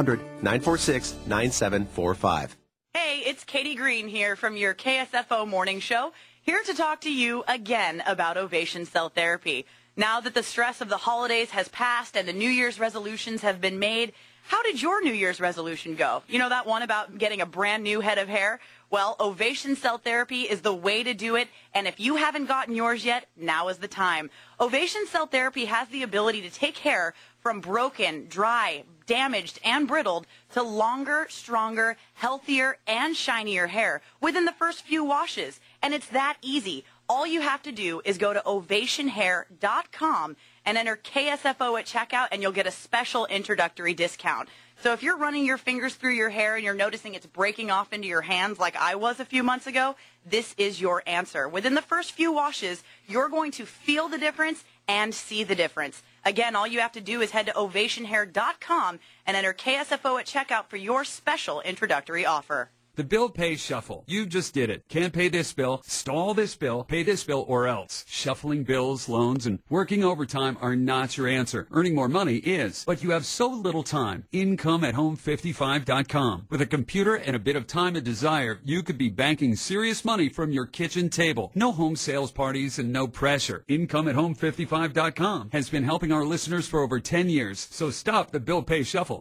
1-800-946-9745. Hey, it's Katie Green here from your KSFO Morning Show, here to talk to you again about Ovation Cell Therapy. Now that the stress of the holidays has passed and the New Year's resolutions have been made, how did your New Year's resolution go? You know that one about getting a brand new head of hair? Well, Ovation Cell Therapy is the way to do it, and if you haven't gotten yours yet, now is the time. Ovation Cell Therapy has the ability to take hair from broken, dry, damaged, and brittled to longer, stronger, healthier, and shinier hair within the first few washes. And it's that easy. All you have to do is go to ovationhair.com and enter KSFO at checkout, and you'll get a special introductory discount. So if you're running your fingers through your hair and you're noticing it's breaking off into your hands like I was a few months ago, this is your answer. Within the first few washes, you're going to feel the difference and see the difference. Again, all you have to do is head to ovationhair.com and enter KSFO at checkout for your special introductory offer. The Bill Pay Shuffle. You just did it. Can't pay this bill, stall this bill, pay this bill, or else. Shuffling bills, loans, and working overtime are not your answer. Earning more money is. But you have so little time. IncomeAtHome55.com. With a computer and a bit of time and desire, you could be banking serious money from your kitchen table. No home sales parties and no pressure. IncomeAtHome55.com has been helping our listeners for over 10 years. So stop the Bill Pay Shuffle.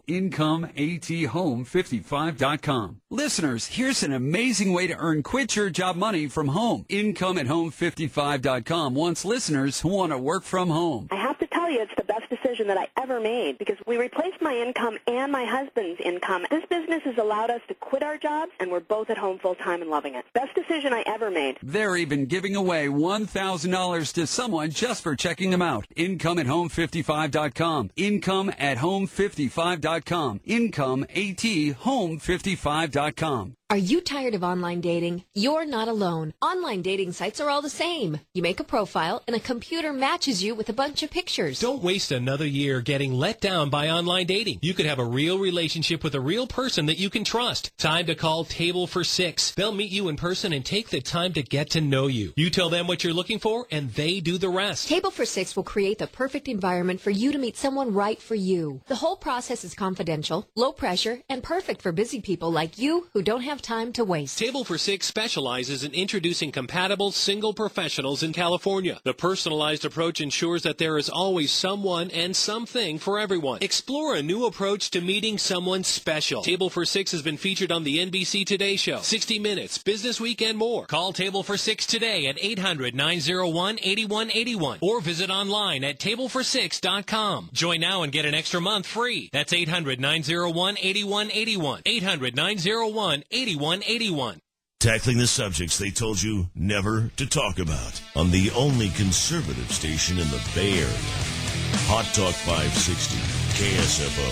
IncomeAtHome55.com. Listeners, here's an amazing way to earn quit your job money from home. IncomeAtHome55.com wants listeners who want to work from home. I have to tell you, it's the best decision that I ever made because we replaced my income and my husband's income. This business has allowed us to quit our jobs, and we're both at home full time and loving it. Best decision I ever made. They're even giving away $1,000 to someone just for checking them out. IncomeAtHome55.com. IncomeAtHome55.com. IncomeAtHome55.com. Are you tired of online dating? You're not alone. Online dating sites are all the same. You make a profile, and a computer matches you with a bunch of pictures. Don't waste another year getting let down by online dating. You could have a real relationship with a real person that you can trust. Time to call Table for Six. They'll meet you in person and take the time to get to know you. You tell them what you're looking for, and they do the rest. Table for Six will create the perfect environment for you to meet someone right for you. The whole process is confidential, low pressure, and perfect for busy people like you who don't have time to waste. Table for Six specializes in introducing compatible single professionals in California. The personalized approach ensures that there is always someone and something for everyone. Explore a new approach to meeting someone special. Table for Six has been featured on the NBC Today Show, 60 Minutes, Business Week, and more. Call Table for Six today at 800-901-8181 or visit online at tablefor6.com. Join now and get an extra month free. That's 800-901-8181. 800-901-8181. Tackling the subjects they told you never to talk about on the only conservative station in the Bay Area. Hot Talk 560, KSFO.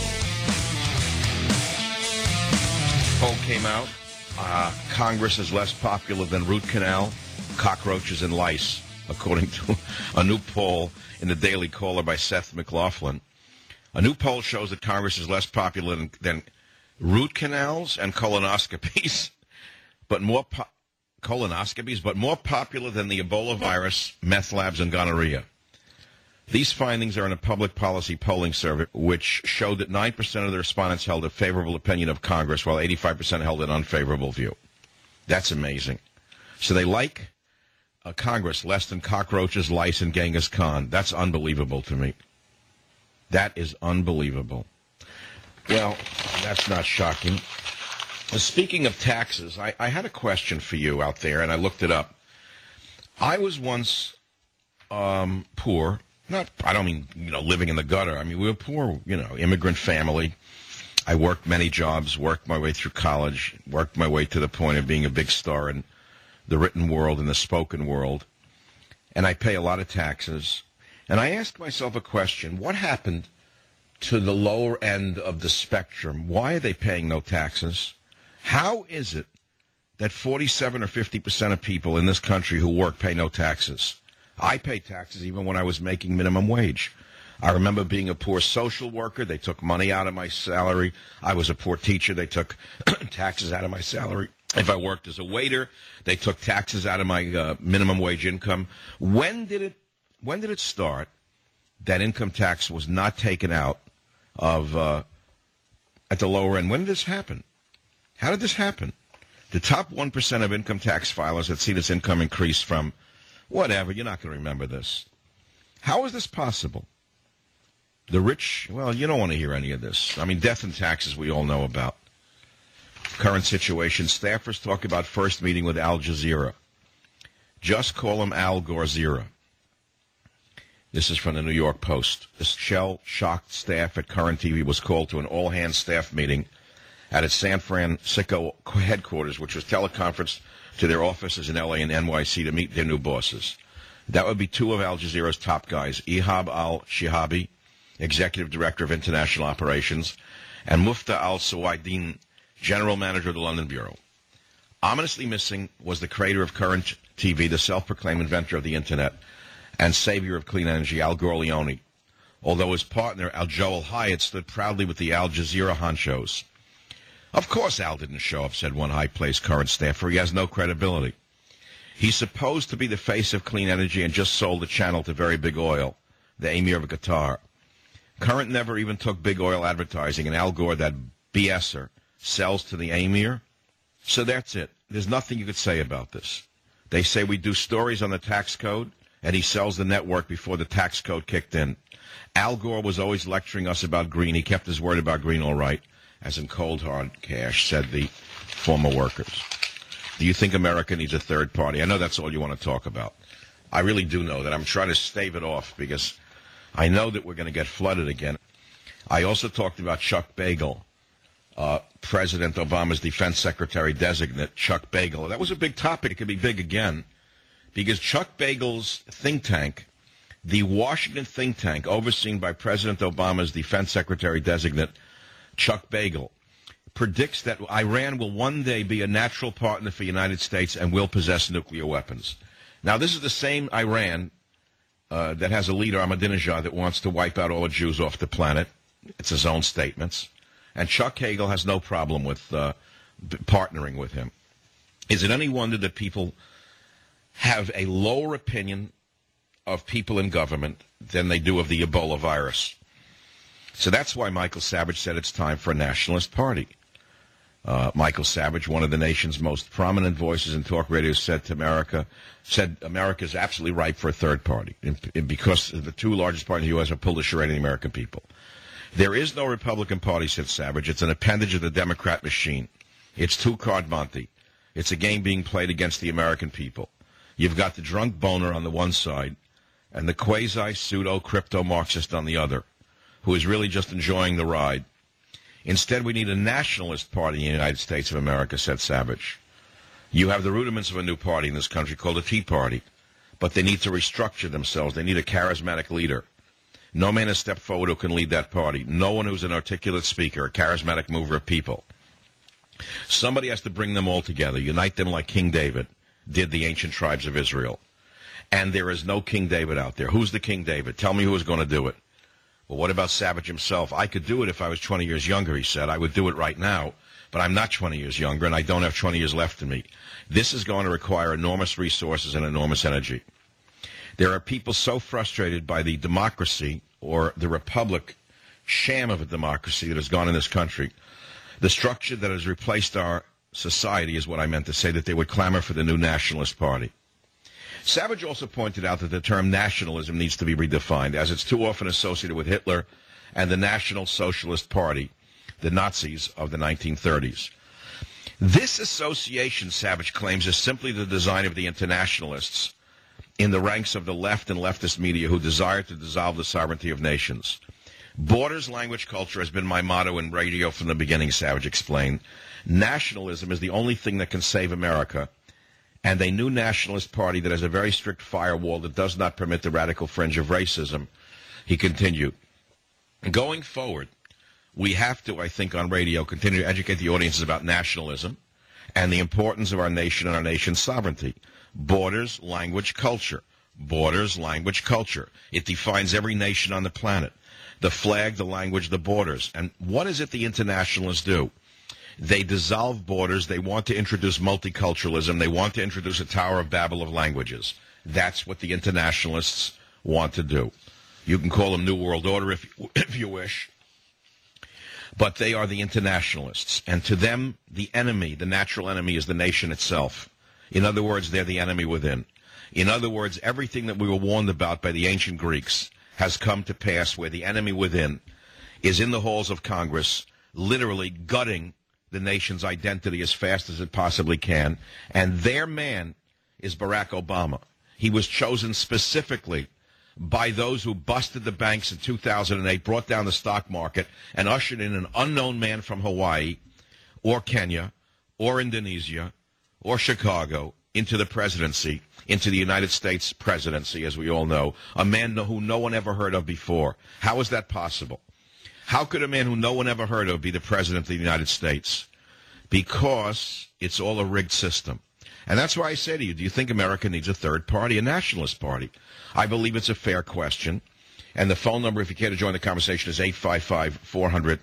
Poll came out. Congress is less popular than root canal, cockroaches, and lice, according to a new poll in the Daily Caller by Seth MacLaughlin. A new poll shows that Congress is less popular than root canals and colonoscopies, but more popular than the Ebola virus, meth labs, and gonorrhea. These findings are in a public policy polling survey, which showed that 9% of the respondents held a favorable opinion of Congress, while 85% held an unfavorable view. That's amazing. So they like Congress less than cockroaches, lice, and Genghis Khan. That's unbelievable to me. That is unbelievable. Well, that's not shocking. Speaking of taxes, I had a question for you out there, and I looked it up. I was once poor. I don't mean, living in the gutter. I mean, we were poor, immigrant family. I worked many jobs, worked my way through college, worked my way to the point of being a big star in the written world and the spoken world. And I pay a lot of taxes. And I asked myself a question. What happened to the lower end of the spectrum? Why are they paying no taxes? How is it that 47 or 50% of people in this country who work pay no taxes? I pay taxes even when I was making minimum wage. I remember being a poor social worker. They took money out of my salary. I was a poor teacher. They took taxes out of my salary. If I worked as a waiter, they took taxes out of my minimum wage income. When did it start that income tax was not taken out of at the lower end? When did this happen? How did this happen? The top 1% of income tax filers had seen its income increase from whatever. You're not going to remember this. How is this possible? The rich, well, you don't want to hear any of this. I mean, death and taxes we all know about. Current situation, staffers talk about first meeting with Al Jazeera. Just call him Al Gorezira. This is from the New York Post. The shell-shocked staff at Current TV was called to an all-hands staff meeting at its San Francisco headquarters, which was teleconferenced to their offices in L.A. and NYC to meet their new bosses. That would be two of Al Jazeera's top guys, Ihab al-Shihabi, Executive Director of International Operations, and Mufta al-Suwaidin, General Manager of the London Bureau. Ominously missing was the creator of Current TV, the self-proclaimed inventor of the Internet, and savior of clean energy, Al Gorleone, although his partner, Al Joel Hyatt, stood proudly with the Al Jazeera honchos. Of course Al didn't show up, said one high-placed Current staffer. He has no credibility. He's supposed to be the face of clean energy and just sold the channel to Very Big Oil, the Emir of Qatar. Current never even took big oil advertising, and Al Gore, that BSer, sells to the Emir. So that's it. There's nothing you could say about this. They say we do stories on the tax code, and he sells the network before the tax code kicked in. Al Gore was always lecturing us about green. He kept his word about green all right, as in cold hard cash, said the former workers. Do you think America needs a third party? I know that's all you want to talk about. I really do know that. I'm trying to stave it off because I know that we're going to get flooded again. I also talked about Chuck Bagel, President Obama's defense secretary designate, Chuck Bagel. That was a big topic. It could be big again because Chuck Bagel's think tank, the Washington think tank overseen by President Obama's defense secretary designate, Chuck Bagel, predicts that Iran will one day be a natural partner for the United States and will possess nuclear weapons. Now, this is the same Iran that has a leader, Ahmadinejad, that wants to wipe out all the Jews off the planet. It's his own statements. And Chuck Hagel has no problem with partnering with him. Is it any wonder that people have a lower opinion of people in government than they do of the Ebola virus? So that's why Michael Savage said it's time for a nationalist party. Michael Savage, one of the nation's most prominent voices in talk radio, said America is absolutely ripe for a third party because the two largest parties in the U.S. are pulled to charade the American people. There is no Republican Party, said Savage. It's an appendage of the Democrat machine. It's two-card Monte. It's a game being played against the American people. You've got the drunk boner on the one side and the quasi-pseudo-crypto-Marxist on the other, who is really just enjoying the ride. Instead, we need a nationalist party in the United States of America, said Savage. You have the rudiments of a new party in this country called the Tea Party, but they need to restructure themselves. They need a charismatic leader. No man has stepped forward who can lead that party. No one who's an articulate speaker, a charismatic mover of people. Somebody has to bring them all together, unite them like King David did the ancient tribes of Israel. And there is no King David out there. Who's the King David? Tell me who is going to do it. Well, what about Savage himself? I could do it if I was 20 years younger, he said. I would do it right now, but I'm not 20 years younger, and I don't have 20 years left in me. This is going to require enormous resources and enormous energy. There are people so frustrated by the democracy or the republic sham of a democracy that has gone in this country. The structure that has replaced our society is what I meant to say, that they would clamor for the new nationalist party. Savage also pointed out that the term nationalism needs to be redefined, as it's too often associated with Hitler and the National Socialist Party, the Nazis of the 1930s. This association, Savage claims, is simply the design of the internationalists in the ranks of the left and leftist media who desire to dissolve the sovereignty of nations. Borders, language, culture has been my motto in radio from the beginning, Savage explained. Nationalism is the only thing that can save America, and a new nationalist party that has a very strict firewall that does not permit the radical fringe of racism. He continued, going forward, we have to, I think, on radio, continue to educate the audiences about nationalism and the importance of our nation and our nation's sovereignty. Borders, language, culture. Borders, language, culture. It defines every nation on the planet. The flag, the language, the borders. And what is it the internationalists do? They dissolve borders. They want to introduce multiculturalism. They want to introduce a Tower of Babel of languages. That's what the internationalists want to do. You can call them New World Order if you wish. But they are the internationalists. And to them, the enemy, the natural enemy, is the nation itself. In other words, they're the enemy within. In other words, everything that we were warned about by the ancient Greeks has come to pass, where the enemy within is in the halls of Congress, literally gutting the nation's identity as fast as it possibly can. And their man is Barack Obama. He was chosen specifically by those who busted the banks in 2008, brought down the stock market, and ushered in an unknown man from Hawaii or Kenya or Indonesia or Chicago into the presidency, into the United States presidency, as we all know, a man who no one ever heard of before. How is that possible? How could a man who no one ever heard of be the president of the United States? Because it's all a rigged system. And that's why I say to you, do you think America needs a third party, a nationalist party? I believe it's a fair question. And the phone number, if you care to join the conversation, is 855-400-7282,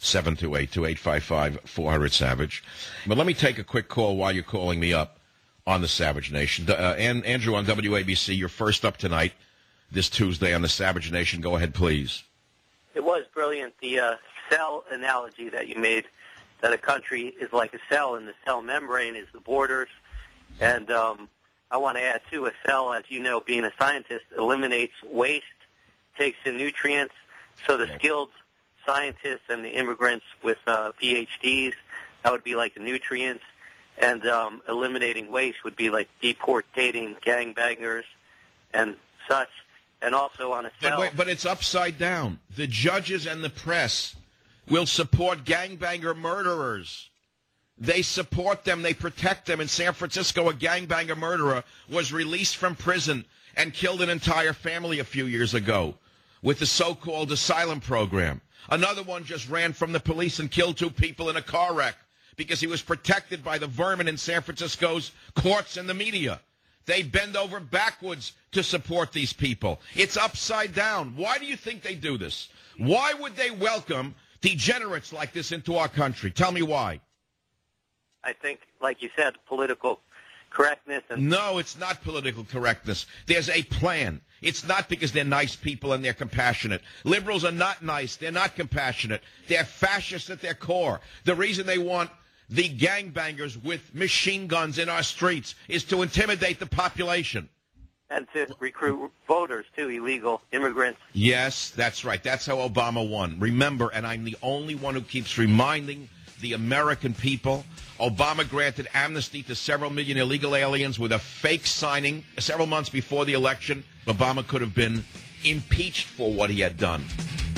855-400-SAVAGE. But let me take a quick call while you're calling me up on the Savage Nation. And Andrew on WABC, you're first up tonight, this Tuesday on the Savage Nation. Go ahead, please. It was brilliant, the cell analogy that you made, that a country is like a cell, and the cell membrane is the borders. And I want to add, too, a cell, as you know, being a scientist, eliminates waste, takes in nutrients, so the skilled scientists and the immigrants with PhDs, that would be like the nutrients, and eliminating waste would be like deportating gangbangers and such. And also on a cell. But it's upside down. The judges and the press will support gangbanger murderers. They support them. They protect them. In San Francisco, a gangbanger murderer was released from prison and killed an entire family a few years ago with the so-called asylum program. Another one just ran from the police and killed 2 people in a car wreck because he was protected by the vermin in San Francisco's courts and the media. They bend over backwards to support these people. It's upside down. Why do you think they do this? Why would they welcome degenerates like this into our country? Tell me why. I think, like you said, political correctness. No, it's not political correctness. There's a plan. It's not because they're nice people and they're compassionate. Liberals are not nice. They're not compassionate. They're fascists at their core. The reason they want the gangbangers with machine guns in our streets is to intimidate the population. And to recruit voters, too, illegal immigrants. Yes, that's right. That's how Obama won. Remember, and I'm the only one who keeps reminding the American people, Obama granted amnesty to several million illegal aliens with a fake signing several months before the election. Obama could have been impeached for what he had done.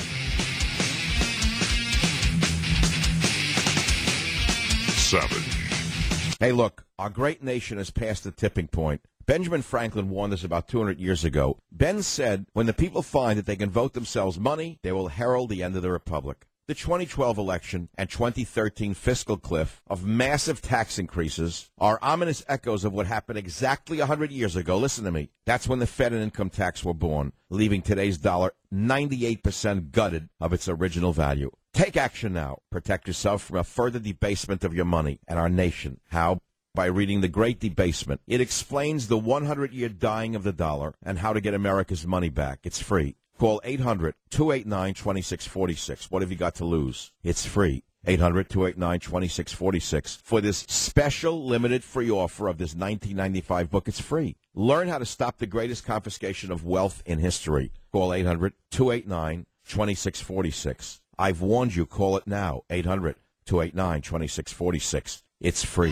Savage. Hey, look, our great nation has passed the tipping point. Benjamin Franklin warned us about 200 years ago. Ben said, when the people find that they can vote themselves money, they will herald the end of the republic. The 2012 election and 2013 fiscal cliff of massive tax increases are ominous echoes of what happened exactly 100 years ago. Listen to me. That's when the Fed and income tax were born, leaving today's dollar 98% gutted of its original value. Take action now. Protect yourself from a further debasement of your money and our nation. How? By reading The Great Debasement. It explains the 100-year dying of the dollar and how to get America's money back. It's free. Call 800-289-2646. What have you got to lose? It's free. 800-289-2646. For this special limited free offer of this 1995 book, it's free. Learn how to stop the greatest confiscation of wealth in history. Call 800-289-2646. I've warned you. Call it now. 800-289-2646. It's free.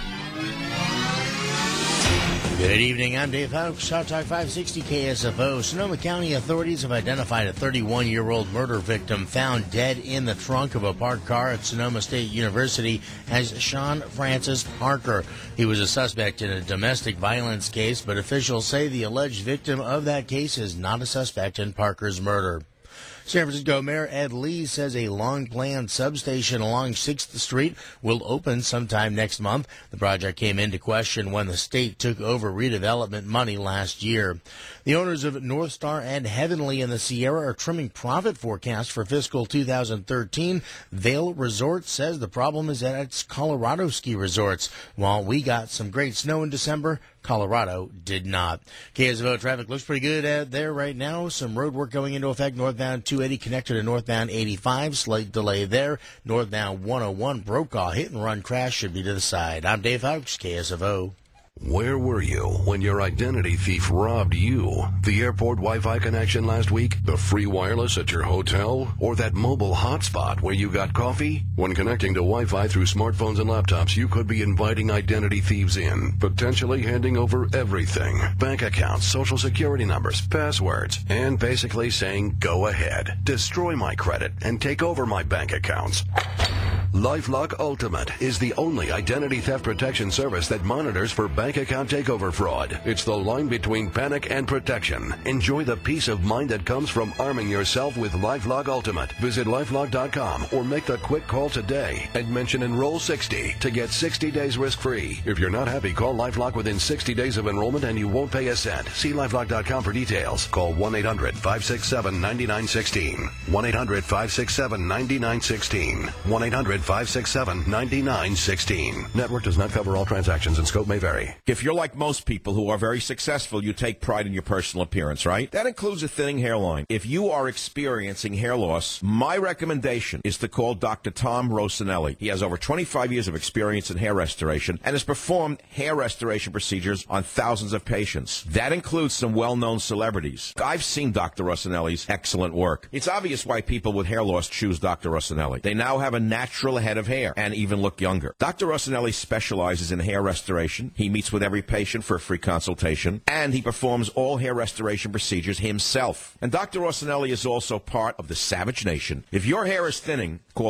Good evening. I'm Dave Hawks, Hot Talk 560 KSFO. Sonoma County authorities have identified a 31-year-old murder victim found dead in the trunk of a parked car at Sonoma State University as Sean Francis Parker. He was a suspect in a domestic violence case, but officials say the alleged victim of that case is not a suspect in Parker's murder. San Francisco Mayor Ed Lee says a long-planned substation along 6th Street will open sometime next month. The project came into question when the state took over redevelopment money last year. The owners of North Star and Heavenly in the Sierra are trimming profit forecasts for fiscal 2013. Vail Resort says the problem is at its Colorado ski resorts. While we got some great snow in December, Colorado did not. KSFO traffic looks pretty good out there right now. Some road work going into effect. Northbound 280 connected to northbound 85. Slight delay there. Northbound 101 Brokaw hit and run crash should be to the side. I'm Dave Hawks, KSFO. Where were you when your identity thief robbed you? The airport Wi-Fi connection last week? The free wireless at your hotel? Or that mobile hotspot where you got coffee? When connecting to Wi-Fi through smartphones and laptops, you could be inviting identity thieves in, potentially handing over everything. Bank accounts, social security numbers, passwords, and basically saying, go ahead, destroy my credit, and take over my bank accounts. LifeLock Ultimate is the only identity theft protection service that monitors for bank account takeover fraud. It's the line between panic and protection. Enjoy the peace of mind that comes from arming yourself with LifeLock Ultimate. Visit LifeLock.com or make the quick call today and mention Enroll 60 to get 60 days risk-free. If you're not happy, call LifeLock within 60 days of enrollment and you won't pay a cent. See LifeLock.com for details. Call 1-800-567-9916. 1-800-567-9916. 1-800-567-9916. Network does not cover all transactions and scope may vary. If you're like most people who are very successful, you take pride in your personal appearance, right? That includes a thinning hairline. If you are experiencing hair loss, my recommendation is to call Dr. Tom Rosinelli. He has over 25 years of experience in hair restoration and has performed hair restoration procedures on thousands of patients. That includes some well-known celebrities. I've seen Dr. Rosinelli's excellent work. It's obvious why people with hair loss choose Dr. Rosinelli. They now have a natural head of hair and even look younger. Dr. Rosinelli specializes in hair restoration. He meets with every patient for a free consultation, and he performs all hair restoration procedures himself. And Dr. Rosinelli is also part of the Savage Nation. If your hair is thinning, call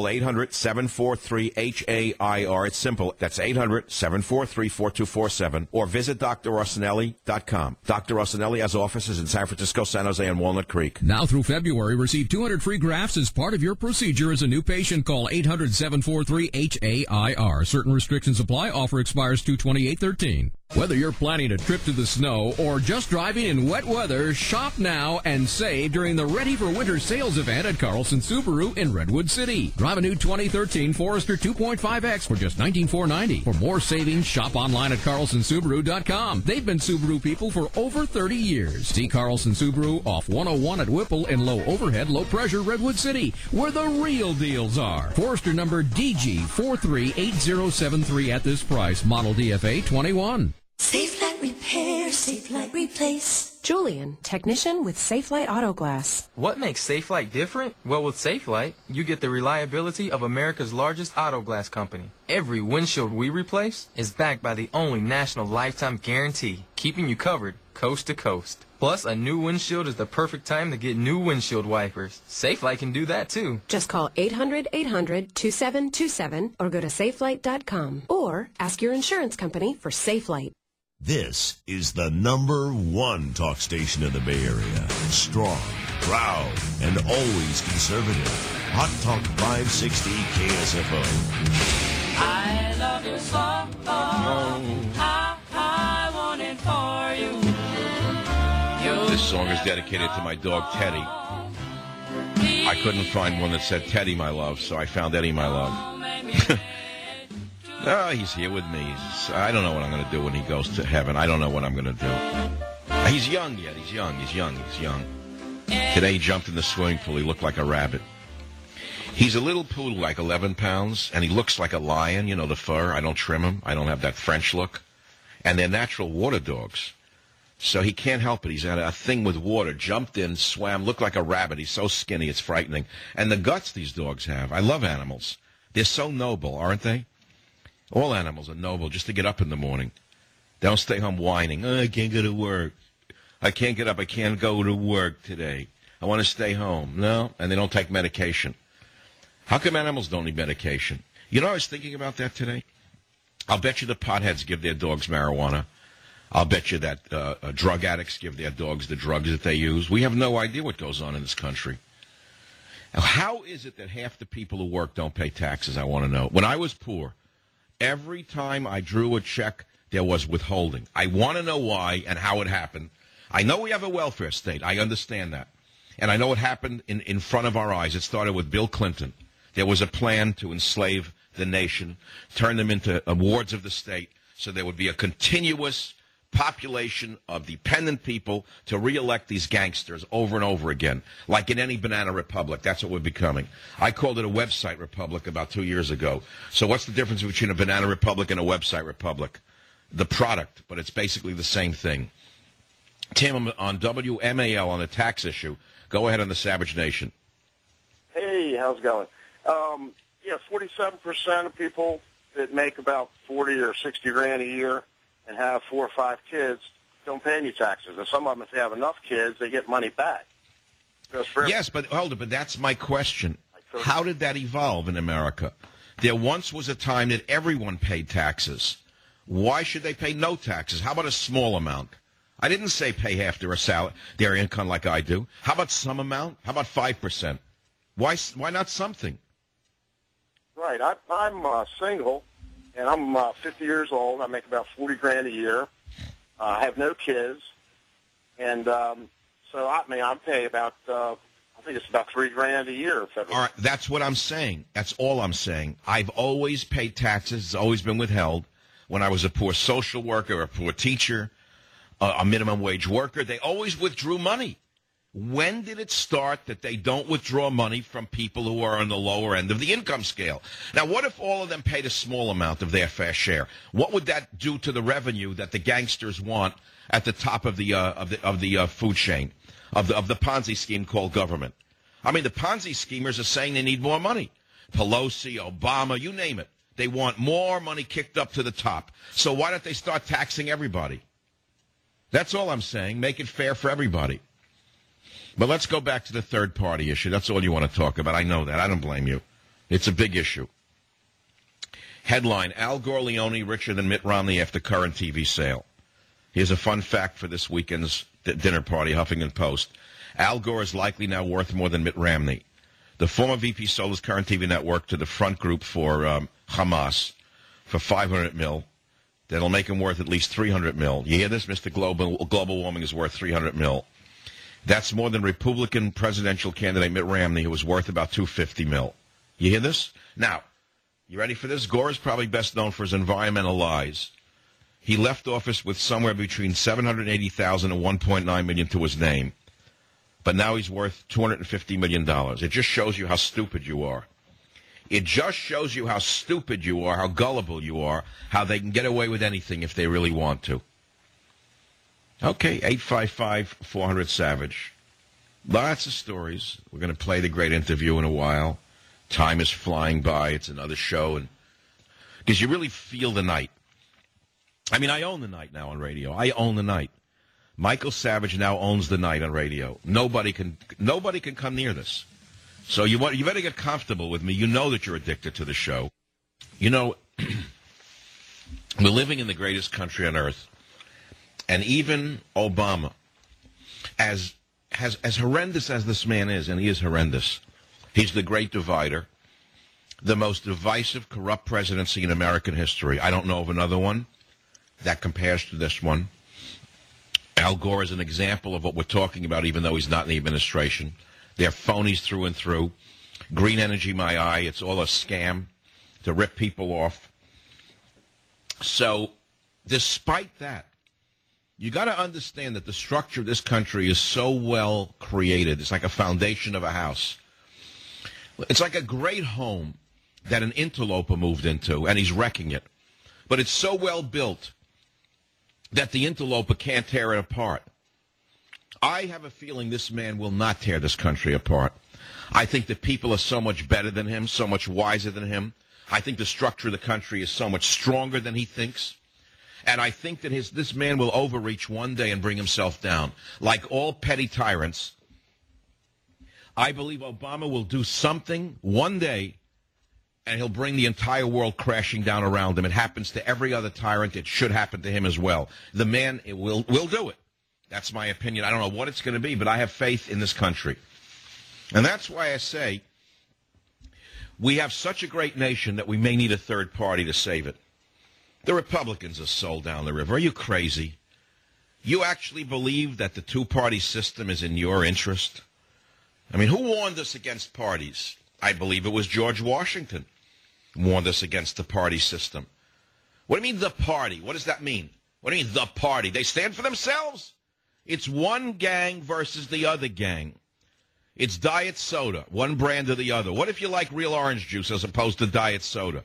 800-743-HAIR. It's simple. That's 800-743-4247. Or visit drrosinelli.com. Dr. Rosinelli has offices in San Francisco, San Jose, and Walnut Creek. Now through February, receive 200 free grafts as part of your procedure. As a new patient, call 800-743-HAIR. Certain restrictions apply. Offer expires 2/28/13. Whether you're planning a trip to the snow or just driving in wet weather, shop now and save during the Ready for Winter sales event at Carlson Subaru in Redwood City. Drive a new 2013 Forester 2.5X for just $19,490. For more savings, shop online at carlsonsubaru.com. They've been Subaru people for over 30 years. See Carlson Subaru off 101 at Whipple in low overhead, low pressure Redwood City, where the real deals are. Forester number DG438073 at this price. Model DFA 21. Safe Light Repair, Safe Light Replace. Julian, technician with Safe Light Auto Glass. What makes Safe Light different? Well, with Safe Light, you get the reliability of America's largest auto glass company. Every windshield we replace is backed by the only national lifetime guarantee, keeping you covered coast to coast. Plus, a new windshield is the perfect time to get new windshield wipers. Safe Light can do that, too. Just call 800-800-2727 or go to safelight.com or ask your insurance company for Safe Light. This is the #1 talk station in the Bay Area. Strong, proud, and always conservative. Hot Talk 560 KSFO. I love you so. I want it for you. This song is dedicated to my dog, Teddy. I couldn't find one that said Teddy, my love, so I found Eddie, my love. Oh, he's here with me. I don't know what I'm going to do when he goes to heaven. I don't know what I'm going to do. He's young yet. He's young. Today he jumped in the swimming pool. He looked like a rabbit. He's a little poodle, like 11 pounds, and he looks like a lion, you know, the fur. I don't trim him. I don't have that French look. And they're natural water dogs. So he can't help it. He's had a thing with water, jumped in, swam, looked like a rabbit. He's so skinny, it's frightening. And the guts these dogs have. I love animals. They're so noble, aren't they? All animals are noble just to get up in the morning. They don't stay home whining. Oh, I can't go to work. I can't get up. I can't go to work today. I want to stay home. No, and they don't take medication. How come animals don't need medication? You know, I was thinking about that today. I'll bet you the potheads give their dogs marijuana. I'll bet you that drug addicts give their dogs the drugs that they use. We have no idea what goes on in this country. Now, how is it that half the people who work don't pay taxes? I want to know. When I was poor, every time I drew a check, there was withholding. I want to know why and how it happened. I know we have a welfare state. I understand that. And I know it happened in front of our eyes. It started with Bill Clinton. There was a plan to enslave the nation, turn them into wards of the state, so there would be a continuous population of dependent people to reelect these gangsters over and over again, like in any banana republic. That's what we're becoming. I called it a website republic about 2 years ago. So what's the difference between a banana republic and a website republic? The product, but it's basically the same thing. Tim, on WMAL on the tax issue, go ahead on the Savage Nation. Hey, how's it going? 47% of people that make about 40 or 60 grand a year and have 4 or 5 kids don't pay any taxes. And some of them, if they have enough kids, they get money back. Yes, but hold it. But that's my question. How did that evolve in America? There once was a time that everyone paid taxes. Why should they pay no taxes? How about a small amount? I didn't say pay half their income like I do. How about some amount? How about 5%? Why not something? Right. I'm single, and I'm 50 years old. I make about 40 grand a year. I have no kids, and so I pay about I think it's about $3 grand a year. All right, that's what I'm saying. That's all I'm saying. I've always paid taxes. It's always been withheld. When I was a poor social worker, a poor teacher, a minimum wage worker, they always withdrew money. When did it start that they don't withdraw money from people who are on the lower end of the income scale? Now, what if all of them paid a small amount of their fair share? What would that do to the revenue that the gangsters want at the top of the food chain, of the Ponzi scheme called government? I mean, the Ponzi schemers are saying they need more money. Pelosi, Obama, you name it. They want more money kicked up to the top. So why don't they start taxing everybody? That's all I'm saying. Make it fair for everybody. But let's go back to the third-party issue. That's all you want to talk about. I know that. I don't blame you. It's a big issue. Headline, Al Gore Leone richer than Mitt Romney after current TV sale. Here's a fun fact for this weekend's dinner party, Huffington Post. Al Gore is likely now worth more than Mitt Romney. The former VP sold his current TV network to the front group for Hamas for $500 million. That'll make him worth at least $300 million. You hear this? Mr. Global Warming is worth $300 million. That's more than Republican presidential candidate Mitt Romney, who was worth about $250 million. You hear this? Now, you ready for this? Gore is probably best known for his environmental lies. He left office with somewhere between $780,000 and $1.9 million to his name. But now he's worth $250 million. It just shows you how stupid you are. It just shows you how stupid you are, how gullible you are, how they can get away with anything if they really want to. Okay, 855-400-SAVAGE. Lots of stories. We're going to play the great interview in a while. Time is flying by. It's another show. Because you really feel the night. I mean, I own the night now on radio. I own the night. Michael Savage now owns the night on radio. Nobody can come near this. So you better get comfortable with me. You know that you're addicted to the show. You know, we're living in the greatest country on earth. And even Obama, as horrendous as this man is, and he is horrendous, he's the great divider, the most divisive, corrupt presidency in American history. I don't know of another one that compares to this one. Al Gore is an example of what we're talking about, even though he's not in the administration. They're phonies through and through. Green energy, my eye, it's all a scam to rip people off. So, despite that, you got to understand that the structure of this country is so well created. It's like a foundation of a house. It's like a great home that an interloper moved into, and he's wrecking it. But it's so well built that the interloper can't tear it apart. I have a feeling this man will not tear this country apart. I think the people are so much better than him, so much wiser than him. I think the structure of the country is so much stronger than he thinks. And I think that this man will overreach one day and bring himself down. Like all petty tyrants, I believe Obama will do something one day, and he'll bring the entire world crashing down around him. It happens to every other tyrant. It should happen to him as well. The man will do it. That's my opinion. I don't know what it's going to be, but I have faith in this country. And that's why I say we have such a great nation that we may need a third party to save it. The Republicans are sold down the river. Are you crazy? You actually believe that the two-party system is in your interest? I mean, who warned us against parties? I believe it was George Washington warned us against the party system. What do you mean, the party? What does that mean? What do you mean, the party? They stand for themselves. It's one gang versus the other gang. It's diet soda, one brand or the other. What if you like real orange juice as opposed to diet soda?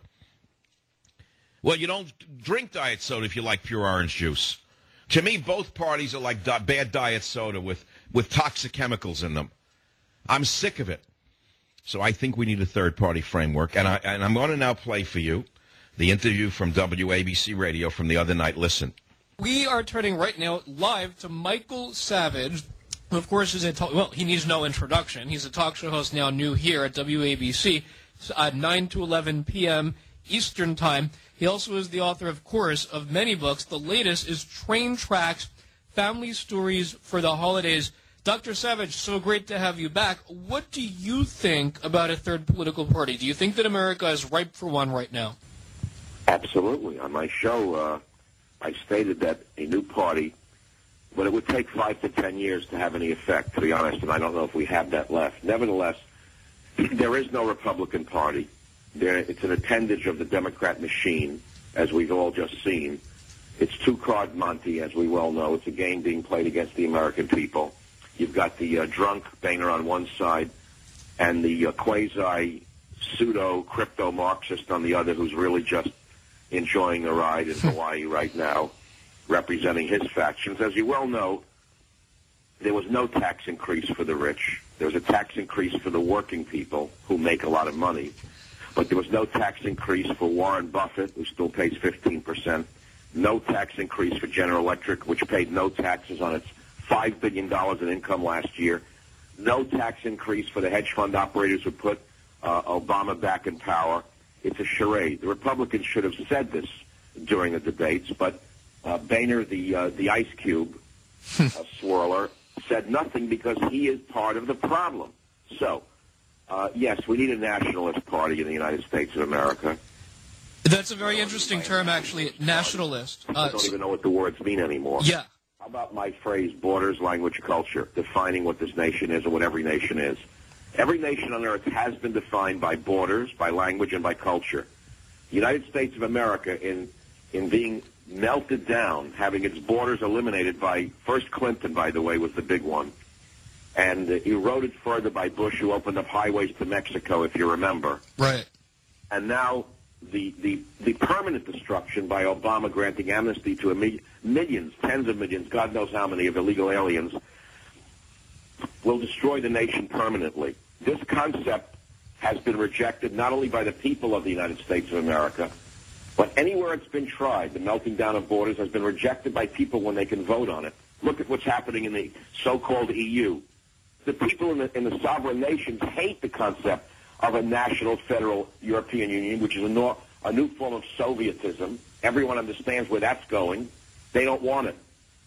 Well, you don't drink diet soda if you like pure orange juice. To me, both parties are like bad diet soda with toxic chemicals in them. I'm sick of it. So I think we need a third-party framework. And I'm going to now play for you the interview from WABC Radio from the other night. Listen. We are turning right now live to Michael Savage, who, of course, is he needs no introduction. He's a talk show host now new here at WABC at 9 to 11 p.m. Eastern Time. He also is the author, of course, of many books. The latest is Train Tracks, Family Stories for the Holidays. Dr. Savage, so great to have you back. What do you think about a third political party? Do you think that America is ripe for one right now? Absolutely. On my show, I stated that a new party, but it would take 5 to 10 years to have any effect, to be honest, and I don't know if we have that left. Nevertheless, there is no Republican Party. It's an appendage of the Democrat machine, as we've all just seen. It's two-card Monte, as we well know. It's a game being played against the American people. You've got the drunk Boehner on one side and the quasi-pseudo-crypto-Marxist on the other, who's really just enjoying a ride in Hawaii right now, representing his factions. As you well know, there was no tax increase for the rich. There was a tax increase for the working people who make a lot of money. But there was no tax increase for Warren Buffett, who still pays 15%. No tax increase for General Electric, which paid no taxes on its $5 billion in income last year. No tax increase for the hedge fund operators who put Obama back in power. It's a charade. The Republicans should have said this during the debates, but Boehner, the ice cube swirler, said nothing because he is part of the problem. So, yes, we need a nationalist party in the United States of America. That's a very interesting term, actually, nationalist. I don't even know what the words mean anymore. Yeah. How about my phrase, borders, language, culture, defining what this nation is or what every nation is? Every nation on earth has been defined by borders, by language, and by culture. The United States of America, in being melted down, having its borders eliminated by, first Clinton, by the way, was the big one, and eroded further by Bush, who opened up highways to Mexico, if you remember. Right. And now the permanent destruction by Obama granting amnesty to millions, tens of millions, God knows how many, of illegal aliens, will destroy the nation permanently. This concept has been rejected not only by the people of the United States of America, but anywhere it's been tried. The melting down of borders has been rejected by people when they can vote on it. Look at what's happening in the so-called EU. The people in the sovereign nations hate the concept of a national federal European Union, which is a new form of Sovietism. Everyone understands where that's going. They don't want it.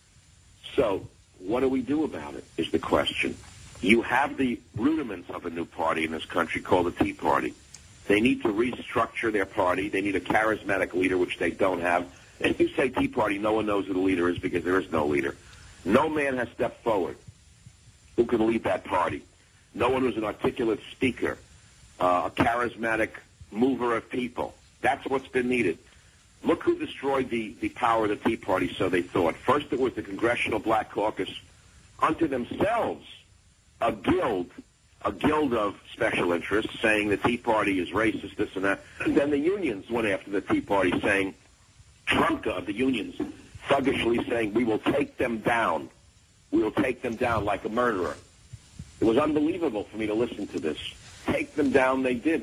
So what do we do about it is the question. You have the rudiments of a new party in this country called the Tea Party. They need to restructure their party. They need a charismatic leader, which they don't have. And if you say Tea Party, no one knows who the leader is because there is no leader. No man has stepped forward who can lead that party. No one who's an articulate speaker, a charismatic mover of people. That's what's been needed. Look who destroyed the power of the Tea Party, so they thought. First it was the Congressional Black Caucus, unto themselves a guild of special interests saying the Tea Party is racist, this and that. And then the unions went after the Tea Party saying, Trumka of the unions, thuggishly saying, we will take them down. We will take them down like a murderer. It was unbelievable for me to listen to this. Take them down they did.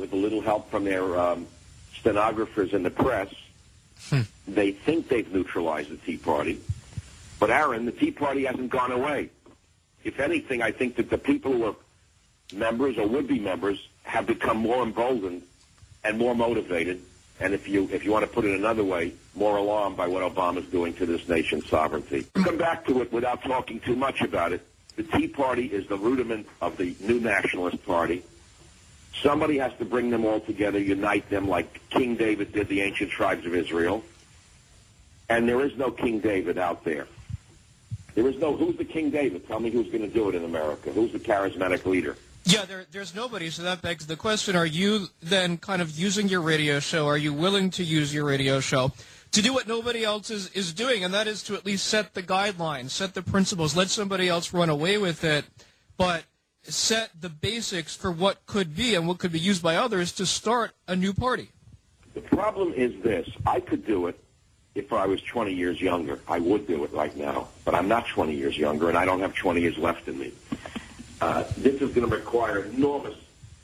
with a little help from their stenographers and the press, they think they've neutralized the Tea Party. But, Aaron, the Tea Party hasn't gone away. If anything, I think that the people who are members or would-be members have become more emboldened and more motivated, and if you want to put it another way, more alarmed by what Obama's doing to this nation's sovereignty. Come back to it without talking too much about it. The Tea Party is the rudiment of the new nationalist party. Somebody has to bring them all together, unite them like King David did the ancient tribes of Israel. And there is no King David out there. There is no, who's the King David? Tell me who's going to do it in America. Who's the charismatic leader? Yeah, there's nobody, so that begs the question, are you then kind of using your radio show, are you willing to use your radio show to do what nobody else is doing, and that is to at least set the guidelines, set the principles, let somebody else run away with it, but set the basics for what could be and what could be used by others to start a new party? The problem is this. I could do it if I was 20 years younger. I would do it right now, but I'm not 20 years younger, and I don't have 20 years left in me. This is going to require enormous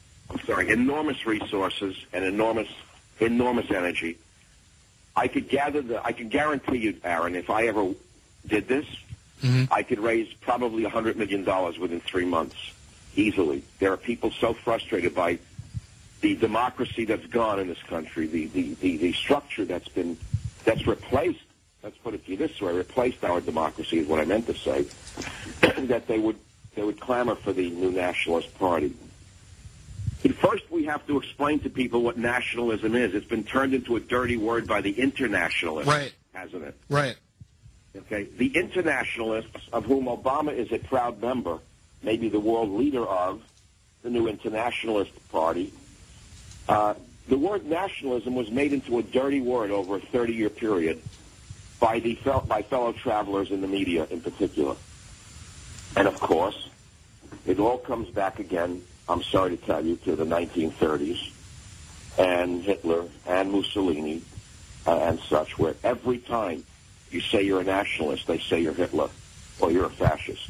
resources and enormous energy. I could guarantee you, Aaron, if I ever did this, I could raise probably $100 million within 3 months, easily. There are people so frustrated by the democracy that's gone in this country, the structure that's replaced, let's put it to you this way, replaced our democracy is what I meant to say, that they would clamor for the new nationalist party. First, we have to explain to people what nationalism is. It's been turned into a dirty word by the internationalists, right, hasn't it? Right. Okay. The internationalists, of whom Obama is a proud member, maybe the world leader of the new internationalist party, the word nationalism was made into a dirty word over a 30-year period by fellow travelers in the media in particular. And, of course, it all comes back again, I'm sorry to tell you, to the 1930s and Hitler and Mussolini and such, where every time you say you're a nationalist, they say you're Hitler or you're a fascist.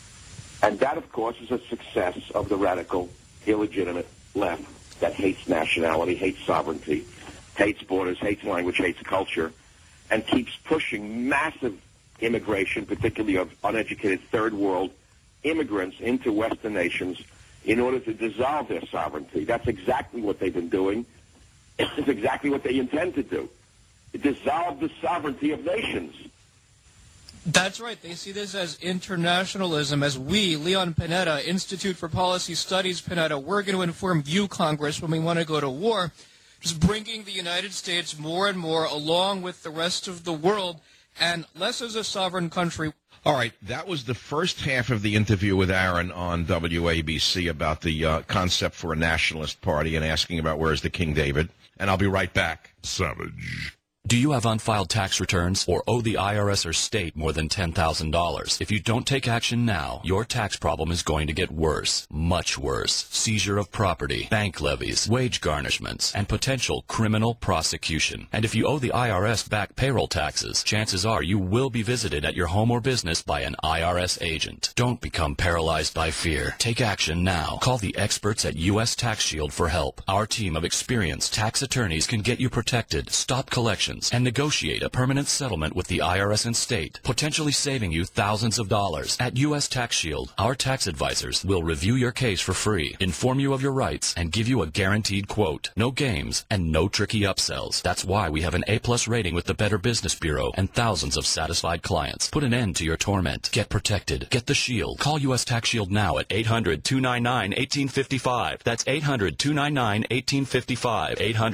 And that, of course, is a success of the radical, illegitimate left that hates nationality, hates sovereignty, hates borders, hates language, hates culture, and keeps pushing massive immigration, particularly of uneducated third world immigrants into Western nations in order to dissolve their sovereignty. That's exactly what they've been doing. It's exactly what they intend to do. Dissolve the sovereignty of nations. That's right. They see this as internationalism, as we, Leon Panetta, Institute for Policy Studies Panetta, we're going to inform you, Congress, when we want to go to war, just bringing the United States more and more along with the rest of the world and less as a sovereign country. All right, that was the first half of the interview with Aaron on WABC about the concept for a nationalist party and asking about where's the King David. And I'll be right back. Savage. Do you have unfiled tax returns or owe the IRS or state more than $10,000? If you don't take action now, your tax problem is going to get worse, much worse. Seizure of property, bank levies, wage garnishments, and potential criminal prosecution. And if you owe the IRS back payroll taxes, chances are you will be visited at your home or business by an IRS agent. Don't become paralyzed by fear. Take action now. Call the experts at U.S. Tax Shield for help. Our team of experienced tax attorneys can get you protected, stop collections, and negotiate a permanent settlement with the IRS and state, potentially saving you thousands of dollars. At U.S. Tax Shield, our tax advisors will review your case for free, inform you of your rights, and give you a guaranteed quote. No games and no tricky upsells. That's why we have an A+ rating with the Better Business Bureau and thousands of satisfied clients. Put an end to your torment. Get protected. Get the Shield. Call U.S. Tax Shield now at 800-299-1855. That's 800-299-1855.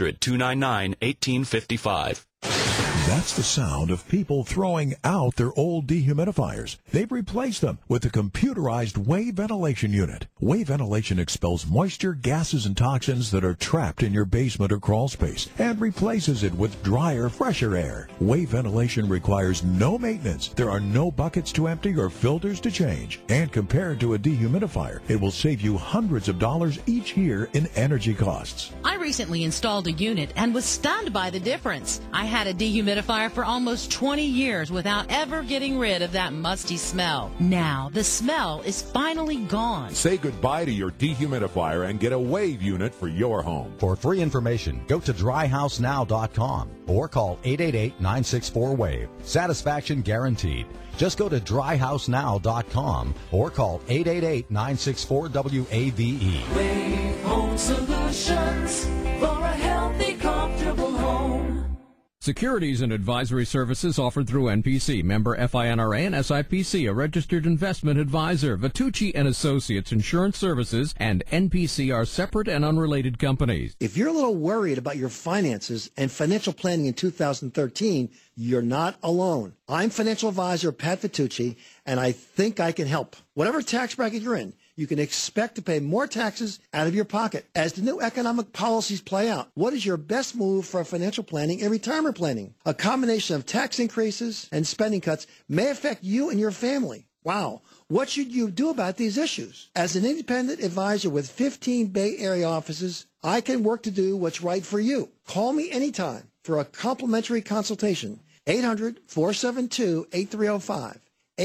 800-299-1855. That's the sound of people throwing out their old dehumidifiers. They've replaced them with a computerized wave ventilation unit. Wave ventilation expels moisture, gases, and toxins that are trapped in your basement or crawl space and replaces it with drier, fresher air. Wave ventilation requires no maintenance. There are no buckets to empty or filters to change. And compared to a dehumidifier, it will save you hundreds of dollars each year in energy costs. I recently installed a unit and was stunned by the difference. I had a dehumidifier dehumidifier for almost 20 years without ever getting rid of that musty smell. Now, the smell is finally gone. Say goodbye to your dehumidifier and get a Wave unit for your home. For free information, go to dryhousenow.com or call 888-964-WAVE. Satisfaction guaranteed. Just go to dryhousenow.com or call 888-964-WAVE. Wave Home Solutions for a healthy, comfortable home. Securities and advisory services offered through NPC, member FINRA and SIPC, a registered investment advisor. Vitucci and Associates Insurance Services and NPC are separate and unrelated companies. If you're a little worried about your finances and financial planning in 2013, you're not alone. I'm financial advisor Pat Vitucci, and I think I can help. Whatever tax bracket you're in, you can expect to pay more taxes out of your pocket. As the new economic policies play out, what is your best move for financial planning and retirement planning? A combination of tax increases and spending cuts may affect you and your family. Wow. What should you do about these issues? As an independent advisor with 15 Bay Area offices, I can work to do what's right for you. Call me anytime for a complimentary consultation. 800-472-8305.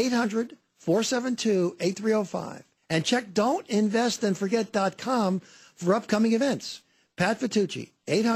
800-472-8305. And check don'tinvestandforget.com for upcoming events. Pat Vitucci,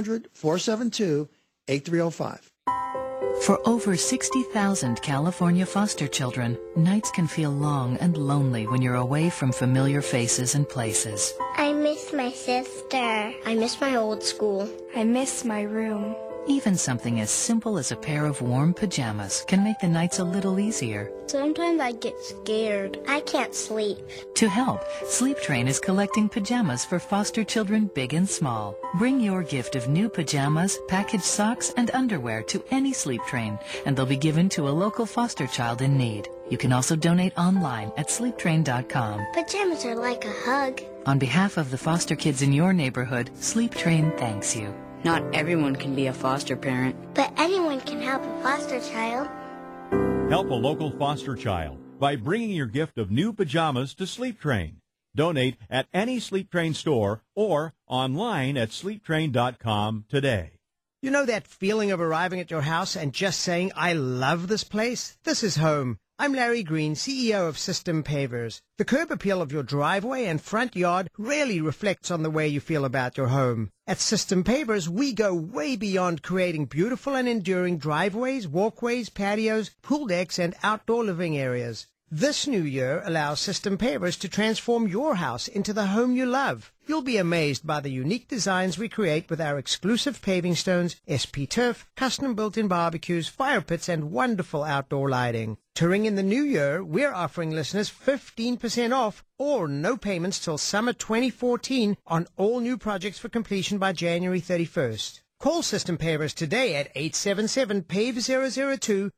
800-472-8305. For over 60,000 California foster children, nights can feel long and lonely when you're away from familiar faces and places. I miss my sister. I miss my old school. I miss my room. Even something as simple as a pair of warm pajamas can make the nights a little easier. Sometimes I get scared. I can't sleep. To help, Sleep Train is collecting pajamas for foster children big and small. Bring your gift of new pajamas, packaged socks, and underwear to any Sleep Train, and they'll be given to a local foster child in need. You can also donate online at sleeptrain.com. Pajamas are like a hug. On behalf of the foster kids in your neighborhood, Sleep Train thanks you. Not everyone can be a foster parent. But anyone can help a foster child. Help a local foster child by bringing your gift of new pajamas to Sleep Train. Donate at any Sleep Train store or online at sleeptrain.com today. You know that feeling of arriving at your house and just saying, I love this place? This is home. I'm Larry Green, CEO of System Pavers. The curb appeal of your driveway and front yard really reflects on the way you feel about your home. At System Pavers, we go way beyond creating beautiful and enduring driveways, walkways, patios, pool decks, and outdoor living areas. This new year allows System Pavers to transform your house into the home you love. You'll be amazed by the unique designs we create with our exclusive paving stones, SP turf, custom built-in barbecues, fire pits, and wonderful outdoor lighting. Touring in the new year, we're offering listeners 15% off or no payments till summer 2014 on all new projects for completion by January 31st. Call System Pavers today at 877-PAVE-002,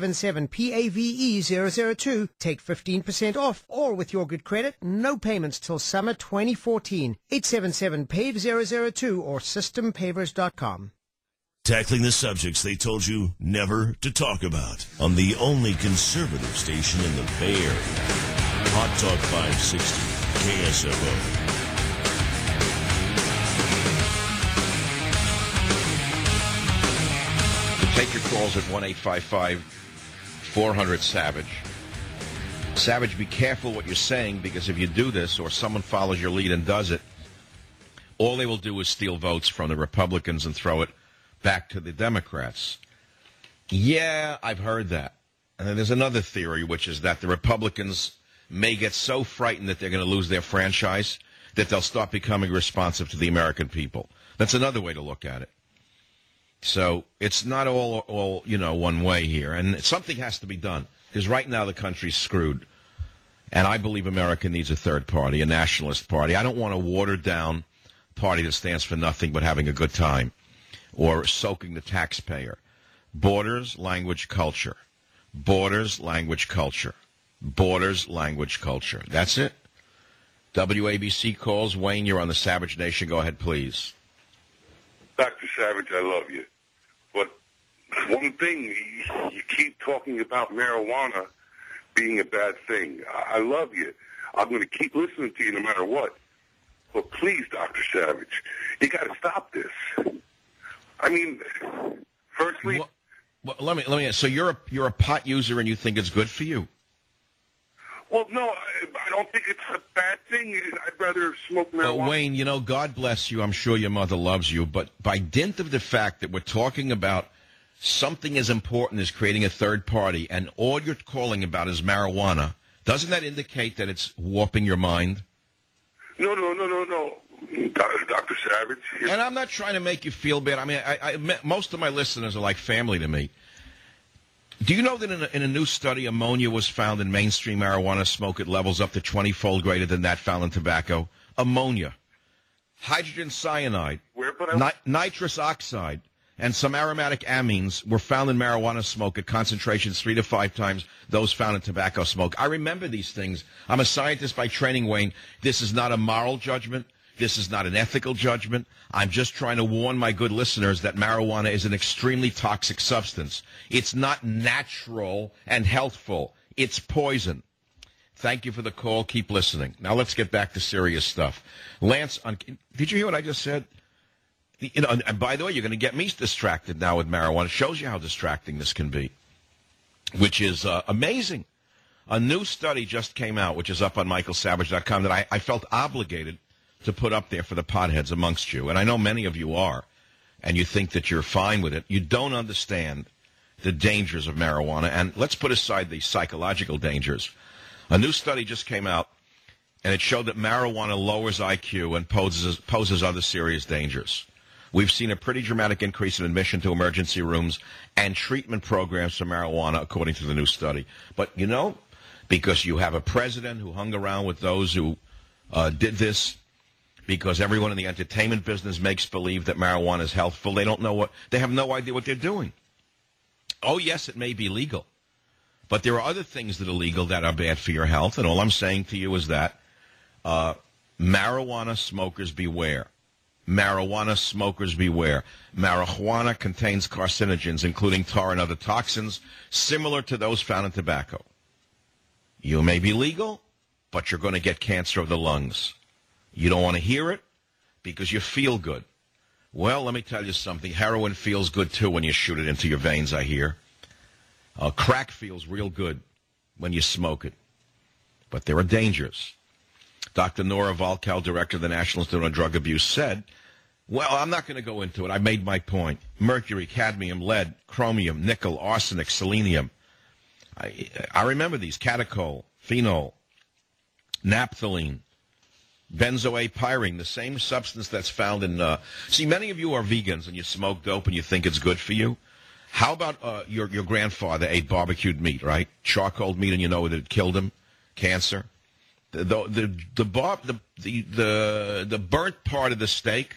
877-PAVE-002. Take 15% off, or with your good credit, no payments till summer 2014. 877-PAVE-002 or systempavers.com. Tackling the subjects they told you never to talk about on the only conservative station in the Bay Area. Hot Talk 560, KSFO. Take your calls at 1-855-400-SAVAGE. Savage, be careful what you're saying, because if you do this or someone follows your lead and does it, all they will do is steal votes from the Republicans and throw it back to the Democrats. Yeah, I've heard that. And then there's another theory, which is that the Republicans may get so frightened that they're going to lose their franchise that they'll start becoming responsive to the American people. That's another way to look at it. So it's not all one way here. And something has to be done, because right now the country's screwed. And I believe America needs a third party, a nationalist party. I don't want a watered-down party that stands for nothing but having a good time or soaking the taxpayer. Borders, language, culture. Borders, language, culture. Borders, language, culture. That's it. WABC calls. Wayne, you're on the Savage Nation. Go ahead, please. Dr. Savage, I love you. But one thing, you keep talking about marijuana being a bad thing. I love you. I'm going to keep listening to you no matter what. But please, Dr. Savage, you got to stop this. I mean, firstly, Well, let me. So you're a pot user and you think it's good for you? Well, no, I don't think it's a bad thing. I'd rather smoke marijuana. Wayne, God bless you. I'm sure your mother loves you. But by dint of the fact that we're talking about something as important as creating a third party, and all you're calling about is marijuana, doesn't that indicate that it's warping your mind? No. Dr. Savage. And I'm not trying to make you feel bad. I mean, most of my listeners are like family to me. Do you know that in a new study, ammonia was found in mainstream marijuana smoke at levels up to 20-fold greater than that found in tobacco? Ammonia, hydrogen cyanide, nitrous oxide, and some aromatic amines were found in marijuana smoke at concentrations 3 to 5 times those found in tobacco smoke. I remember these things. I'm a scientist by training, Wayne. This is not a moral judgment. This is not an ethical judgment. I'm just trying to warn my good listeners that marijuana is an extremely toxic substance. It's not natural and healthful. It's poison. Thank you for the call. Keep listening. Now let's get back to serious stuff. Lance, did you hear what I just said? And by the way, you're going to get me distracted now with marijuana. It shows you how distracting this can be, which is amazing. A new study just came out, which is up on michaelsavage.com, that I felt obligated to put up there for the potheads amongst you. And I know many of you are, and you think that you're fine with it. You don't understand the dangers of marijuana. And let's put aside the psychological dangers. A new study just came out, and it showed that marijuana lowers IQ and poses other serious dangers. We've seen a pretty dramatic increase in admission to emergency rooms and treatment programs for marijuana, according to the new study. But, because you have a president who hung around with those who did this, because everyone in the entertainment business makes believe that marijuana is healthful, they have no idea what they're doing. Oh, yes, it may be legal, but there are other things that are legal that are bad for your health, and all I'm saying to you is that marijuana smokers beware. Marijuana smokers beware. Marijuana contains carcinogens, including tar and other toxins, similar to those found in tobacco. You may be legal, but you're going to get cancer of the lungs. You don't want to hear it because you feel good. Well, let me tell you something. Heroin feels good, too, when you shoot it into your veins, I hear. Crack feels real good when you smoke it. But there are dangers. Dr. Nora Volkow, director of the National Institute on Drug Abuse, said, well, I'm not going to go into it. I made my point. Mercury, cadmium, lead, chromium, nickel, arsenic, selenium. I remember these. Catechol, phenol, naphthalene, benzoate-pyrene, the same substance that's found in... See, many of you are vegans and you smoke dope and you think it's good for you. How about your grandfather ate barbecued meat, right? Charcoal meat, and you know that it killed him? Cancer. The burnt part of the steak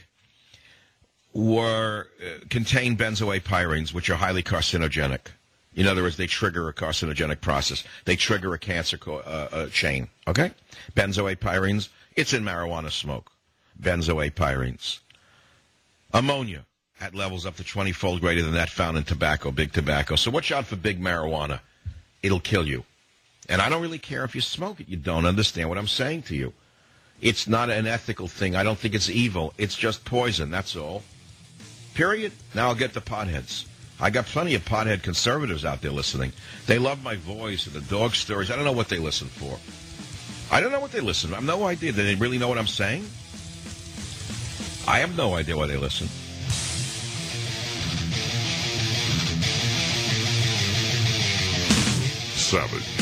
contained benzoate-pyrenes, which are highly carcinogenic. In other words, they trigger a carcinogenic process. They trigger a cancer chain, okay? Benzoate-pyrenes, it's in marijuana smoke. Benzoate-pyrenes. Ammonia at levels up to 20-fold greater than that found in tobacco, big tobacco. So watch out for big marijuana. It'll kill you. And I don't really care if you smoke it. You don't understand what I'm saying to you. It's not an ethical thing. I don't think it's evil. It's just poison, that's all. Period. Now I'll get the potheads. I got plenty of pothead conservatives out there listening. They love my voice and the dog stories. I don't know what they listen for. I don't know what they listen for. I have no idea. Do they really know what I'm saying? I have no idea why they listen. Savage.